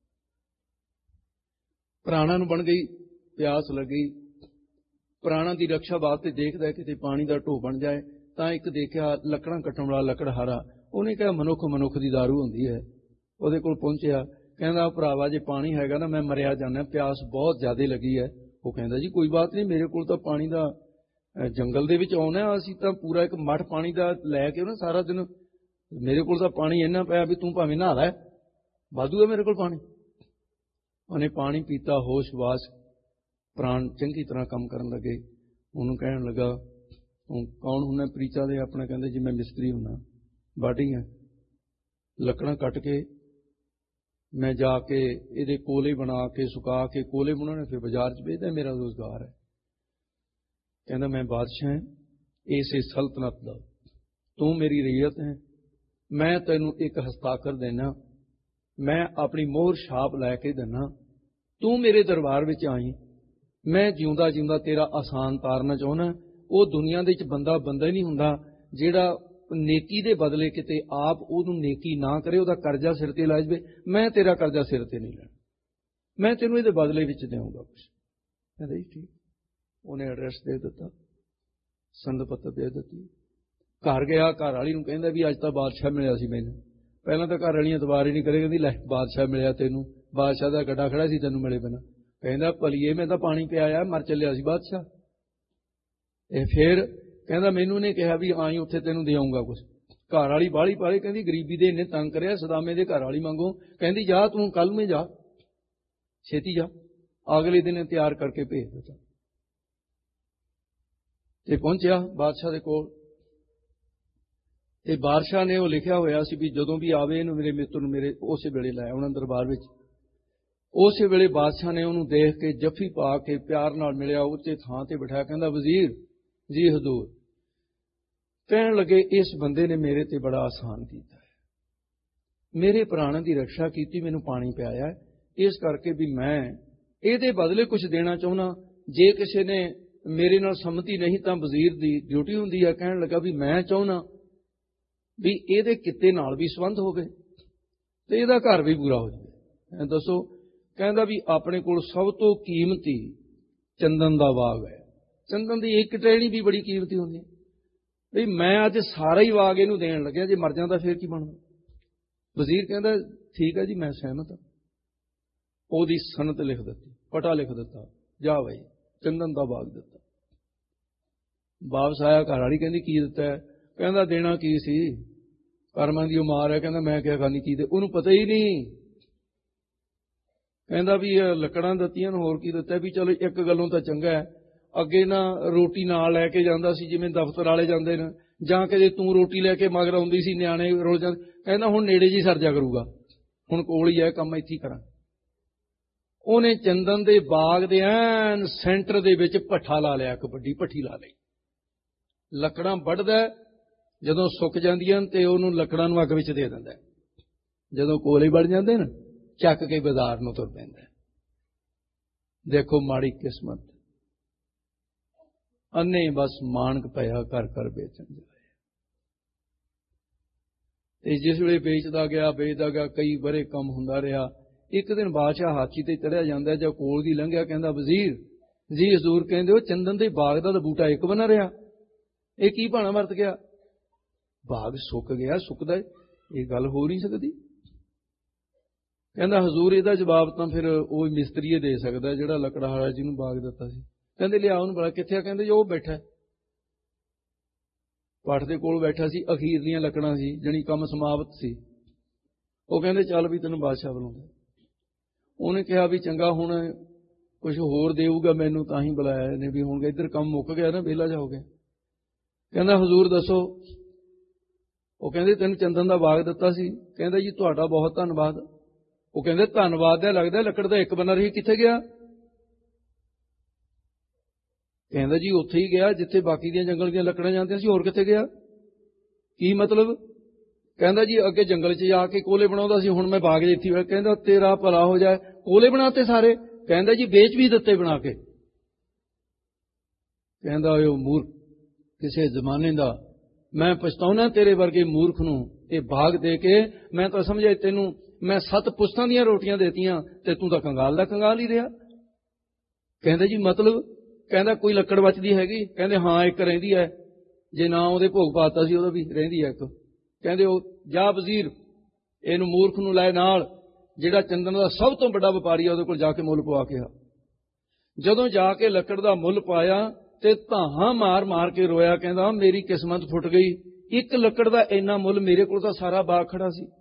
ਪ੍ਰਾਣਾਂ ਨੂੰ ਬਣ ਗਈ, ਪਿਆਸ ਲੱਗੀ, ਪ੍ਰਾਣਾਂ ਦੀ ਰੱਖਿਆ ਵਾਸਤੇ ਦੇਖਦਾ ਕਿਤੇ ਪਾਣੀ ਦਾ ਢੋ ਬਣ ਜਾਏ। ਤਾਂ ਇੱਕ ਦੇਖਿਆ ਲੱਕੜਾਂ ਕੱਟਣ ਵਾਲਾ ਲੱਕੜਹਾਰਾ, ਉਹਨੇ ਕਿਹਾ ਮਨੁੱਖ ਮਨੁੱਖ ਦੀ ਦਾਰੂ ਹੁੰਦੀ ਹੈ। ਉਹਦੇ ਕੋਲ ਪਹੁੰਚਿਆ, ਕਹਿੰਦਾ ਭਰਾਵਾ ਜੇ ਪਾਣੀ ਹੈਗਾ ਨਾ ਮੈਂ ਮਰਿਆ ਜਾਂਦਾ, ਪਿਆਸ ਬਹੁਤ ਜ਼ਿਆਦਾ ਲੱਗੀ ਹੈ। ਉਹ ਕਹਿੰਦਾ ਜੀ ਕੋਈ ਬਾਤ ਨਹੀਂ, ਮੇਰੇ ਕੋਲ ਤਾਂ ਪਾਣੀ ਦਾ ਜੰਗਲ ਦੇ ਵਿੱਚ ਆਉਣਾ, ਅਸੀਂ ਤਾਂ ਪੂਰਾ ਇੱਕ ਮੱਠ ਪਾਣੀ ਦਾ ਲੈ ਕੇ ਨਾ ਸਾਰਾ ਦਿਨ, ਮੇਰੇ ਕੋਲ ਤਾਂ ਪਾਣੀ ਇੰਨਾ ਪਿਆ ਵੀ ਤੂੰ ਭਾਵੇਂ ਨਹਾ ਲੈ, ਵਾਧੂ ਹੈ ਮੇਰੇ ਕੋਲ ਪਾਣੀ। ਉਹਨੇ ਪਾਣੀ ਪੀਤਾ, ਹੋਸ਼ ਵਾਸ, ਪ੍ਰਾਣ ਚੰਗੀ ਤਰ੍ਹਾਂ ਕੰਮ ਕਰਨ ਲੱਗੇ। ਉਹਨੂੰ ਕਹਿਣ ਲੱਗਾ ਤੂੰ ਕੌਣ ਹੁੰਦਾ? ਪ੍ਰੀਚਾ ਦੇ ਆਪਣਾ। ਕਹਿੰਦੇ ਜੀ ਮੈਂ ਮਿਸਤਰੀ ਹੁੰਦਾ, ਬਾਢੀ ਹੈ, ਲੱਕੜਾਂ ਕੱਟ ਕੇ ਮੈਂ ਜਾ ਕੇ ਇਹਦੇ ਕੋਲੇ ਬਣਾ ਕੇ ਸੁਕਾ ਕੇ ਕੋਲੇ ਬਣਾਉਣੇ, ਫਿਰ ਬਾਜ਼ਾਰ 'ਚ ਵੇਚਦਾ, ਮੇਰਾ ਰੋਜ਼ਗਾਰ ਹੈ। ਕਹਿੰਦਾ ਮੈਂ ਬਾਦਸ਼ਾਹ ਹਾਂ ਇਸੇ ਸਲਤਨਤ ਦਾ, ਤੂੰ ਮੇਰੀ ਰਈਅਤ ਹੈ, ਮੈਂ ਤੈਨੂੰ ਇੱਕ ਹਸਤਾਖਰ ਦੇਣਾ, ਮੈਂ ਆਪਣੀ ਮੋਹਰ ਛਾਪ ਲੈ ਕੇ ਦੇਣਾ, ਤੂੰ ਮੇਰੇ ਦਰਬਾਰ ਵਿੱਚ ਆਈ, ਮੈਂ ਜਿਉਂਦਾ ਜਿਉਂਦਾ ਤੇਰਾ ਆਸਾਨ ਤਾਰਨਾ ਚਾਹੁੰਦਾ। ਉਹ ਦੁਨੀਆ ਦੇ ਵਿੱਚ ਬੰਦਾ ਬੰਦਾ ਹੀ ਨਹੀਂ ਹੁੰਦਾ ਜਿਹੜਾ ਨੇਕੀ ਦੇ ਬਦਲੇ ਕਿਤੇ ਆਪ ਉਹਨੂੰ ਨੇਕੀ ਨਾ ਕਰੇ, ਉਹਦਾ ਕਰਜ਼ਾ ਸਿਰ ਤੇ ਲਾ ਜਾਵੇ। ਮੈਂ ਤੇਰਾ ਕਰਜ਼ਾ ਸਿਰ ਤੇ ਨਹੀਂ ਲੈਣਾ, ਮੈਂ ਤੈਨੂੰ ਇਹਦੇ ਬਦਲੇ ਵਿੱਚ ਦੇਵਾਂਗਾ ਕੁਛ। ਕਹਿੰਦਾ ਜੀ ਠੀਕ। ਉਹਨੇ ਐਡਰੈਸ ਦੇ ਦਿੱਤਾ, ਸੰਦ ਪੱਤਰ ਦੇ ਦਿੱਤੀ, ਘਰ ਗਿਆ, ਘਰ ਵਾਲੀ ਨੂੰ ਕਹਿੰਦਾ ਵੀ ਅੱਜ ਤਾਂ ਬਾਦਸ਼ਾਹ ਮਿਲਿਆ ਸੀ ਮੈਨੂੰ। ਪਹਿਲਾਂ ਤਾਂ ਘਰ ਵਾਲੀਆਂ ਇਤਬਾਰ ਹੀ ਨਹੀਂ ਕਰੇ, ਕਹਿੰਦੀ ਲੈ ਬਾਦਸ਼ਾਹ ਮਿਲਿਆ ਤੈਨੂੰ, ਬਾਦਸ਼ਾਹ ਦਾ ਗੱਡਾ ਖੜਾ ਸੀ ਤੈਨੂੰ ਮਿਲੇ ਬਿਨਾਂ। ਕਹਿੰਦਾ ਭਲੀਏ ਮੈਂ ਤਾਂ ਪਾਣੀ ਪਿਆਇਆ, ਮਰ ਚੱਲਿਆ ਸੀ ਬਾਦਸ਼ਾਹ। ਇਹ ਫਿਰ ਕਹਿੰਦਾ ਮੈਨੂੰ ਨੇ ਕਿਹਾ ਵੀ ਆਈ ਉੱਥੇ ਤੈਨੂੰ ਦੇ ਆਊਂਗਾ ਕੁਛ। ਘਰ ਵਾਲੀ ਬਾਹਲੀ ਪਾਲੇ, ਕਹਿੰਦੀ ਗਰੀਬੀ ਦੇ ਇੰਨੇ ਤੰਗ ਕਰਿਆ, ਸਦਾਮੇ ਦੇ ਘਰ ਵਾਲੀ ਮੰਗੋ। ਕਹਿੰਦੀ ਜਾ ਤੂੰ ਕੱਲ ਨੂੰ ਜਾ, ਛੇਤੀ ਜਾ। ਅਗਲੇ ਦਿਨ ਤਿਆਰ ਕਰਕੇ ਭੇਜ ਦਿੱਤਾ ਤੇ ਪਹੁੰਚਿਆ ਬਾਦਸ਼ਾਹ ਦੇ ਕੋਲ। ਤੇ ਬਾਦਸ਼ਾਹ ਨੇ ਉਹ ਲਿਖਿਆ ਹੋਇਆ ਸੀ ਵੀ ਜਦੋਂ ਵੀ ਆਵੇ ਇਹਨੂੰ ਮੇਰੇ ਮਿੱਤਰ ਨੂੰ ਮੇਰੇ ਉਸੇ ਵੇਲੇ ਲੈ ਆਉਣਾ ਦਰਬਾਰ ਵਿੱਚ। ਉਸੇ ਵੇਲੇ ਬਾਦਸ਼ਾਹ ਨੇ ਉਹਨੂੰ ਦੇਖ ਕੇ ਜੱਫੀ ਪਾ ਕੇ ਪਿਆਰ ਨਾਲ ਮਿਲਿਆ, ਉੱਚੇ ਥਾਂ ਤੇ ਬਿਠਾਇਆ। ਕਹਿੰਦਾ ਵਜ਼ੀਰ ਜੀ ਹਜ਼ੂਰ। ਕਹਿਣ ਲੱਗੇ ਇਸ ਬੰਦੇ ਨੇ ਮੇਰੇ ਤੇ ਬੜਾ ਆਸਾਨ ਕੀਤਾ ਹੈ, ਮੇਰੇ ਪ੍ਰਾਣਾਂ ਦੀ ਰੱਖਿਆ ਕੀਤੀ, ਮੈਨੂੰ ਪਾਣੀ ਪਿਆਇਆ, ਇਸ ਕਰਕੇ ਵੀ ਮੈਂ ਇਹਦੇ ਬਦਲੇ ਕੁਝ ਦੇਣਾ ਚਾਹੁੰਦਾ। ਜੇ ਕਿਸੇ ਨੇ ਮੇਰੇ ਨਾਲ ਸੰਮਤੀ ਨਹੀਂ ਤਾਂ ਵਜ਼ੀਰ ਦੀ ਡਿਊਟੀ ਹੁੰਦੀ ਹੈ। ਕਹਿਣ ਲੱਗਾ ਵੀ ਮੈਂ ਚਾਹੁੰਦਾ ਵੀ ਇਹਦੇ ਕਿੱਤੇ ਨਾਲ ਵੀ ਸੰਬੰਧ ਹੋਵੇ ਤੇ ਇਹਦਾ ਘਰ ਵੀ ਪੂਰਾ ਹੋ ਜਾਵੇ। ਦੱਸੋ। ਕਹਿੰਦਾ ਵੀ ਆਪਣੇ ਕੋਲ ਸਭ ਤੋਂ ਕੀਮਤੀ ਚੰਦਨ ਦਾ ਬਾਗ ਹੈ। ਚੰਦਨ ਦੀ ਇੱਕ ਟਹਿਣੀ ਵੀ ਬੜੀ ਕੀਮਤੀ ਹੁੰਦੀ ਹੈ। ਵੀ ਮੈਂ ਅੱਜ ਸਾਰਾ ਹੀ ਬਾਗ ਇਹਨੂੰ ਦੇਣ ਲੱਗਿਆ, ਜੇ ਮਰ ਜਾਂਦਾ ਫਿਰ ਕੀ ਬਣਦਾ? ਵਜ਼ੀਰ ਕਹਿੰਦਾ ਠੀਕ ਹੈ ਜੀ ਮੈਂ ਸਹਿਮਤ ਹਾਂ। ਉਹਦੀ ਸਨਤ ਲਿਖ ਦਿੱਤੀ, ਪਟਾ ਲਿਖ ਦਿੱਤਾ, ਜਾ ਬਈ ਚੰਦਨ ਦਾ ਬਾਗ ਦਿੱਤਾ। ਵਾਪਸ ਆਇਆ, ਘਰ ਵਾਲੀ ਕਹਿੰਦੀ ਕੀ ਦਿੱਤਾ? ਕਹਿੰਦਾ ਦੇਣਾ ਕੀ ਸੀ, ਕਰਮਾਂ ਦੀ ਉਮਾਰ ਹੈ। ਕਹਿੰਦਾ ਮੈਂ ਕਿਹਾ ਖਾਨੀ ਕੀ ਦੇ, ਉਹਨੂੰ ਪਤਾ ਹੀ ਨਹੀਂ। ਕਹਿੰਦਾ ਵੀ ਲੱਕੜਾਂ ਦਿੱਤੀਆਂ ਨੂੰ ਹੋਰ ਕੀ ਦਿੱਤਾ? ਵੀ ਚਲੋ ਇੱਕ ਗੱਲੋਂ ਤਾਂ ਚੰਗਾ ਹੈ, ਅੱਗੇ ਨਾ ਰੋਟੀ ਨਾਲ ਲੈ ਕੇ ਜਾਂਦਾ ਸੀ ਜਿਵੇਂ ਦਫ਼ਤਰ ਵਾਲੇ ਜਾਂਦੇ ਨੇ, ਜਾਂ ਕਦੇ ਤੂੰ ਰੋਟੀ ਲੈ ਕੇ ਮਗਰ ਆਉਂਦੀ ਸੀ, ਨਿਆਣੇ ਰੋਜ਼ ਜਾਂਦੇ। ਕਹਿੰਦਾ ਹੁਣ ਨੇੜੇ ਜੀ ਸਰਜਾ ਕਰੂਗਾ, ਹੁਣ ਕੋਲ ਹੀ ਹੈ ਕੰਮ, ਇੱਥੇ ਹੀ ਕਰਾਂ। ਉਹਨੇ ਚੰਦਨ ਦੇ ਬਾਗ ਦੇ ਐਨ ਸੈਂਟਰ ਦੇ ਵਿੱਚ ਭੱਠਾ ਲਾ ਲਿਆ, ਇੱਕ ਵੱਡੀ ਭੱਠੀ ਲਾ ਲਈ। ਲੱਕੜਾਂ ਵੱਢਦਾ, ਜਦੋਂ ਸੁੱਕ ਜਾਂਦੀਆਂ ਤੇ ਉਹਨੂੰ ਲੱਕੜਾਂ ਨੂੰ ਅੱਗ ਵਿੱਚ ਦੇ ਦਿੰਦਾ। ਜਦੋਂ ਕੋਲੇ ਵੜ ਜਾਂਦੇ ਨਾ, ਚੱਕ ਕੇ ਬਾਜ਼ਾਰ ਨੂੰ ਤੁਰ ਪੈਂਦਾ। ਦੇਖੋ ਮਾੜੀ ਕਿਸਮਤ, ਅੰਨੇ ਬਸ ਮਾਣਕ ਪਿਆ ਕਰ ਕਰ ਵੇਚਣ ਜਾਏ। ਤੇ ਜਿਸ ਵੇਲੇ ਵੇਚਦਾ ਗਿਆ ਵੇਚਦਾ ਗਿਆ, ਕਈ ਵਰੇ ਕੰਮ ਹੁੰਦਾ ਰਿਹਾ। ਇੱਕ ਦਿਨ ਬਾਦਸ਼ਾਹ ਹਾਥੀ ਤੇ ਚੜਿਆ ਜਾਂਦਾ, ਜਾਂ ਕੋਲ ਦੀ ਲੰਘਿਆ, ਕਹਿੰਦਾ ਵਜ਼ੀਰ ਜੀ ਹਜ਼ੂਰ ਕਹਿੰਦੇ ਉਹ ਚੰਦਨ ਦੇ ਬਾਗ ਦਾ ਤਾਂ ਬੂਟਾ ਇੱਕ ਬਣਾ ਰਿਹਾ, ਇਹ ਕੀ ਭਾਣਾ ਵਰਤ ਗਿਆ? ਬਾਗ ਸੁੱਕ ਗਿਆ, ਸੁੱਕਦਾ ਇਹ ਗੱਲ ਹੋ ਨਹੀਂ ਸਕਦੀ। ਕਹਿੰਦਾ ਹਜ਼ੂਰ ਇਹਦਾ ਜਵਾਬ ਤਾਂ ਫਿਰ ਉਹ ਮਿਸਤਰੀ ਦੇ ਸਕਦਾ ਜਿਹੜਾ ਲੱਕੜਹਾਰਾ ਜਿਹਨੂੰ ਬਾਗ ਦਿੱਤਾ ਸੀ। ਕਹਿੰਦੇ ਲਿਆ ਉਹਨੂੰ ਬੜਾ। ਕਿੱਥੇ ਆ? ਕਹਿੰਦੇ ਜੋ ਉਹ ਬੈਠਾ ਪੱਠ ਦੇ ਕੋਲ ਬੈਠਾ ਸੀ, ਅਖੀਰਲੀਆਂ ਲੱਕੜਾਂ ਸੀ, ਜਾਣੀ ਕੰਮ ਸਮਾਪਤ ਸੀ। ਉਹ ਕਹਿੰਦੇ ਚੱਲ ਵੀ ਤੈਨੂੰ ਬਾਦਸ਼ਾਹ ਬੁਲਾਉਂਦਾ। ਉਹਨੇ ਕਿਹਾ ਵੀ ਚੰਗਾ ਹੁਣ ਕੁਝ ਹੋਰ ਦੇਊਗਾ ਮੈਨੂੰ, ਤਾਂ ਹੀ ਬੁਲਾਇਆ ਨੇ, ਵੀ ਹੁਣ ਇੱਧਰ ਕੰਮ ਮੁੱਕ ਗਿਆ ਨਾ, ਵਿਹਲਾ ਜਾ ਹੋ ਗਿਆ। ਕਹਿੰਦਾ ਹਜ਼ੂਰ ਦੱਸੋ। ਉਹ ਕਹਿੰਦੇ ਤੈਨੂੰ ਚੰਦਨ ਦਾ ਬਾਗ ਦਿੱਤਾ ਸੀ। ਕਹਿੰਦਾ ਜੀ ਤੁਹਾਡਾ ਬਹੁਤ ਧੰਨਵਾਦ। ਉਹ ਕਹਿੰਦੇ ਧੰਨਵਾਦ ਦਾ ਲੱਗਦਾ ਲੱਕੜ ਦਾ ਇੱਕ ਬਣਾ ਰਹੀ, ਕਿੱਥੇ ਗਿਆ? ਕਹਿੰਦਾ ਜੀ ਉੱਥੇ ਹੀ ਗਿਆ ਜਿੱਥੇ ਬਾਕੀ ਦੀਆਂ ਜੰਗਲ ਦੀਆਂ ਲੱਕੜਾਂ ਜਾਂਦੀਆਂ ਸੀ, ਹੋਰ ਕਿੱਥੇ ਗਿਆ? ਕੀ ਮਤਲਬ? ਕਹਿੰਦਾ ਜੀ ਅੱਗੇ ਜੰਗਲ 'ਚ ਜਾ ਕੇ ਕੋਲੇ ਬਣਾਉਂਦਾ ਸੀ, ਹੁਣ ਮੈਂ ਬਾਗ 'ਚ ਇੱਥੇ। ਕਹਿੰਦਾ ਤੇਰਾ ਭਲਾ ਹੋ ਜਾਏ, ਕੋਲੇ ਬਣਾਤੇ ਸਾਰੇ? ਕਹਿੰਦਾ ਜੀ ਵੇਚ ਵੀ ਦਿੱਤੇ ਬਣਾ ਕੇ। ਕਹਿੰਦਾ ਉਹ ਮੂਰਖ ਕਿਸੇ ਜ਼ਮਾਨੇ ਦਾ, ਮੈਂ ਪਛਤਾਉਣਾ ਤੇਰੇ ਵਰਗੇ ਮੂਰਖ ਨੂੰ ਇਹ ਬਾਗ ਦੇ ਕੇ। ਮੈਂ ਤਾਂ ਸਮਝਿਆ ਤੈਨੂੰ ਮੈਂ ਸੱਤ ਪੁਸ਼ਤਾਂ ਦੀਆਂ ਰੋਟੀਆਂ ਦੇਤੀਆਂ ਤੇ ਤੂੰ ਤਾਂ ਕੰਗਾਲ ਦਾ ਕੰਗਾਲ ਹੀ ਰਿਹਾ। ਕਹਿੰਦਾ ਜੀ ਮਤਲਬ? ਕਹਿੰਦਾ ਕੋਈ ਲੱਕੜ ਬਚਦੀ ਹੈਗੀ? ਕਹਿੰਦੇ ਹਾਂ ਇੱਕ ਰਹਿੰਦੀ ਹੈ, ਜੇ ਨਾ ਉਹਦੇ ਭੋਗ ਪਾਤਾ ਸੀ ਉਹਦਾ ਵੀ ਰਹਿੰਦੀ ਹੈ ਇੱਕ। ਕਹਿੰਦੇ ਉਹ ਜਾ ਵਜ਼ੀਰ ਇਹਨੂੰ ਮੂਰਖ ਨੂੰ ਲੈ ਨਾਲ, ਜਿਹੜਾ ਚੰਦਨ ਦਾ ਸਭ ਤੋਂ ਵੱਡਾ ਵਪਾਰੀ ਆ, ਉਹਦੇ ਕੋਲ ਜਾ ਕੇ ਮੁੱਲ ਪਵਾ ਕੇ ਆ। ਜਦੋਂ ਜਾ ਕੇ ਲੱਕੜ ਦਾ ਮੁੱਲ ਪਾਇਆ ਤੇ ਧਾਹਾਂ ਮਾਰ ਮਾਰ ਕੇ ਰੋਇਆ, ਕਹਿੰਦਾ ਮੇਰੀ ਕਿਸਮਤ ਫੁੱਟ ਗਈ, ਇੱਕ ਲੱਕੜ ਦਾ ਇੰਨਾ ਮੁੱਲ, ਮੇਰੇ ਕੋਲ ਤਾਂ ਸਾਰਾ ਬਾਗ ਖੜਾ ਸੀ।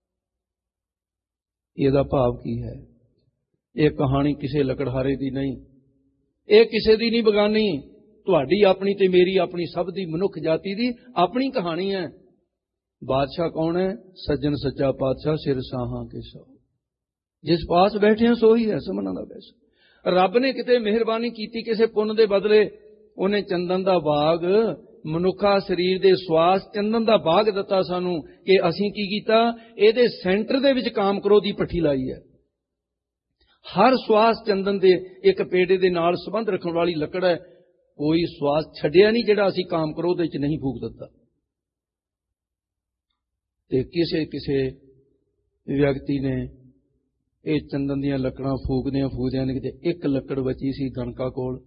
ਇਹਦਾ ਭਾਵ ਕੀ ਹੈ? ਇਹ ਕਹਾਣੀ ਕਿਸੇ ਲੱਕੜਹਾਰੇ ਦੀ ਨਹੀਂ, ਇਹ ਕਿਸੇ ਦੀ ਨਹੀਂ ਬਗਾਨੀ, ਤੁਹਾਡੀ ਆਪਣੀ ਤੇ ਮੇਰੀ ਆਪਣੀ, ਸਭ ਦੀ, ਮਨੁੱਖ ਜਾਤੀ ਦੀ ਆਪਣੀ ਕਹਾਣੀ ਹੈ। ਬਾਦਸ਼ਾਹ ਕੌਣ ਹੈ? ਸੱਜਣ ਸੱਚਾ ਪਾਤਸ਼ਾਹ, ਸਿਰ ਸਾਹਾਂ ਕੇ ਸੋ, ਜਿਸ ਪਾਸ ਬੈਠੇ ਸੋ ਹੀ ਹੈ ਸਮਨਾਂ ਦਾ ਵੈਸਾ। ਰੱਬ ਨੇ ਕਿਤੇ ਮਿਹਰਬਾਨੀ ਕੀਤੀ ਕਿਸੇ ਪੁੰਨ ਦੇ ਬਦਲੇ, ਉਹਨੇ ਚੰਦਨ ਦਾ ਬਾਗ, ਮਨੁੱਖਾ ਸਰੀਰ ਦੇ ਸਵਾਸ ਚੰਦਨ ਦਾ ਬਾਗ ਦਿੱਤਾ ਸਾਨੂੰ, ਕਿ ਅਸੀਂ ਕੀ ਕੀਤਾ? ਇਹਦੇ ਸੈਂਟਰ ਦੇ ਵਿੱਚ ਕਾਮ ਕ੍ਰੋਧ ਦੀ ਭੱਠੀ ਲਾਈ ਹੈ। ਹਰ ਸਵਾਸ ਚੰਦਨ ਦੇ ਇੱਕ ਪੇੜੇ ਦੇ ਨਾਲ ਸੰਬੰਧ ਰੱਖਣ ਵਾਲੀ ਲੱਕੜ ਹੈ। ਕੋਈ ਸਵਾਸ ਛੱਡਿਆ ਨਹੀਂ ਜਿਹੜਾ ਅਸੀਂ ਕਾਮ ਕ੍ਰੋਧ ਵਿੱਚ ਨਹੀਂ ਫੂਕ ਦਿੱਤਾ। ਤੇ ਕਿਸੇ ਕਿਸੇ ਵਿਅਕਤੀ ਨੇ ਇਹ ਚੰਦਨ ਦੀਆਂ ਲੱਕੜਾਂ ਫੂਕਦਿਆਂ ਫੂਕਦਿਆਂ ਨੇ ਕਿਤੇ ਇੱਕ ਲੱਕੜ ਬਚੀ ਸੀ ਗਨਕਾ ਕੋਲ।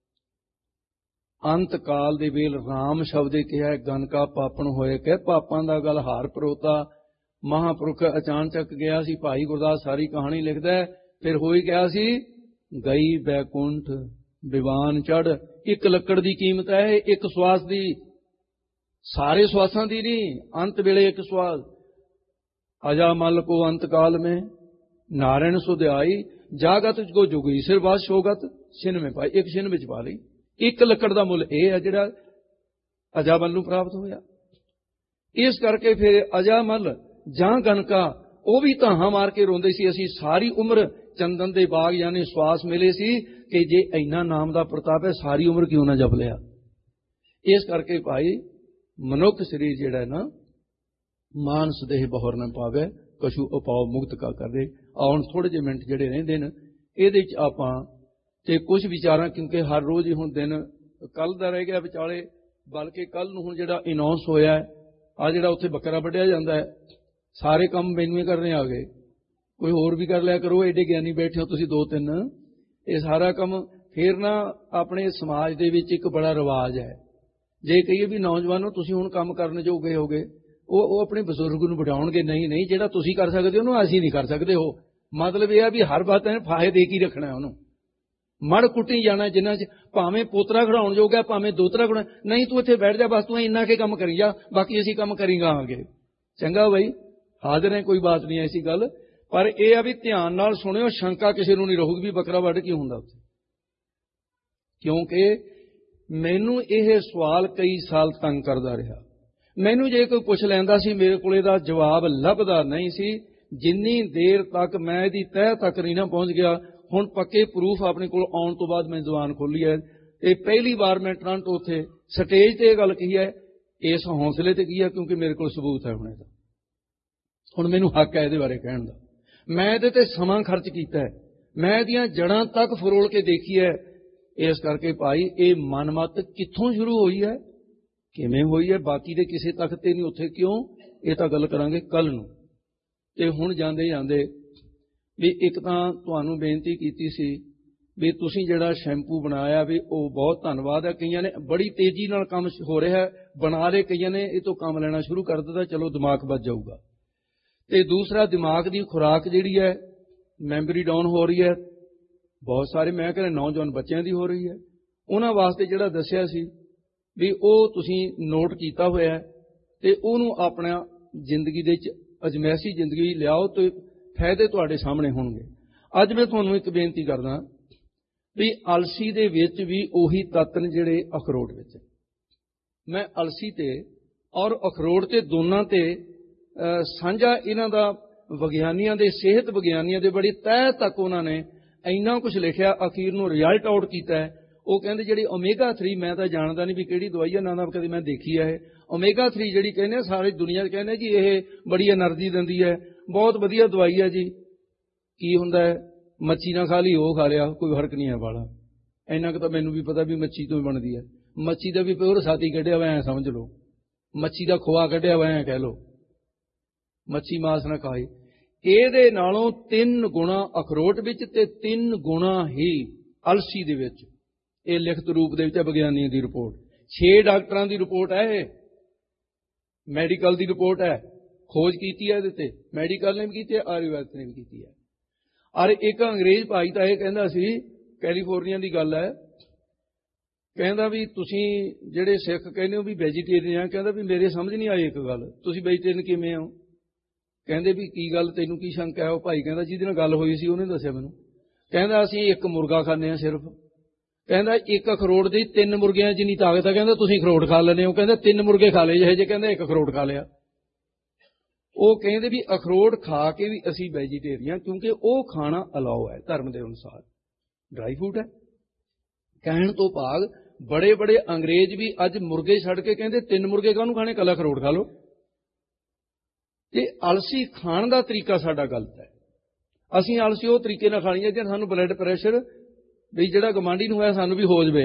ਅੰਤ ਕਾਲ ਦੇ ਵੇਲ ਰਾਮ ਸ਼ਬਦੇ ਕਿਹਾ, ਗਨਕਾ ਪਾਪਣ ਹੋਏ, ਕਹਿ ਪਾਪਾਂ ਦਾ ਗਲ ਹਾਰ ਪਰੋਤਾ। ਮਹਾਂਪੁਰਖ ਅਚਾਨਚਕ ਗਿਆ ਸੀ। ਭਾਈ ਗੁਰਦਾਸ ਸਾਰੀ ਕਹਾਣੀ ਲਿਖਦਾ ਹੈ। ਫਿਰ ਹੋਈ ਗਿਆ ਸੀ, ਗਈ ਬੈਕੁੰਠ ਵਿਵਾਨ ਚੜ। ਇੱਕ ਲੱਕੜ ਦੀ ਕੀਮਤ ਹੈ, ਇੱਕ ਸਵਾਸ ਦੀ, ਸਾਰੇ ਸਵਾਸਾਂ ਦੀ ਨਹੀਂ। ਅੰਤ ਵੇਲੇ ਇੱਕ ਸਵਾਸ। ਅਜਾ ਮਲ ਕੋ ਅੰਤ ਕਾਲ में नारायण सुध्याई, जागत को जुगी सिर बास शोगत छिन में पाई। एक छिन ਵਿੱਚ ਪਾ ਲਈ। ਇੱਕ ਲੱਕੜ ਦਾ ਮੁੱਲ ਇਹ ਹੈ ਜਿਹੜਾ ਅਜਾਮਲ ਨੂੰ ਪ੍ਰਾਪਤ ਹੋਇਆ। ਇਸ ਕਰਕੇ ਫਿਰ ਅਜਾਮਲ ਜਾਂ ਗਨਕਾ ਉਹ ਵੀ ਧਾਹਾਂ ਮਾਰ ਕੇ ਰੋਂਦੇ ਸੀ, ਅਸੀਂ ਸਾਰੀ ਉਮਰ ਚੰਦਨ ਦੇ ਬਾਗ ਯਾਨੀ ਸਵਾਸ ਮਿਲੇ ਸੀ, ਕਿ ਜੇ ਇੰਨਾ ਨਾਮ ਦਾ ਪ੍ਰਤਾਪ ਹੈ ਸਾਰੀ ਉਮਰ ਕਿਉਂ ਨਾ ਜਪ ਲਿਆ। ਇਸ ਕਰਕੇ ਭਾਈ ਮਨੁੱਖ ਸਰੀਰ ਜਿਹੜਾ ਨਾ, ਮਾਨਸ ਦੇਹ ਬਹੁਰ ਨਾ ਪਾਵੇ, ਕਛੂ ਉਪਾਉ ਮੁਕਤ ਕਾ ਕਰੇ। ਆਉਣ ਥੋੜੇ ਜਿਹੇ ਮਿੰਟ ਜਿਹੜੇ ਰਹਿੰਦੇ ਨੇ ਇਹਦੇ ਚ ਆਪਾਂ ਤੇ ਕੁਝ ਵਿਚਾਰਾਂ, ਕਿਉਂਕਿ ਹਰ ਰੋਜ਼ ਹੀ ਹੁਣ ਦਿਨ ਕੱਲ ਦਾ ਰਹਿ ਗਿਆ ਵਿਚਾਲੇ, ਬਲਕਿ ਕੱਲ ਨੂੰ ਹੁਣ ਜਿਹੜਾ ਅਨਾਉਂਸ ਹੋਇਆ ਹੈ, ਆ ਜਿਹੜਾ ਉੱਥੇ ਬੱਕਰਾ ਵੱਢਿਆ ਜਾਂਦਾ ਹੈ, ਸਾਰੇ ਕੰਮ ਮੈਨੂੰ ਹੀ ਕਰਨੇ ਆ ਗਏ, ਕੋਈ ਹੋਰ ਵੀ ਕਰ ਲਿਆ ਕਰੋ, ਐਡੇ ਗਿਆਨੀ ਬੈਠੇ ਹੋ ਤੁਸੀਂ ਦੋ ਤਿੰਨ, ਇਹ ਸਾਰਾ ਕੰਮ। ਫਿਰ ਨਾ ਆਪਣੇ ਸਮਾਜ ਦੇ ਵਿੱਚ ਇੱਕ ਬੜਾ ਰਿਵਾਜ ਹੈ, ਜੇ ਕਹੀਏ ਵੀ ਨੌਜਵਾਨੋ ਤੁਸੀਂ ਹੁਣ ਕੰਮ ਕਰਨ ਜੋਗੇ ਹੋਗੇ, ਉਹ ਉਹ ਆਪਣੇ ਬਜ਼ੁਰਗ ਨੂੰ ਬਿਠਾਉਣਗੇ, ਨਹੀਂ ਨਹੀਂ ਜਿਹੜਾ ਤੁਸੀਂ ਕਰ ਸਕਦੇ ਹੋ ਨਾ ਅਸੀਂ ਨਹੀਂ ਕਰ ਸਕਦੇ। ਹੋ मतलब यह है भी हर बात फाहे दे के रखना है उन्होंने, मड़ कुटी जाना जिन्हों च भावें पोतरा खड़ाउण जोग है भावें दोतरा खड़ा, नहीं तू इत्थे बैठ जा बस तू इन्ना के काम करी जा, बाकी असीं काम करी गांगे। चंगा बई हाजिर है, कोई बात नहीं ऐसी गल, पर यह है भी ध्यान नाल सुनियो, शंका किसी नूं नहीं रहूगी भी बकरा वढ़ की हुंदा उत्थे। क्योंकि मैनू यह सवाल कई साल तंग करदा रहा, मैनू जे कोई पुछ लैंदा सी मेरे कोल इहदा जवाब लभदा नहीं सी, जिन्नी देर तक मैं इहदी तह तक नहीं ना पहुंच गया। हुण पक्के प्रूफ अपने कोल आउण तो बाद मैं जबान खोली है, ये पहली बार मैं टोरंटो उत्थे स्टेज ते गल कही है, इस हौसले ते की है क्योंकि मेरे कोल सबूत है। हुण इहदा हुण मैनू हक है इहदे बारे कहण दा, मैं इहदे ते समां खर्च कीता है, मैं इहदियां जड़ां तक फरोल के देखी है। इस करके भाई ये मनमत कित्थों शुरू हुई है, किवें हुई है, बाकी दे किसी तक ते नहीं, उत्थे क्यों, ये तां गल करांगे कल नूं। ते हुण जांदे जांदे भी एक तां तुहानूं बेनती कीती सी भी तुसीं जिहड़ा शैंपू बनाया भी वो बहुत धन्नवाद है। कईयां ने बड़ी तेजी नाल काम हो रहा है, बना रहे कईयां ने इह तों काम लेना शुरू कर दित्ता, चलो दिमाग बच जाऊगा। ते दूसरा दिमाग की खुराक जिहड़ी है मैमरी डाउन हो रही है, बहुत सारे मैं कहना नौजवान बच्चों की हो रही है, उन्हां वास्ते जिहड़ा दस्सिया सी भी वो तुसीं नोट कीता होया है ते उहनूं अपना जिंदगी दे विच अजमैसी जिंदगी लियाओ तो फायदे तुहाडे सामने होणगे। अज मैं तुहानूं एक बेनती करदा भी अलसी दे विच भी उही तत्त ने जिहड़े अखरोट विच। मैं अलसी ते और अखरोट ते दोनां ते सांझा इन्हां दा विग्यानियां दे सेहत विग्यानियां दे बड़ी तह तक उन्हां ने इन्ना कुछ लिखिया, अखीर नूं रिजल्ट आउट कीता है। वो कहंदे जिहड़ी ओमेगा थ्री, मैं तां जानदा नहीं भी किहड़ी दवाई है, ना ना कदे मैं देखी है। ओमेगा थ्री जिहड़ी कहने सारी दुनिया कहने जी ये बड़ी एनर्जी दिंदी है, बहुत वधिया दवाई है जी। की हुंदा है, मच्छी ना खा ली वो खा लिया, कोई फर्क नहीं है वाला। इन्ना क तां मैनूं भी पता भी मच्छी तो बनदी है, मच्छी दा भी प्योर साथी कढिया होया ऐ समझ लो, मच्छी दा खोआ कढिया होया ऐ कह लो, मच्छी मास ना खाए। ਇਹਦੇ ਨਾਲੋਂ ਤਿੰਨ ਗੁਣਾ ਅਖਰੋਟ ਵਿੱਚ ਤੇ ਤਿੰਨ ਗੁਣਾ ਹੀ ਅਲਸੀ ਦੇ ਵਿੱਚ, ਇਹ ਲਿਖਤ ਰੂਪ ਦੇ ਵਿੱਚ ਹੈ ਵਿਗਿਆਨੀਆਂ ਦੀ ਰਿਪੋਰਟ। ਛੇ ਡਾਕਟਰਾਂ ਦੀ ਰਿਪੋਰਟ ਹੈ, ਇਹ ਮੈਡੀਕਲ ਦੀ ਰਿਪੋਰਟ ਹੈ, ਖੋਜ ਕੀਤੀ ਹੈ ਇਹਦੇ ਤੇ, ਮੈਡੀਕਲ ਨੇ ਵੀ ਕੀਤੀ ਹੈ, ਆਯੁਰਵੈਦ ਨੇ ਵੀ ਕੀਤੀ ਹੈ। ਔਰ ਇੱਕ ਅੰਗਰੇਜ਼ ਭਾਈ ਤਾਂ ਇਹ ਕਹਿੰਦਾ ਸੀ, ਕੈਲੀਫੋਰਨੀਆ ਦੀ ਗੱਲ ਹੈ, ਕਹਿੰਦਾ ਵੀ ਤੁਸੀਂ ਜਿਹੜੇ ਸਿੱਖ ਕਹਿੰਦੇ ਹੋ ਵੀ ਵੈਜੀਟੇਰੀਅਨ ਆ, ਕਹਿੰਦਾ ਵੀ ਮੇਰੇ ਸਮਝ ਨਹੀਂ ਆਈ ਇੱਕ ਗੱਲ, ਤੁਸੀਂ ਵੈਜੀਟੇਰੀਅਨ ਕਿਵੇਂ ਹੋ? ਕਹਿੰਦੇ ਵੀ ਕੀ ਗੱਲ ਤੈਨੂੰ ਕੀ ਸ਼ੰਕਾ ਹੈ? ਉਹ ਭਾਈ ਕਹਿੰਦਾ ਜਿਹਦੇ ਨਾਲ ਗੱਲ ਹੋਈ ਸੀ ਉਹਨੇ ਦੱਸਿਆ ਮੈਨੂੰ, ਕਹਿੰਦਾ ਅਸੀਂ ਇੱਕ ਮੁਰਗਾ ਖਾਂਦੇ ਹਾਂ ਸਿਰਫ, ਕਹਿੰਦਾ ਇੱਕ ਅਖਰੋਟ ਦੀ ਤਿੰਨ ਮੁਰਗਿਆਂ ਜਿੰਨੀ ਤਾਕਤ ਹੈ, ਕਹਿੰਦਾ ਤੁਸੀਂ ਅਖਰੋਟ ਖਾ ਲੈਂਦੇ ਹੋ, ਕਹਿੰਦਾ ਤਿੰਨ ਮੁਰਗੇ ਖਾ ਲਏ ਜਿਹੇ ਜੇ, ਕਹਿੰਦਾ ਇੱਕ ਅਖਰੋਟ ਖਾ ਲਿਆ। ਉਹ ਕਹਿੰਦੇ ਵੀ ਅਖਰੋਟ ਖਾ ਕੇ ਵੀ ਅਸੀਂ ਵੈਜੀਟੇਰੀਅਨ, ਕਿਉਂਕਿ ਉਹ ਖਾਣਾ ਅਲਾਓ ਹੈ ਧਰਮ ਦੇ ਅਨੁਸਾਰ, ਡਰਾਈ ਫਰੂਟ ਹੈ। ਕਹਿਣ ਤੋਂ ਭਾਗ ਬੜੇ ਬੜੇ ਅੰਗਰੇਜ਼ ਵੀ ਅੱਜ ਮੁਰਗੇ ਛੱਡ ਕੇ ਕਹਿੰਦੇ ਤਿੰਨ ਮੁਰਗੇ ਕਾਹਨੂੰ ਖਾਣੇ, ਕੱਲਾ ਅਖਰੋਟ ਖਾ ਲਓ। ਤੇ अलसी खाण का तरीका साडा गलत है। असीं अलसी वो तरीके नाल खानी है जे सानूं ब्लड प्रैशर भी जिहड़ा गवांढी नूं है सानूं भी हो जावे।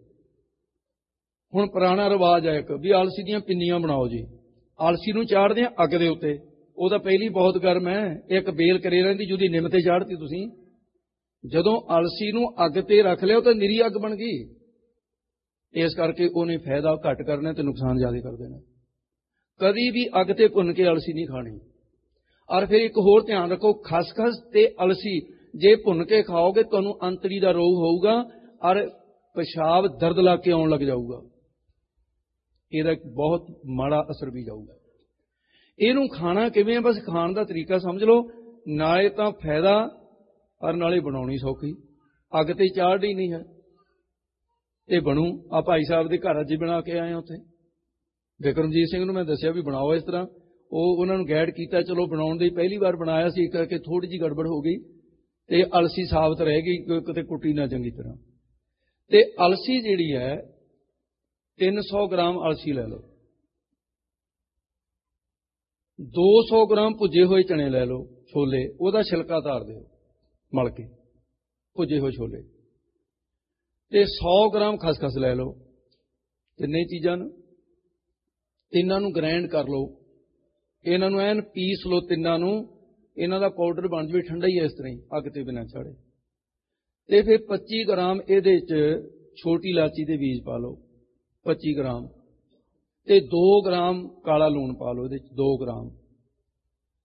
हुण पुराना रिवाज है एक भी अलसी दीयां पिन्नियां बनाओ जी, अलसी नूं चाढ़दे आ अग दे उत्ते, वो तां पहली बहुत गर्म है, एक बेल करे रहिंदी जुदी निम ते चाढ़ती तुसीं, जदों अलसी नूं अग ते रख लिया तां निरी अग बन गई। इस करके उहने फायदा घट करना ते नुकसान ज़्यादा कर देना। कदी भी अग ते भुन के अलसी नहीं खानी। और फिर एक होर ध्यान रखो, खसखस ते अलसी जे भुन के खाओगे तुहानूं अंतड़ी दा रोग होऊगा और पेशाब दर्द ला के आउण लग जाऊगा, इहदा बहुत माड़ा असर भी जाऊगा। इहनूं खाना किवें है, बस खाण दा तरीका समझ लो, नाले तां फायदा और नाले बनाउणी सौखी, अग ते चाढ़नी नहीं है। ये बनू आ भाई साहब दे घर अज बना के आए उत्थे विक्रमजीत सिंह नूं मैं दस्सिया भी बनाओ इस तरह, वो उन्होंने गैड किया, चलो बनाउण दी पहली बार बनाया सी करके थोड़ी जी गड़बड़ हो गई ते अलसी साबत रह गई, किते कुटी ना चंगी तरह। ते अलसी जिहड़ी है तीन सौ ग्राम अलसी लै लो, दो सौ ग्राम भुजे हुए चने लै लो, छोले उहदा छिलका तार दिओ मल के, भुजे हुए छोले ते सौ ग्राम खसखस लै लो, तिन्ने चीज़ां नूं तिन्नां नूं ग्राइंड कर लो, इन्हां नूं ऐन पीस लो, तिन्नां नूं इन्हां दा पाउडर बन जाए ठंडा ही इस तरह ही अग ते बिना चाड़े। ते फिर पच्ची ग्राम इहदे च छोटी इलाची दे बीज पा लो, पच्ची ग्राम ते दो ग्राम काला लूण पा लो इहदे च, दो ग्राम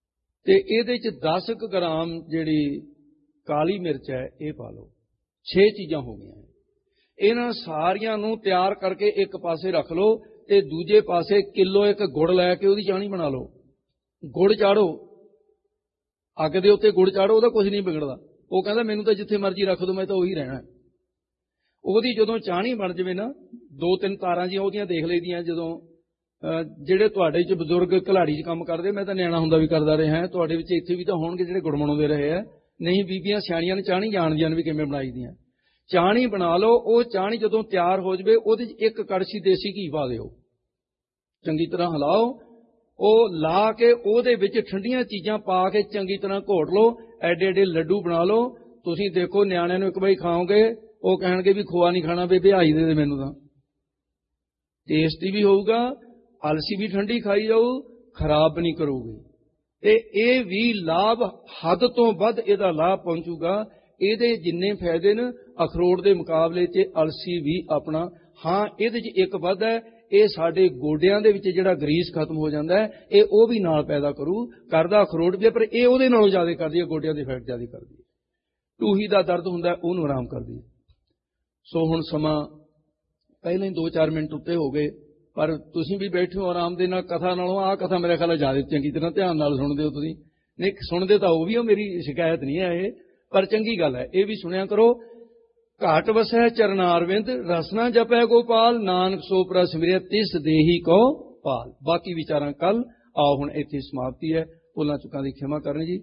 ਤੇ ਇਹਦੇ ਚ दस ग्राम ਜਿਹੜੀ ਕਾਲੀ ਮਿਰਚ ਹੈ ਇਹ ਪਾ ਲਓ। छे चीज़ां हो गई। इन्हां सारियां नूं तैयार करके एक पासे रख लो ते दूजे पासे किलो एक गुड़ लैके उहदी चाणी बना लो। गुड़ चाढ़ो अग दे उत्ते, गुड़ चाढ़ो, उहदा कुछ नहीं बिगड़दा। वो कहंदा मैनूं तां जिथे मर्जी रख दो, मैं तां उही रहना। ਉਹਦੀ ਜਦੋਂ ਚਾਹਣੀ ਬਣ ਜਾਵੇ ਨਾ, दो तीन ਤਾਰਾਂ ਜੀ ਉਹਦੀਆਂ ਦੇਖ ਲਈਦੀਆਂ। ਜਦੋਂ ਜਿਹੜੇ ਤੁਹਾਡੇ ਚ ਬਜ਼ੁਰਗ ਘਲਾੜੀ ਚ ਕੰਮ ਕਰਦੇ, ਮੈਂ ਤਾਂ ਨਿਆਣਾ ਹੁੰਦਾ ਵੀ ਕਰਦਾ ਰਿਹਾ, ਤੁਹਾਡੇ ਵਿੱਚ ਇੱਥੇ ਵੀ ਤਾਂ ਹੋਣਗੇ ਜਿਹੜੇ ਗੁੜ ਬਣਾਉਂਦੇ ਰਹੇ ਆ। ਨਹੀਂ, ਬੀਬੀਆਂ ਸਿਆਣੀਆਂ ਨੇ ਚਾਹਣੀ ਜਾਣਦੀਆਂ ਨੇ ਵੀ ਕਿਵੇਂ ਬਣਾਈ ਦੀਆਂ। ਚਾਹਣੀ ਬਣਾ ਲਓ। ਉਹ ਚਾਹਣੀ ਜਦੋਂ ਤਿਆਰ ਹੋ ਜਾਵੇ, ਉਹਦੇ ਚ ਇੱਕ ਕੜਛੀ ਦੇਸੀ ਘੀ ਪਾ ਦਿਓ, ਚੰਗੀ ਤਰ੍ਹਾਂ ਹਿਲਾਓ। ਉਹ ਲਾ ਕੇ ਉਹਦੇ ਵਿੱਚ ਠੰਡੀਆਂ ਚੀਜ਼ਾਂ ਪਾ ਕੇ ਚੰਗੀ ਤਰ੍ਹਾਂ ਘੋਟ ਲਓ। ਐਡੇ ਐਡੇ ਲੱਡੂ ਬਣਾ ਲਓ। ਤੁਸੀਂ ਦੇਖੋ, ਨਿਆਣਿਆਂ ਨੂੰ ਇੱਕ ਵਾਰੀ ਖਾਓਗੇ, ਉਹ ਕਹਿਣਗੇ ਵੀ ਖੋਆ ਨਹੀਂ ਖਾਣਾ ਬੇਬੇ, ਆਈ ਦੇ ਦੇ ਮੈਨੂੰ। ਤਾਂ ਟੇਸਟੀ ਵੀ ਹੋਊਗਾ, ਅਲਸੀ ਵੀ ਠੰਡੀ ਖਾਈ ਜਾਊ, ਖਰਾਬ ਨਹੀਂ ਕਰੂਗੀ। ਤੇ ਇਹ ਵੀ ਲਾਭ ਹੱਦ ਤੋਂ ਵੱਧ ਇਹਦਾ ਲਾਭ ਪਹੁੰਚੂਗਾ। ਇਹਦੇ ਜਿੰਨੇ ਫਾਇਦੇ ਨੇ ਅਖਰੋਟ ਦੇ ਮੁਕਾਬਲੇ 'ਚ ਅਲਸੀ ਵੀ ਆਪਣਾ, ਹਾਂ ਇਹਦੇ 'ਚ ਇੱਕ ਵੱਧ ਹੈ, ਇਹ ਸਾਡੇ ਗੋਡਿਆਂ ਦੇ ਵਿੱਚ ਜਿਹੜਾ ਗਰੀਸ ਖਤਮ ਹੋ ਜਾਂਦਾ ਹੈ, ਇਹ ਉਹ ਵੀ ਨਾਲ ਪੈਦਾ ਕਰੂ ਕਰਦਾ ਅਖਰੋਟ ਵੀ, ਪਰ ਇਹ ਉਹਦੇ ਨਾਲੋਂ ਜ਼ਿਆਦਾ ਕਰਦੀ ਹੈ, ਗੋਡਿਆਂ ਦੇ ਫੈਟ ਜ਼ਿਆਦਾ ਕਰਦੀ ਹੈ। ਟੂਹੀ ਦਾ ਦਰਦ ਹੁੰਦਾ ਉਹਨੂੰ ਆਰਾਮ ਕਰਦੀ ਹੈ। ਸੋ ਹੁਣ ਸਮਾਂ ਪਹਿਲਾਂ ਹੀ ਦੋ ਚਾਰ ਮਿੰਟ ਉੱਤੇ ਹੋ ਗਏ, ਪਰ ਤੁਸੀਂ ਵੀ ਬੈਠੇ ਹੋ ਆਰਾਮ ਦੇ ਨਾਲ। ਕਥਾ ਨਾਲੋਂ ਆਹ ਕਥਾ ਮੇਰੇ ਖਿਆਲ ਜ਼ਿਆਦਾ ਚੰਗੀ ਤਰ੍ਹਾਂ ਧਿਆਨ ਨਾਲ ਸੁਣਦੇ ਹੋ ਤੁਸੀਂ। ਨਹੀਂ ਸੁਣਦੇ ਤਾਂ ਉਹ ਵੀ ਹੋ, ਮੇਰੀ ਸ਼ਿਕਾਇਤ ਨਹੀਂ ਹੈ ਇਹ, ਪਰ ਚੰਗੀ ਗੱਲ ਹੈ, ਇਹ ਵੀ ਸੁਣਿਆ ਕਰੋ। ਘਾਟ ਵਸੈ ਚਰਨਾਰਵਿੰਦ, ਰਸਨਾ ਜਪੈ ਗੋਪਾਲ, ਨਾਨਕ ਸੋ ਪ੍ਰਸ ਸਿਮਰਿਆ ਤਿਸ ਦੇਹੀ ਕੋ ਪਾਲ। ਬਾਕੀ ਵਿਚਾਰਾਂ ਕੱਲ। ਆਓ ਹੁਣ ਇੱਥੇ ਸਮਾਪਤੀ ਹੈ। ਭੁੱਲਾਂ ਚੁੱਕਾਂ ਦੀ ਖਿਮਾ ਕਰਨ ਜੀ।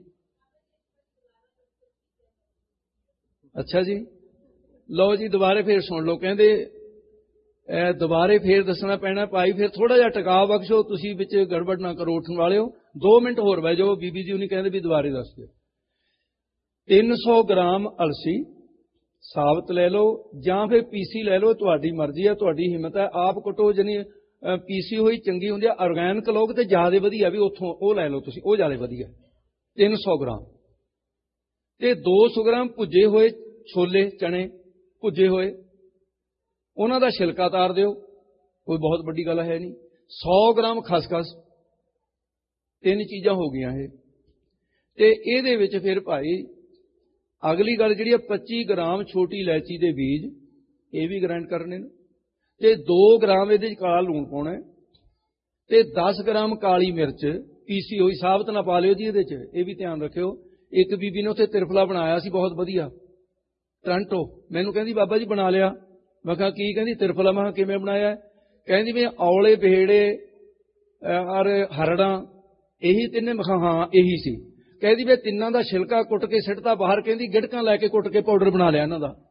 ਅੱਛਾ ਜੀ, ਲਓ ਜੀ, ਦੁਬਾਰੇ ਫੇਰ ਸੁਣ ਲਓ। ਕਹਿੰਦੇ ਦੁਬਾਰੇ ਫੇਰ ਦੱਸਣਾ ਪੈਣਾ ਭਾਈ, ਫਿਰ ਥੋੜਾ ਜਿਹਾ ਟਿਕਾ ਬਖਸ਼ੋ, ਤੁਸੀਂ ਵਿੱਚ ਗੜਬੜ ਨਾ ਕਰੋ ਉੱਠਣ ਵਾਲਿਓ। ਦੋ ਮਿੰਟ ਹੋਰ ਬਹਿ ਜਾਓ। ਬੀਬੀ ਜੀ ਉਹਨੇ ਕਹਿੰਦੇ ਵੀ ਦੁਬਾਰੇ ਦੱਸ ਦਿਓ। ਤਿੰਨ ਸੌ ਗ੍ਰਾਮ ਅਲਸੀ ਸਾਬਤ ਲੈ ਲਓ ਜਾਂ ਫਿਰ ਪੀਸੀ ਲੈ ਲਓ, ਤੁਹਾਡੀ ਮਰਜ਼ੀ ਹੈ, ਤੁਹਾਡੀ ਹਿੰਮਤ ਹੈ। ਆਪ ਕੁੱਟੋ, ਜਾਨੀ ਪੀਸੀ ਹੋਈ ਚੰਗੀ ਹੁੰਦੀ ਹੈ। ਆਰਗੈਨਿਕ ਲੋਕ ਤੇ ਜ਼ਿਆਦਾ ਵਧੀਆ ਵੀ ਉੱਥੋਂ ਉਹ ਲੈ ਲਓ ਤੁਸੀਂ, ਉਹ ਜ਼ਿਆਦਾ ਵਧੀਆ। ਤਿੰਨ ਸੌ ਗ੍ਰਾਮ ਤੇ ਦੋ ਸੌ ਗ੍ਰਾਮ ਭੁੱਜੇ ਹੋਏ ਛੋਲੇ ਚਣੇ ਭੁੱਜੇ ਹੋਏ, ਉਹਨਾਂ ਦਾ ਛਿਲਕਾ ਤਾਰ ਦਿਓ, ਕੋਈ ਬਹੁਤ ਵੱਡੀ ਗੱਲ ਹੈ ਨਹੀਂ। ਸੌ ਗ੍ਰਾਮ ਖਸਖਸ, ਤਿੰਨ ਚੀਜ਼ਾਂ ਹੋ ਗਈਆਂ ਇਹ। ਤੇ ਇਹਦੇ ਵਿੱਚ ਫਿਰ ਭਾਈ ਅਗਲੀ ਗੱਲ ਜਿਹੜੀ ਹੈ, ਪੱਚੀ ਗ੍ਰਾਮ ਛੋਟੀ ਇਲਾਇਚੀ ਦੇ ਬੀਜ, ਇਹ ਵੀ ਗ੍ਰਾਈਂਡ ਕਰਨੇ ਨੇ। ਤੇ ਦੋ ਗ੍ਰਾਮ ਇਹਦੇ ਚ ਕਾਲਾ ਲੂਣ ਪਾਉਣਾ, ਤੇ ਦਸ ਗ੍ਰਾਮ ਕਾਲੀ ਮਿਰਚ ਪੀਸੀ ਹੋਈ, ਸਾਬਤ ਨਾ ਪਾ ਲਿਓ ਜੀ ਇਹਦੇ ਚ, ਇਹ ਵੀ ਧਿਆਨ ਰੱਖਿਓ। ਇੱਕ ਬੀਬੀ ਨੇ ਉੱਥੇ ਤਿਰਫਲਾ ਬਣਾਇਆ ਸੀ ਬਹੁਤ ਵਧੀਆ, ਟ੍ਰਾਂਟੋ। ਮੈਨੂੰ ਕਹਿੰਦੀ ਬਾਬਾ ਜੀ ਬਣਾ ਲਿਆ। ਮੈਂ ਕਿਹਾ ਕੀ? ਕਹਿੰਦੀ ਤਿਰਫਲਾ। ਮੈਂ ਕਿਹਾ ਕਿਵੇਂ ਬਣਾਇਆ? ਕਹਿੰਦੀ ਵੀ ਔਲੇ ਬਹੇੜੇ ਔਰ ਹਰੜਾਂ ਇਹੀ ਤਿੰਨੇ। ਮੈਂ ਕਿਹਾ ਹਾਂ ਇਹੀ ਸੀ। ਕਹਿੰਦੀ ਵੀ ਤਿੰਨਾਂ ਦਾ ਛਿਲਕਾ ਕੁੱਟ ਕੇ ਸਿੱਟਦਾ ਬਾਹਰ, ਕਹਿੰਦੀ ਗਿੜਕਾਂ ਲੈ ਕੇ ਕੁੱਟ ਕੇ ਪਾਊਡਰ ਬਣਾ ਲਿਆ ਇਹਨਾਂ ਦਾ।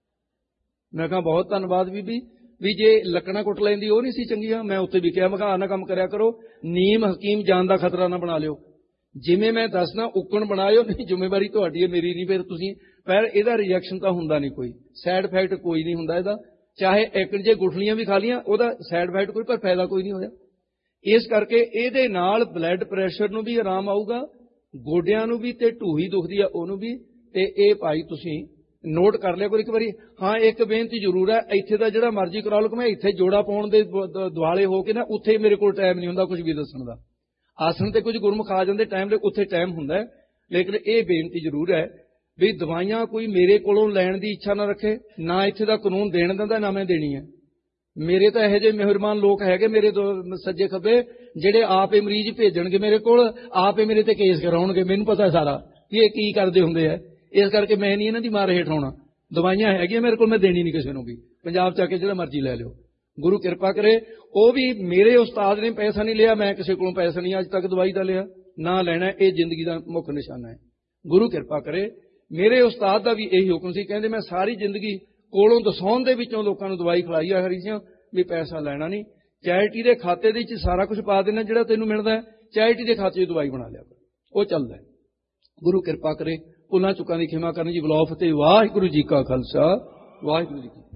ਮੈਂ ਕਿਹਾ ਬਹੁਤ ਧੰਨਵਾਦ ਬੀਬੀ, ਵੀ ਜੇ ਲੱਕੜਾਂ ਕੁੱਟ ਲੈਂਦੀ ਉਹ ਨਹੀਂ ਸੀ ਚੰਗੀਆਂ। ਮੈਂ ਉੱਥੇ ਵੀ ਕਿਹਾ, ਮੈਂ ਕਿਹਾ ਆਹ ਨਾ ਕੰਮ ਕਰਿਆ ਕਰੋ, ਨੀਮ ਹਕੀਮ ਜਾਨ ਦਾ ਖਤਰਾ ਨਾ ਬਣਾ ਲਿਓ। ਜਿਵੇਂ ਮੈਂ ਦੱਸਣਾ ਉੱਕਣ ਬਣਾਇਓ, ਨਹੀਂ ਜ਼ਿੰਮੇਵਾਰੀ ਤੁਹਾਡੀ ਹੈ, ਮੇਰੀ ਨਹੀਂ। ਫਿਰ ਤੁਸੀਂ ਪਰ ਇਹਦਾ ਰਿਐਕਸ਼ਨ ਤਾਂ ਹੁੰਦਾ ਨਹੀਂ, ਕੋਈ ਸਾਈਡ ਇਫੈਕਟ ਕੋਈ ਨਹੀਂ ਹੁੰਦਾ ਇਹਦਾ। ਚਾਹੇ ਇੱਕ ਜੇ ਗੁਠਲੀਆਂ ਵੀ ਖਾ ਲੀਆਂ, ਉਹਦਾ ਸਾਈਡ ਇਫੈਕਟ ਕੋਈ, ਪਰ ਫਾਇਦਾ ਕੋਈ ਨਹੀਂ ਹੋਇਆ। ਇਸ ਕਰਕੇ ਇਹਦੇ ਨਾਲ ਬਲੱਡ ਪ੍ਰੈਸ਼ਰ ਨੂੰ ਵੀ ਆਰਾਮ ਆਊਗਾ, ਗੋਡਿਆਂ ਨੂੰ ਵੀ, ਤੇ ਢੂਹੀ ਦੁਖਦੀ ਆ ਉਹਨੂੰ ਵੀ। ਤੇ ਇਹ ਭਾਈ ਤੁਸੀਂ ਨੋਟ ਕਰ ਲਿਆ ਕਰੋ ਇੱਕ ਵਾਰੀ। ਹਾਂ, ਇੱਕ ਬੇਨਤੀ ਜ਼ਰੂਰ ਹੈ, ਇੱਥੇ ਦਾ ਜਿਹੜਾ ਮਰਜ਼ੀ ਕਰਾ ਲਓ, ਕਿ ਮੈਂ ਇੱਥੇ ਜੋੜਾ ਪਾਉਣ ਦੇ ਦੁਆਲੇ ਹੋ ਕੇ ਨਾ, ਉੱਥੇ ਮੇਰੇ ਕੋਲ ਟਾਈਮ ਨਹੀਂ ਹੁੰਦਾ ਕੁਝ ਵੀ ਦੱਸਣ ਦਾ। ਆਸਣ ਤੇ ਕੁਝ ਗੁਰਮੁਖ ਆ ਜਾਂਦੇ ਟਾਈਮ ਦੇ, ਉੱਥੇ ਟਾਈਮ ਹੁੰਦਾ। ਲੇਕਿਨ ਇਹ ਬੇਨਤੀ ਜ਼ਰੂਰ ਹੈ ਵੀ ਦਵਾਈਆਂ ਕੋਈ ਮੇਰੇ ਕੋਲੋਂ ਲੈਣ ਦੀ ਇੱਛਾ ਨਾ ਰੱਖੇ, ਨਾ ਇੱਥੇ ਦਾ ਕਾਨੂੰਨ ਦੇਣ ਦਿੰਦਾ, ਨਾ ਮੈਂ ਦੇਣੀ ਹੈ। ਮੇਰੇ ਤਾਂ ਇਹੋ ਜਿਹੇ ਮਿਹਰਬਾਨ ਲੋਕ ਹੈਗੇ ਮੇਰੇ ਸੱਜੇ ਖੱਬੇ, ਜਿਹੜੇ ਆਪੇ ਮਰੀਜ਼ ਭੇਜਣਗੇ ਮੇਰੇ ਕੋਲ, ਆਪੇ ਮੇਰੇ ਤੇ ਕੇਸ ਕਰਾਉਣਗੇ। ਮੈਨੂੰ ਪਤਾ ਸਾਰਾ ਕਿ ਇਹ ਕੀ ਕਰਦੇ ਹੁੰਦੇ ਆ। ਇਸ ਕਰਕੇ ਮੈਂ ਨਹੀਂ ਇਹਨਾਂ ਦੀ ਮਾਰ ਹੇਠ ਆਉਣਾ। ਦਵਾਈਆਂ ਹੈਗੀਆਂ ਮੇਰੇ ਕੋਲ, ਮੈਂ ਦੇਣੀ ਨਹੀਂ ਕਿਸੇ ਨੂੰ ਵੀ। ਪੰਜਾਬ ਚ ਆ ਕੇ ਜਿਹੜਾ ਮਰਜ਼ੀ ਲੈ ਲਿਓ, ਗੁਰੂ ਕਿਰਪਾ ਕਰੇ। ਉਹ ਵੀ ਮੇਰੇ ਉਸਤਾਦ ਨੇ ਪੈਸਾ ਨਹੀਂ ਲਿਆ, ਮੈਂ ਕਿਸੇ ਕੋਲੋਂ ਪੈਸਾ ਨਹੀਂ ਅੱਜ ਤੱਕ ਦਵਾਈ ਦਾ ਲਿਆ, ਨਾ ਲੈਣਾ। ਇਹ ਜ਼ਿੰਦਗੀ ਦਾ ਮੁੱਖ ਨਿਸ਼ਾਨਾ ਹੈ। ਗੁਰੂ ਕਿਰਪਾ ਕਰੇ। ਮੇਰੇ ਉਸਤਾਦ ਦਾ ਵੀ ਇਹੀ ਹੁਕਮ ਸੀ, ਕਹਿੰਦੇ ਮੈਂ ਸਾਰੀ ਜ਼ਿੰਦਗੀ ਕੋਲੋਂ ਦਸਾਉਣ ਦੇ ਵਿੱਚੋਂ ਲੋਕਾਂ ਨੂੰ ਦਵਾਈ ਖਿਲਾਈ ਆ ਹਰੀ ਸਿੰਘ, ਵੀ ਪੈਸਾ ਲੈਣਾ ਨਹੀਂ। ਚੈਰਿਟੀ ਦੇ ਖਾਤੇ ਦੇ ਵਿੱਚ ਸਾਰਾ ਕੁਝ ਪਾ ਦੇਣਾ ਜਿਹੜਾ ਤੈਨੂੰ ਮਿਲਦਾ, ਚੈਰਿਟੀ ਦੇ ਖਾਤੇ 'ਚ ਦਵਾਈ ਬਣਾ ਲਿਆ ਕਰ, ਉਹ ਚੱਲਦਾ। ਗੁਰੂ ਕਿਰਪਾ ਕਰੇ। ਭੁੱਲਾਂ ਚੁੱਕਾਂ ਦੀ ਖਿਮਾ ਕਰਨ ਜੀ। ਬਲਾਉ ਫਤਿਹ। ਵਾਹਿਗੁਰੂ ਜੀ ਕਾ ਖਾਲਸਾ, ਵਾਹਿਗੁਰੂ ਜੀ ਕੀ